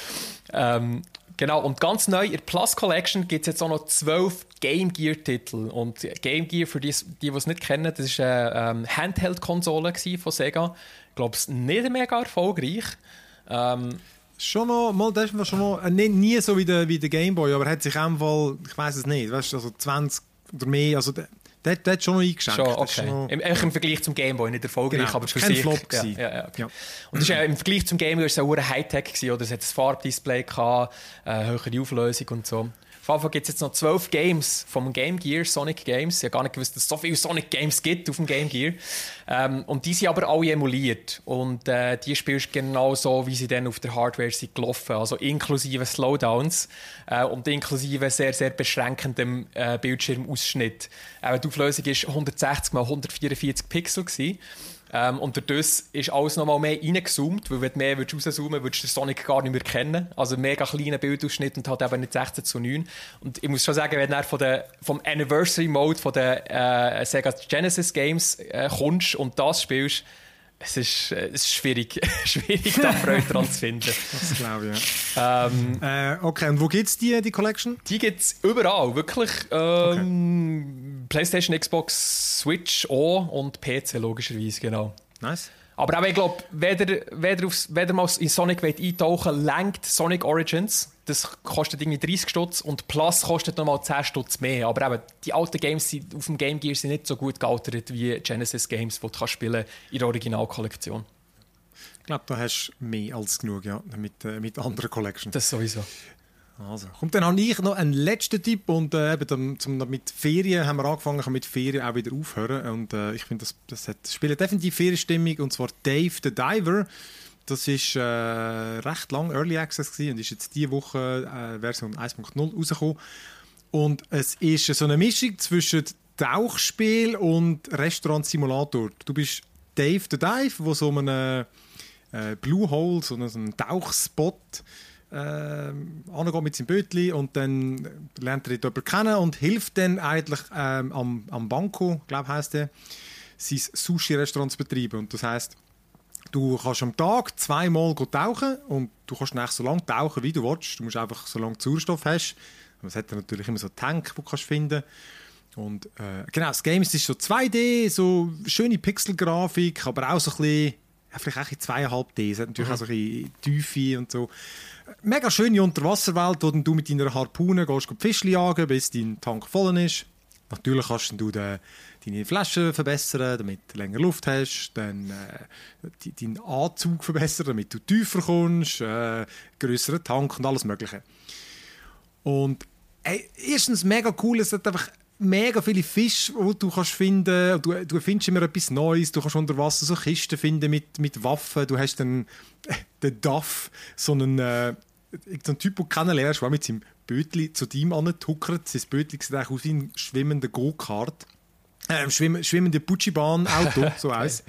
ähm, genau, und ganz neu in der Plus Collection gibt es jetzt auch noch zwölf Game Gear-Titel. Und Game Gear, für die, die es nicht kennen, das war eine ähm, Handheld-Konsole von Sega. Ich glaube, es ist nicht mega erfolgreich. Ähm, Schon noch, mal, das ist schon noch, äh, nie, nie so wie der, wie der Gameboy, aber hat sich einfach, ich weiß es nicht, weißt du, also zwanzig oder mehr, also der, der, der hat schon noch eingeschenkt. Schon, Das ist okay. noch, Im, Im Vergleich zum Gameboy, nicht erfolgreich, Genau, aber für kein sich. Flop ja, gewesen. ja, ja, okay. Ja. Und das ist, äh, im Vergleich zum Gameboy war es auch Hightech gewesen, oder? Es hat ein Farbdisplay gehabt, äh, höhere Auflösung und so. Auf jeden Fall gibt es jetzt noch zwölf Games vom Game Gear, Sonic Games. Ich habe gar nicht gewusst, dass es so viele Sonic Games gibt auf dem Game Gear. Ähm, und die sind aber alle emuliert. Und äh, die spielst du genau so, wie sie dann auf der Hardware sind gelaufen. Also inklusive Slowdowns äh, und inklusive sehr, sehr beschränkendem äh, Bildschirmausschnitt. Äh, die Auflösung war hundertsechzig mal hundertvierundvierzig Pixel gewesen. Ähm, und dadurch ist alles noch mal mehr reingezoomt, weil wenn du mehr rauszoomen würdest, würdest du den Sonic gar nicht mehr kennen. Also mega kleiner Bildausschnitt und halt eben nicht sechzehn zu neun. Und ich muss schon sagen, wenn du von der, vom Anniversary Mode von den äh, Sega Genesis Games äh, kommst und das spielst, es ist, äh, es ist schwierig, schwierig da Freude dran zu finden. das glaube ich, ja. Ähm, Äh, okay, und wo gibt es die, die Collection? Die gibt es überall, wirklich. Ähm, okay. PlayStation, Xbox, Switch auch und P C logischerweise, genau. Nice. Aber auch, ich glaube, wenn ihr, wenn ihr, aufs, wenn ihr mal in Sonic eintauchen wollt, lenkt Sonic Origins. Das kostet irgendwie dreißig Stutz und Plus kostet nochmal zehn Stutz mehr. Aber eben, die alten Games sind, auf dem Game Gear sind nicht so gut gealtert wie Genesis Games, die du kannst spielen in der Originalkollektion. Ich glaube, da hast du mehr als genug, ja, mit, äh, mit anderen Collections. Das sowieso. Also, kommt dann habe ich noch einen letzten Tipp und äh, eben zum, mit Ferien haben wir angefangen, mit Ferien auch wieder aufhören und äh, ich finde, das, das, hat, das spielt definitiv Ferienstimmung und zwar Dave the Diver. Das ist äh, recht lang Early Access gewesen und ist jetzt diese Woche äh, Version eins Punkt null rausgekommen und es ist so eine Mischung zwischen Tauchspiel und Restaurant-Simulator. Du bist Dave the Dive, wo so ein äh, Blue Hole, so einen Tauchspot äh, angeht mit seinem Bötli und dann lernt er jemanden kennen und hilft dann eigentlich ähm, am, am Banco, glaube heisst er, sein Sushi-Restaurant zu betreiben. Und das heisst, du kannst am Tag zweimal tauchen und du kannst nicht so lange tauchen, wie du willst. Du musst einfach so lange Sauerstoff hast. Es hat natürlich immer so Tank, die du kannst finden. Und äh, genau, das Game ist so zwei D, so schöne Pixelgrafik, aber auch so ein bisschen, ja, vielleicht auch in zwei Komma fünf D. Es hat natürlich mhm. auch so ein bisschen Tiefe und so. Mega schöne Unterwasserwelt, wo du mit deiner Harpune gehst, Fischchen jagen, bis dein Tank voll ist. Natürlich kannst du den, deine Flaschen verbessern, damit du länger Luft hast, dann äh, die, deinen Anzug verbessern, damit du tiefer kommst, äh, grösseren Tank und alles Mögliche. Und ey, erstens mega cool, es hat einfach mega viele Fische, die du kannst finden. Du, du findest immer etwas Neues. Du kannst unter Wasser so Kisten finden mit, mit Waffen. Du hast dann äh, den Duff, so einen, äh, so einen Typ, den du kennenlernst, der mit seinem Bötli zu dir antuckert. Sein Bötli sieht aus wie ein schwimmender Go-Kart. Äh, schwimm, schwimmende Putschi-Bahn-Auto, so eins.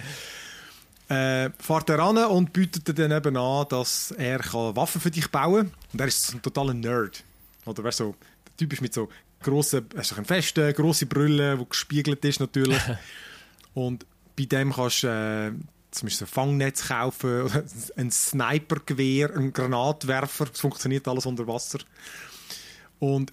Äh, fährt er ran und bietet dir dann eben an, dass er kann Waffen für dich bauen kann. Und er ist so ein totaler Nerd. Oder weißt, so, der Typ ist mit so grossen, hast du einen festen, grosse Brille, die gespiegelt ist natürlich. Und bei dem kannst du äh, zum Beispiel ein Fangnetz kaufen, oder ein Snipergewehr, ein Granatwerfer. Das funktioniert alles unter Wasser. Und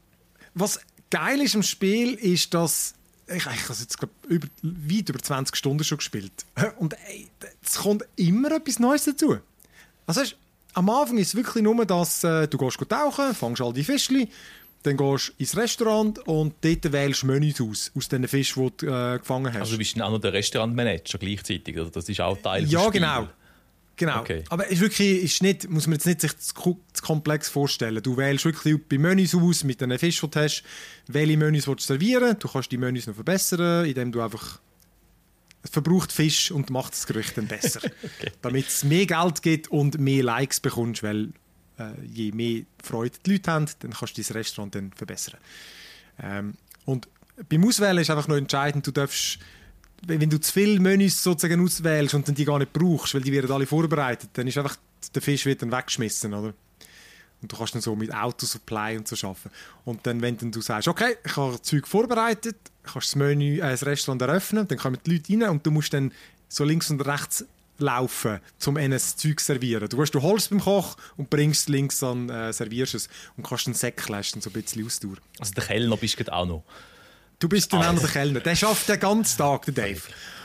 was geil ist am Spiel, ist, dass ich, ich habe es jetzt glaub, über, weit über zwanzig Stunden schon gespielt. Und ey, es kommt immer etwas Neues dazu. Also weißt, am Anfang ist es wirklich nur, dass äh, du gehst tauchen, fängst all die Fischchen, dann gehst du ins Restaurant und dort wählst du Menüs aus, aus den Fischen, die du äh, gefangen hast. Also du bist dann auch noch der Restaurantmanager gleichzeitig, also das ist auch Teil des Ja, Spiels. genau. Genau. Okay. Aber es ist wirklich, ist nicht, muss man jetzt nicht sich zu, zu komplex vorstellen. Du wählst wirklich bei Menüs aus, mit den Fischen, die du hast, welche Menüs willst du servieren. Du kannst die Menüs noch verbessern, indem du einfach es verbraucht Fisch und macht das Gericht dann besser. Okay. Damit es mehr Geld gibt und mehr Likes bekommst, weil äh, je mehr Freude die Leute haben, dann kannst du dein Restaurant dann verbessern. Ähm, und beim Auswählen ist einfach noch entscheidend, du darfst, wenn du zu viele Menüs sozusagen auswählst und dann die gar nicht brauchst, weil die werden alle vorbereitet, dann ist einfach der Fisch wird dann weggeschmissen, oder? Und du kannst dann so mit Autosupply und so arbeiten. Und dann, wenn dann du sagst, okay, ich habe das Zeug vorbereitet, kannst das Menü, äh, das Restaurant eröffnen, dann kommen die Leute rein und du musst dann so links und rechts laufen, um ihnen das Zeug zu servieren. Du, hast, du holst beim Koch und bringst es links an, äh, servierst es und kannst den Säckchen so ein bisschen Ausdauer. Also der Kellner bist du auch noch? Du bist dann auch noch der Kellner. Der schafft den ganzen Tag, der Dave.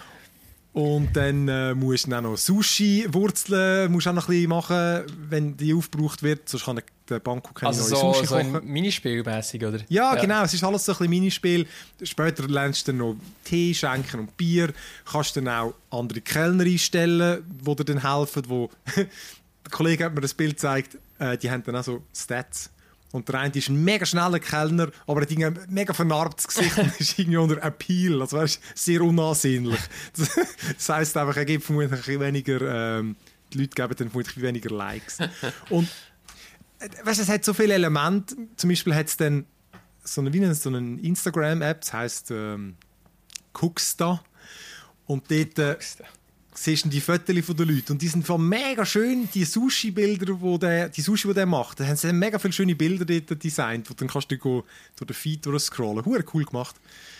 Und dann äh, musst du dann auch noch Sushi-Wurzeln musst auch noch ein bisschen machen, wenn die aufgebraucht wird. Sonst kann der Banco keine also neue so, Sushi so kochen. ein Minispielmäßig, oder? Ja, ja, genau. Es ist alles so ein bisschen Minispiel. Später lernst du dann noch Tee schenken und Bier. Kannst dann auch andere Kellner einstellen, die dir dann helfen. Wo der Kollege hat mir das Bild gezeigt. Äh, die haben dann auch so Stats. Und der eine ist ein mega schneller Kellner, aber er hat ein mega vernarbtes Gesicht und ist irgendwie unter Appeal. Also weißt, sehr unansehnlich. Das heisst einfach, er gibt vermutlich ein bisschen weniger, ähm, die Leute geben dann vermutlich weniger Likes. Und weißt, es hat so viele Elemente. Zum Beispiel hat es dann so eine, wie eine, so eine Instagram-App, das heisst ähm, Cooksta. Und dort äh, siehst du die Fotos der Leute. Und die sind von mega schön, die Sushi-Bilder, wo der, die Sushi, die der macht. Da haben sie mega viele schöne Bilder dort designt, wo dann kannst du go durch den Feed durchscrollen. Huere cool gemacht.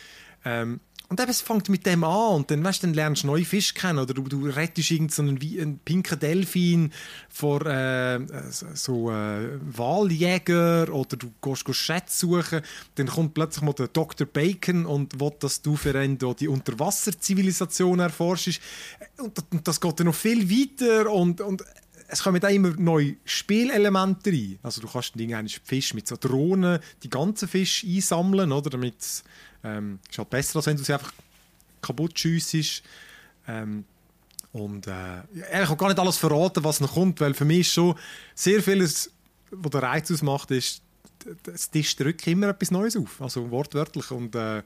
Ähm, und eben, es fängt mit dem an und dann, weißt, dann lernst du neue Fische kennen oder du, du rettest irgendeinen so einen pinken Delfin vor äh, so äh, Waljäger oder du gehst, gehst Schätze suchen. Dann kommt plötzlich mal der Doktor Bacon und will, dass du für ihn die Unterwasserzivilisation erforschst. Und, und das geht dann noch viel weiter und, und es kommen auch immer neue Spielelemente rein. Also du kannst einen Fisch mit so Drohnen, die ganzen Fische einsammeln, oder? Damit es ähm, ist halt besser, als wenn du sie einfach kaputt schiessest. Ähm, und äh, ich kann gar nicht alles verraten, was noch kommt, weil für mich ist schon sehr vieles, was der Reiz ausmacht, ist, das Tisch drückt immer etwas Neues auf, also wortwörtlich. Und äh,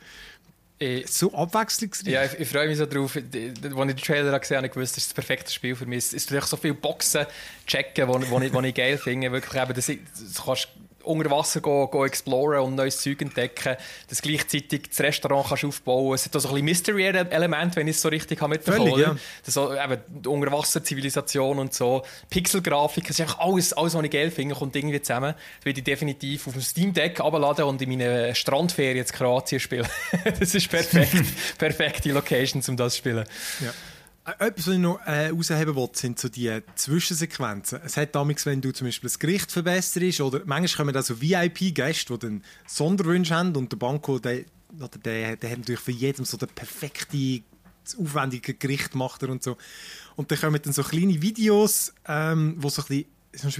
Ich, so abwechslungsreich. Ja, ich, ich freue mich so drauf. Als ich den Trailer gesehen habe, habe ich gewusst, das ist das perfekte Spiel für mich. Es tut so viele Boxen checken, die ich, ich geil finde. Wirklich eben, das, das kannst unter Wasser gehen, gehen exploren und neues Zeug entdecken. Das gleichzeitig das Restaurant kannst aufbauen. Es hat auch so ein bisschen Mystery-Element, wenn ich es so richtig mitbekommen habe. Ja. Das so, eben, die Unterwasser-Zivilisation und so. Pixelgrafik, das ist einfach alles, alles, was ich geil finde, kommt irgendwie zusammen. Das werde ich definitiv auf dem Steam Deck herunterladen und in meinen Strandferien in Kroatien spielen. Das ist perfekt. Perfekte Location, um das zu spielen. Ja. Etwas, was ich noch äh, herausheben will, sind so die Zwischensequenzen. Es hat damals, wenn du zum Beispiel das Gericht verbesserst, oder manchmal kommen da so V I P-Gäste, die dann Sonderwünsche haben und der Banco, der, der, der hat natürlich für jeden so das perfekte, aufwendige Gericht macht er und so. Und dann kommen dann so kleine Videos, ähm, wo so ein bisschen, ist noch schwierig,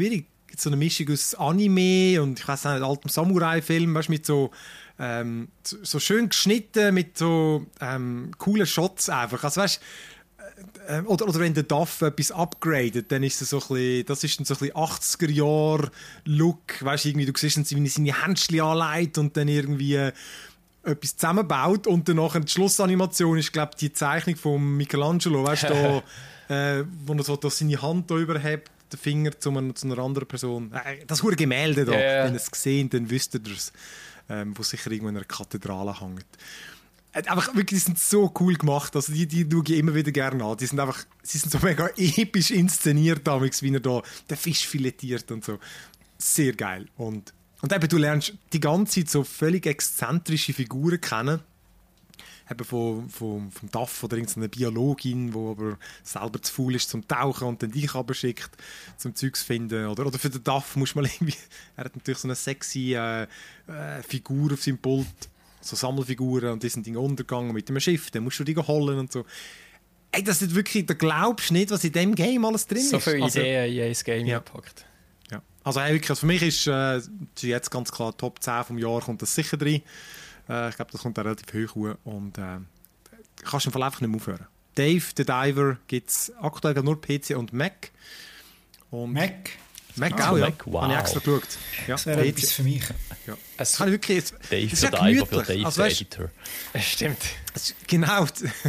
gibt's so eine Mischung aus Anime und ich weiß nicht, altem Samurai-Film, weißt, mit so, ähm, so schön geschnitten, mit so ähm, coolen Shots einfach. Also, weißt, äh, oder, oder wenn der Duff etwas upgradet, dann ist es so ein bisschen, das ist dann so ein bisschen achtziger-Jahr-Look. Weißt, irgendwie, du siehst dann, wie er seine Händchen anlegt und dann irgendwie äh, etwas zusammenbaut und danach die Schlussanimation ist, glaube ich, die Zeichnung von Michelangelo, weißt du, äh, wo er so da seine Hand da überhebt, den Finger zu einer, zu einer anderen Person. Äh, das hure Gemälde da, yeah. wenn ihr es gesehen, dann wüsst ihr es, ähm, wo sicher irgendwo in einer Kathedrale hängt. Äh, einfach wirklich, die sind so cool gemacht, also die, die schaue ich immer wieder gerne an. Die sind einfach, sie sind so mega episch inszeniert, damals, wie er da den Fisch filetiert und so. Sehr geil. Und Und eben, du lernst die ganze Zeit so völlig exzentrische Figuren kennen. Eben von, von, vom D A F oder irgendeiner Biologin, die aber selber zu faul ist zum Tauchen und dann dich aber schickt, zum Zeugs finden. Oder, oder für den D A F muss man irgendwie... Er hat natürlich so eine sexy äh, äh, Figur auf seinem Pult, so Sammelfiguren, und die sind untergegangen mit dem Schiff, dann musst du die holen und so. Ey, das ist wirklich... Da glaubst du nicht, was in dem Game alles drin so ist. viele Also, Ideen in ein Game ja. gepackt. Ja. Also, hey, wirklich, also für mich ist äh, jetzt ganz klar Top zehn vom Jahr, kommt das sicher drin. Äh, ich glaube, das kommt auch relativ hoch hoch und äh, kannst du einfach nicht mehr aufhören. Dave the Diver gibt es aktuell nur P C und Mac. Und Mac? Mac Ah, auch, ja. Mac, wow. Habe ich extra geschaut. Ja, Das wäre P C. etwas für mich. Ja. Es, Kann ich wirklich, es, Dave es ist the ja Diver für gemütlich. Dave Also, the weißt, Editor. stimmt. es, genau.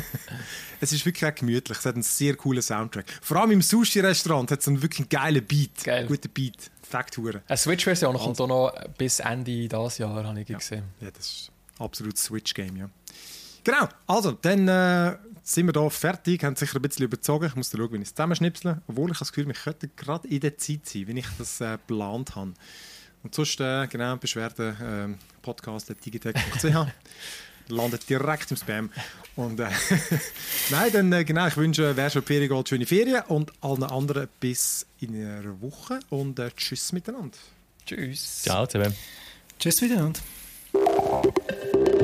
Es ist wirklich auch gemütlich. Es hat einen sehr coolen Soundtrack. Vor allem im Sushi-Restaurant hat es einen wirklich geilen Beat. Geil. Guten Beat. Fakthuren. Eine Switch-Version kommt auch noch bis Ende dieses Jahr, habe ich gesehen. Ja, das ist ein absolutes Switch-Game, ja. Genau, also, dann äh, sind wir hier fertig, haben sicher ein bisschen überzogen. Ich muss schauen, wie ich es zusammenschnipsle. Obwohl ich das Gefühl, wir könnten gerade in der Zeit sein, wenn ich das äh, geplant habe. Und sonst, äh, genau, Beschwerden, äh, podcast at digitech punkt c h landet direkt im Spam. Und äh, nein, dann äh, genau, ich wünsche, wer schon Ferien geht, schöne Ferien und allen anderen bis in einer Woche und äh, tschüss miteinander. Tschüss. Ciao zusammen. Tschüss miteinander.